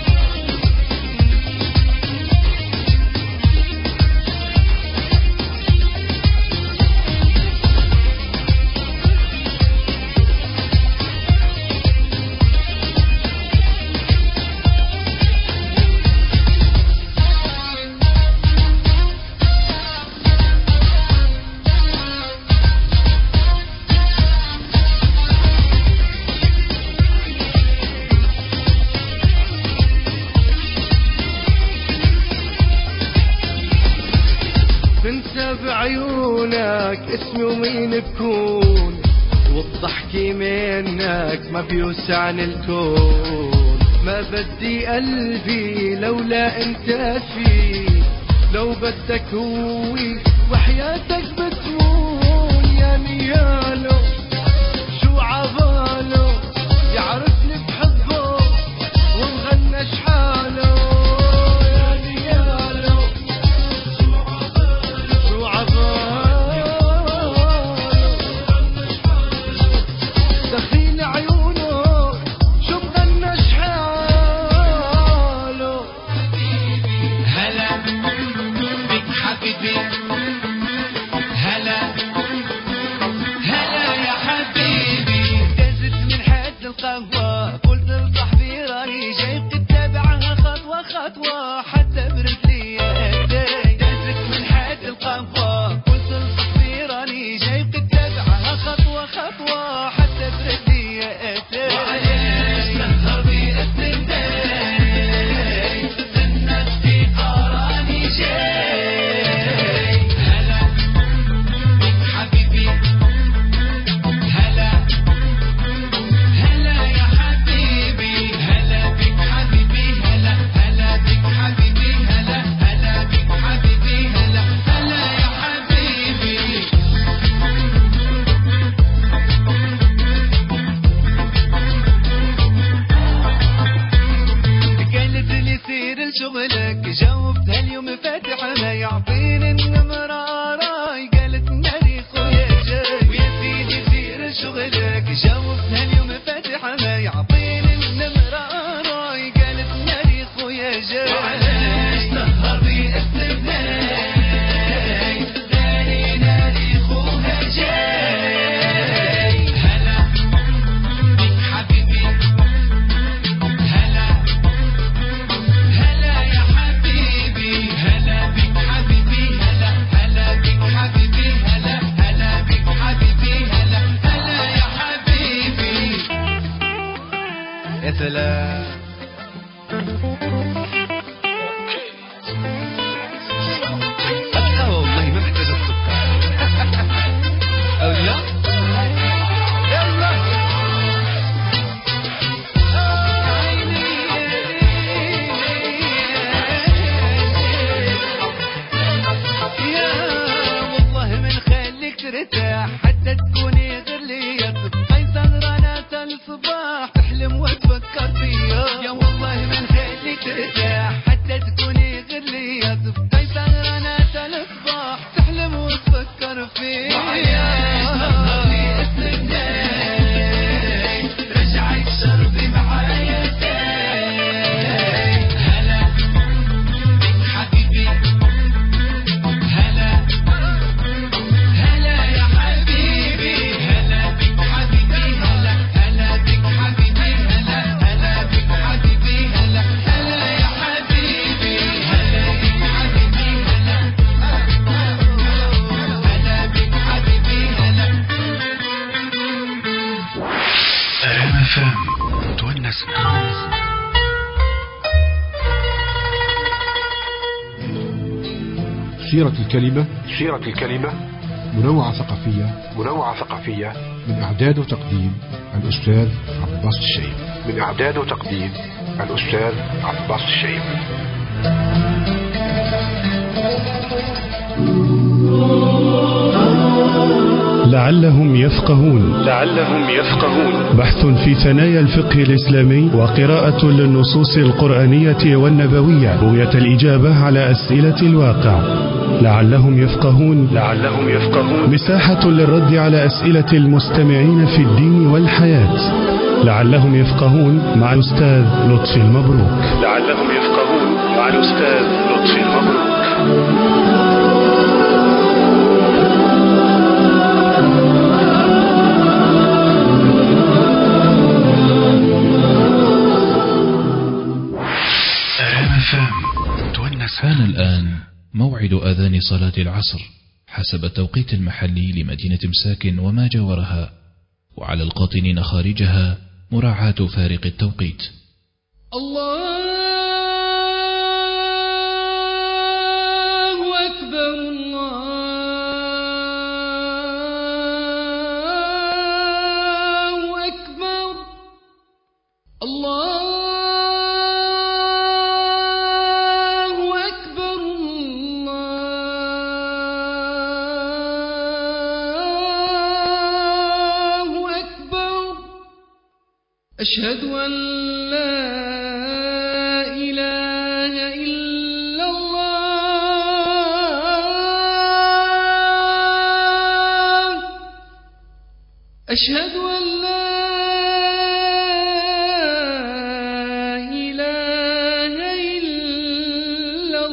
S18: بنسى بعيونك اسمي ومين بكون وبضحكي منك ما بيوسعني الكون ما بدي قلبي لولا انت فيه لو بدك هوي وحياتك بتمون يا نيالو شو عباله يعرفني بحبه ومغنى شحاله هلا يا سلام. والله ما محتاج السكر. أو لا يلا يا والله من خليك ترتاح حتى تكوني غير ليا تصحي سهرانة الصباح تحلم وتفكر فيا. يا والله من خليك ترتاح حتى تكوني غير ليا تصحي سهرانة الصباح تحلم وتفكر فيا. رجعك شربي معايا هلا بك حبيبي هلا هلا يا حبيبي هلا بك حبيبي هلا هلا بك حبيبي هلا هلا بك حبيبي هلا هلا يا حبيبي هلا بك حبيبي هلا هلا بك حبيبي هلا.
S15: أرام فام تونسنا.
S20: سيرة الكلمة
S15: منوعة
S20: ثقافية
S15: من إعداد وتقديم الأستاذ عباس الشيب. لعلهم يفقهون بحث في ثنايا الفقه الإسلامي وقراءة للنصوص القرآنية والنبوية بغية الإجابة على أسئلة الواقع. لعلهم يفقهون مساحة للرد على أسئلة المستمعين في الدين والحياة. لعلهم يفقهون مع الأستاذ لطفي المبروك.
S21: حان الآن موعد أذان صلاة العصر حسب التوقيت المحلي لمدينة مساكن وما جاورها، وعلى القاطنين خارجها مراعاة فارق التوقيت.
S9: الله أكبر الله أكبر الله أشهد أن لا إله إلا الله أشهد أن لا إله إلا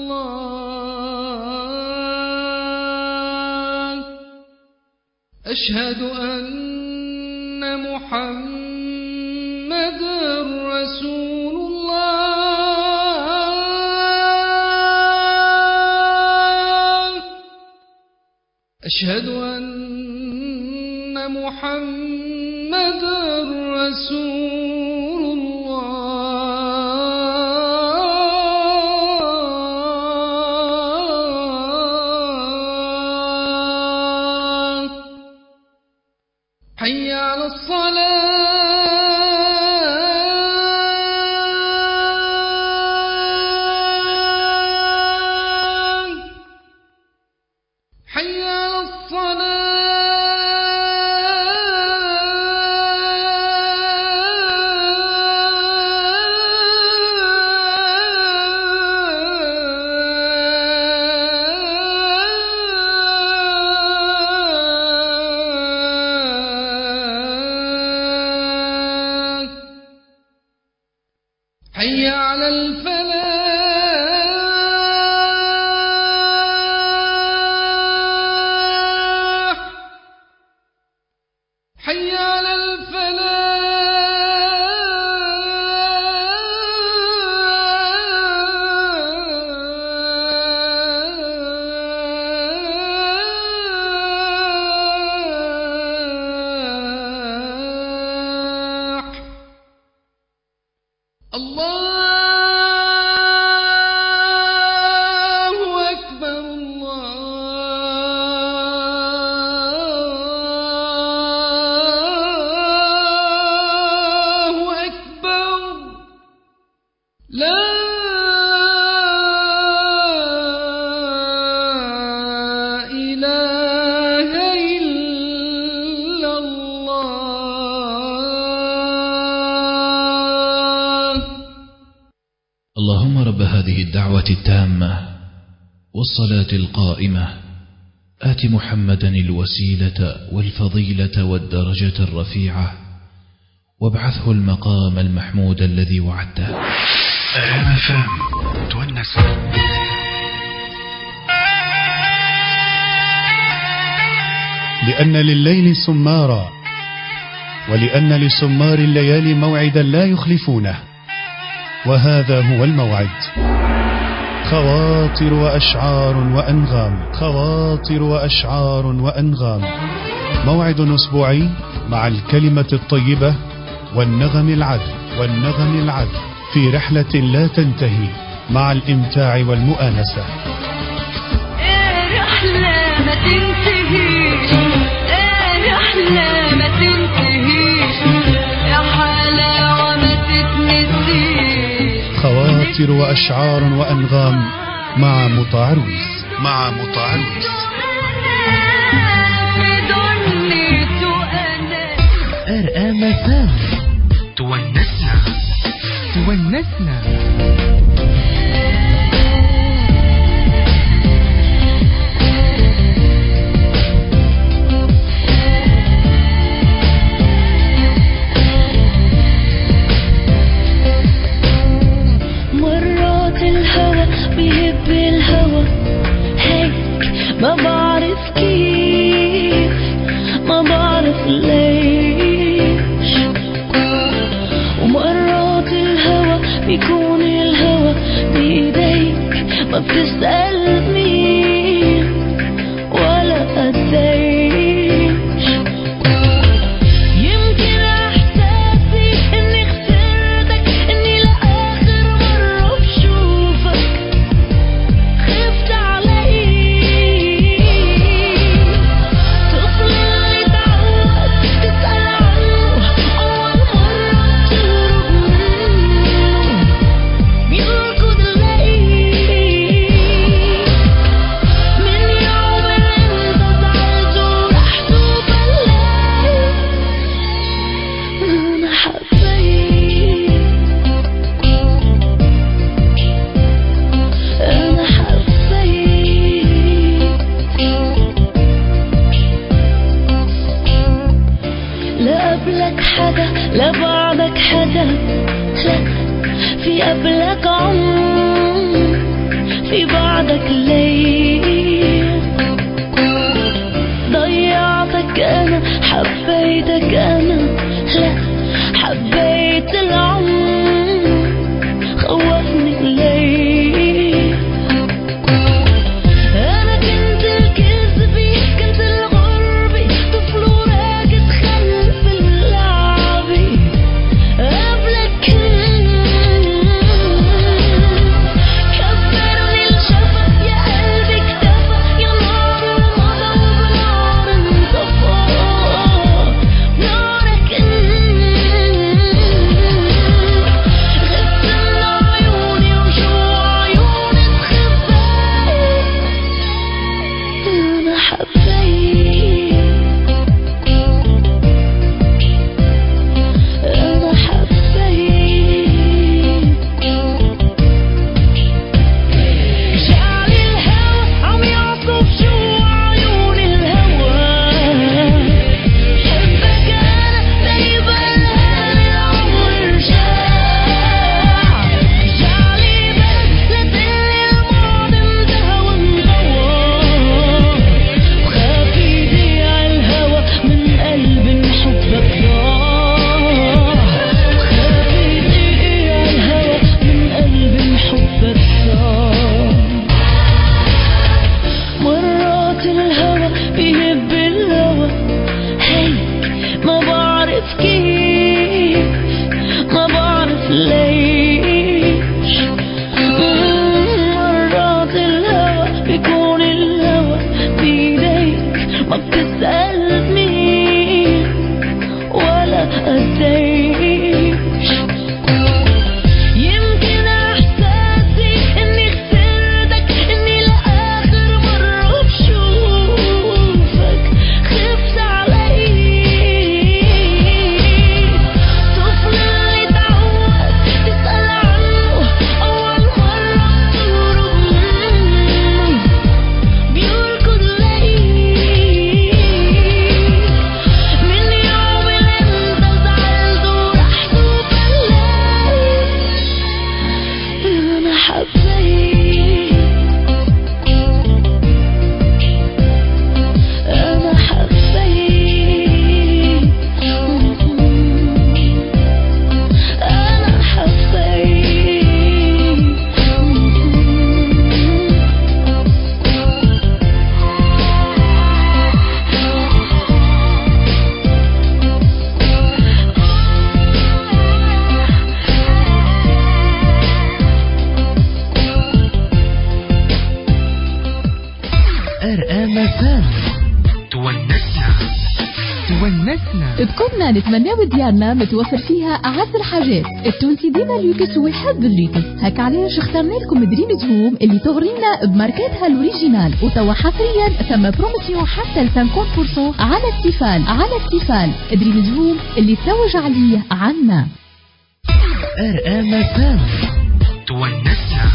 S9: الله أشهد أن محمد رسول الله أشهد أن محمد رسول الله. حي على الصلاة حي على الصلاة حي على الفلاح حي على الفلاح
S21: اللهم رب هذه الدعوة التامة والصلاة القائمة آت محمدا الوسيلة والفضيلة والدرجة الرفيعة وابعثه المقام المحمود الذي وعدته.
S20: أنا فهم تونس.
S6: لأن لليل سمارا ولأن لسمار الليالي موعدا لا يخلفونه، وهذا هو الموعد. خواطر وأشعار وأنغام، خواطر وأشعار وأنغام، موعد أسبوعي مع الكلمة الطيبة والنغم العذب، والنغم العذب في رحلة لا تنتهي مع الإمتاع والمؤانسة.
S19: رحلة ما تنتهيش، رحلة ما تنتهيش، يا حلاوة ما تتنسيش.
S6: خواطر وأشعار وأنغام مع مطاعروس، مع مطاعروس.
S18: أرآم فام تونسنا، تونسنا.
S19: مرات الهوى بيهب الهوى هيك، ما بعرف كيف، ما بعرف ليش. ومرات الهوى بيكون الهوى بإيديك، ما بتسأل مين ولا قديش. يمكن احساسي اني خسرتك، اني لآخر مرة بشوفك خفت عليك. طفل اللي تعود تسأل عنه، أول مرة تهرب منه بيركض ليك. من يوم اللي انت زعلت ورحت وبليت، أنا حبيت، أنا حبيت. لا قبلك حدا، لا بعدك حدا، لا في قبلك عمر، في بعدك ليل. ضيعتك أنا، حبيتك أنا، لا حبيت العمر، خوفني الليل. أنا كنت الكذبي، كنت الغربي، طفل وراقد خلف اللعبي. قبلك كبرني الشفق، يا قلبي اكتفى، يا نار مضى وبنار انطفى. نارك قديش يمكن احساسي اني خسرتك، اني لاخر مرة بشوفك خفت علي. طفل اللي تعود تسأل عنه اول مرة بتهرب منه بيركض لي. من يوم اللي انت زعلت ورحت وبليت انا حبيت، انا حبيت، انا
S13: RMFM تونسنا
S3: بكلنا نتمناو ديارنا متوفر فيها أعز الحاجات. التونسي ديما لوكس ويحب اللوكس، هكا علاش اخترنا لكم دريم زهوم اللي تغرينا بماركاتها الأوريجينال. وتوا حصريا ثم بروموسيون حتى ل 50% على اكتفال دريم زهوم اللي تزوج عليه عنا.
S13: RMFM تونسنا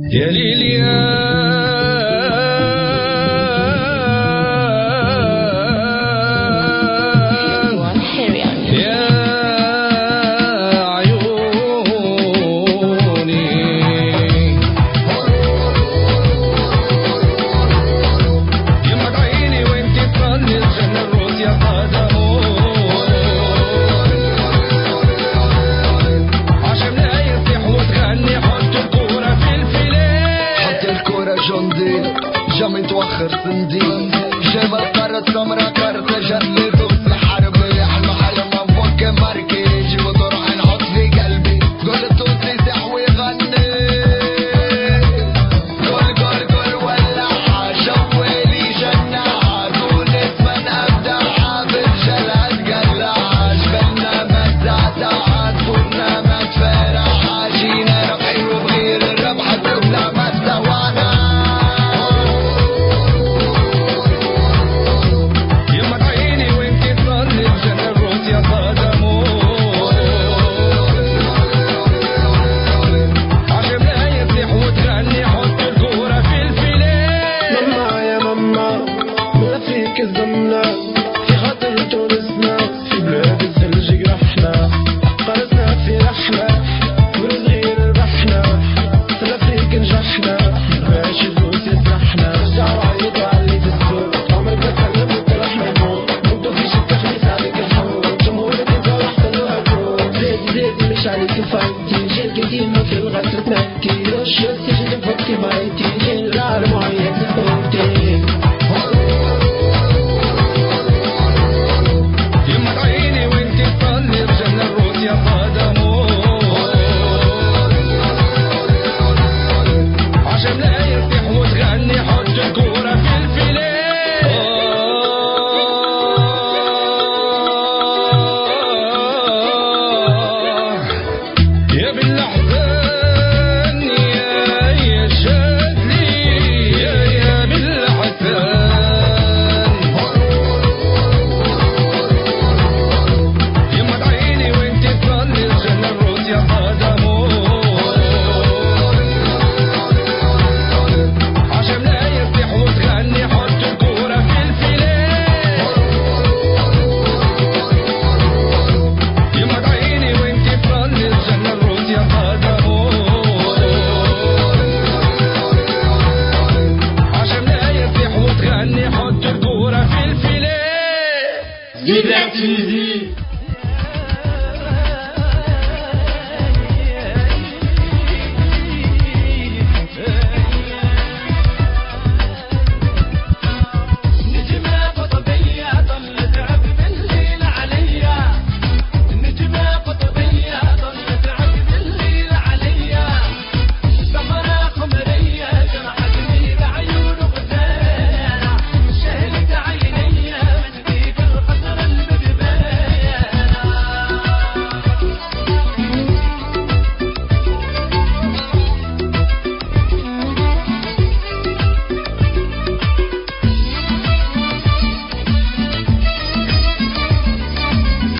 S18: يا ليلي
S1: جامي توخر سندين جبل قارة سمرة كارت جلد وفي حرب يحلم حلم فوق ماركيج وتروح نحط في قلبي قلت توتي سحوي غني قول ولعها شويلي جنعها تونس من أبدعها بالجلد قلعها جبلنا ما تزعزعها كنا ما تفرحها جينا ربحي وبغير الربحة تبلع ما تسوانا
S18: كذبنا في خاطر تونسنا في بلاد الثلج جرحنا قرصنا في رحنا ورزغير ربحنا سلافريك نجحنا باش الفلوس يسرحنا شعر عيط علي في السوق عمرك بتكلم وترحنا نموت نبدو في شك خميس عليك الحوت جمهورك انت رحت الهجوم زيد مش عليك فانتي جيل قديم في الغسل تنكي رش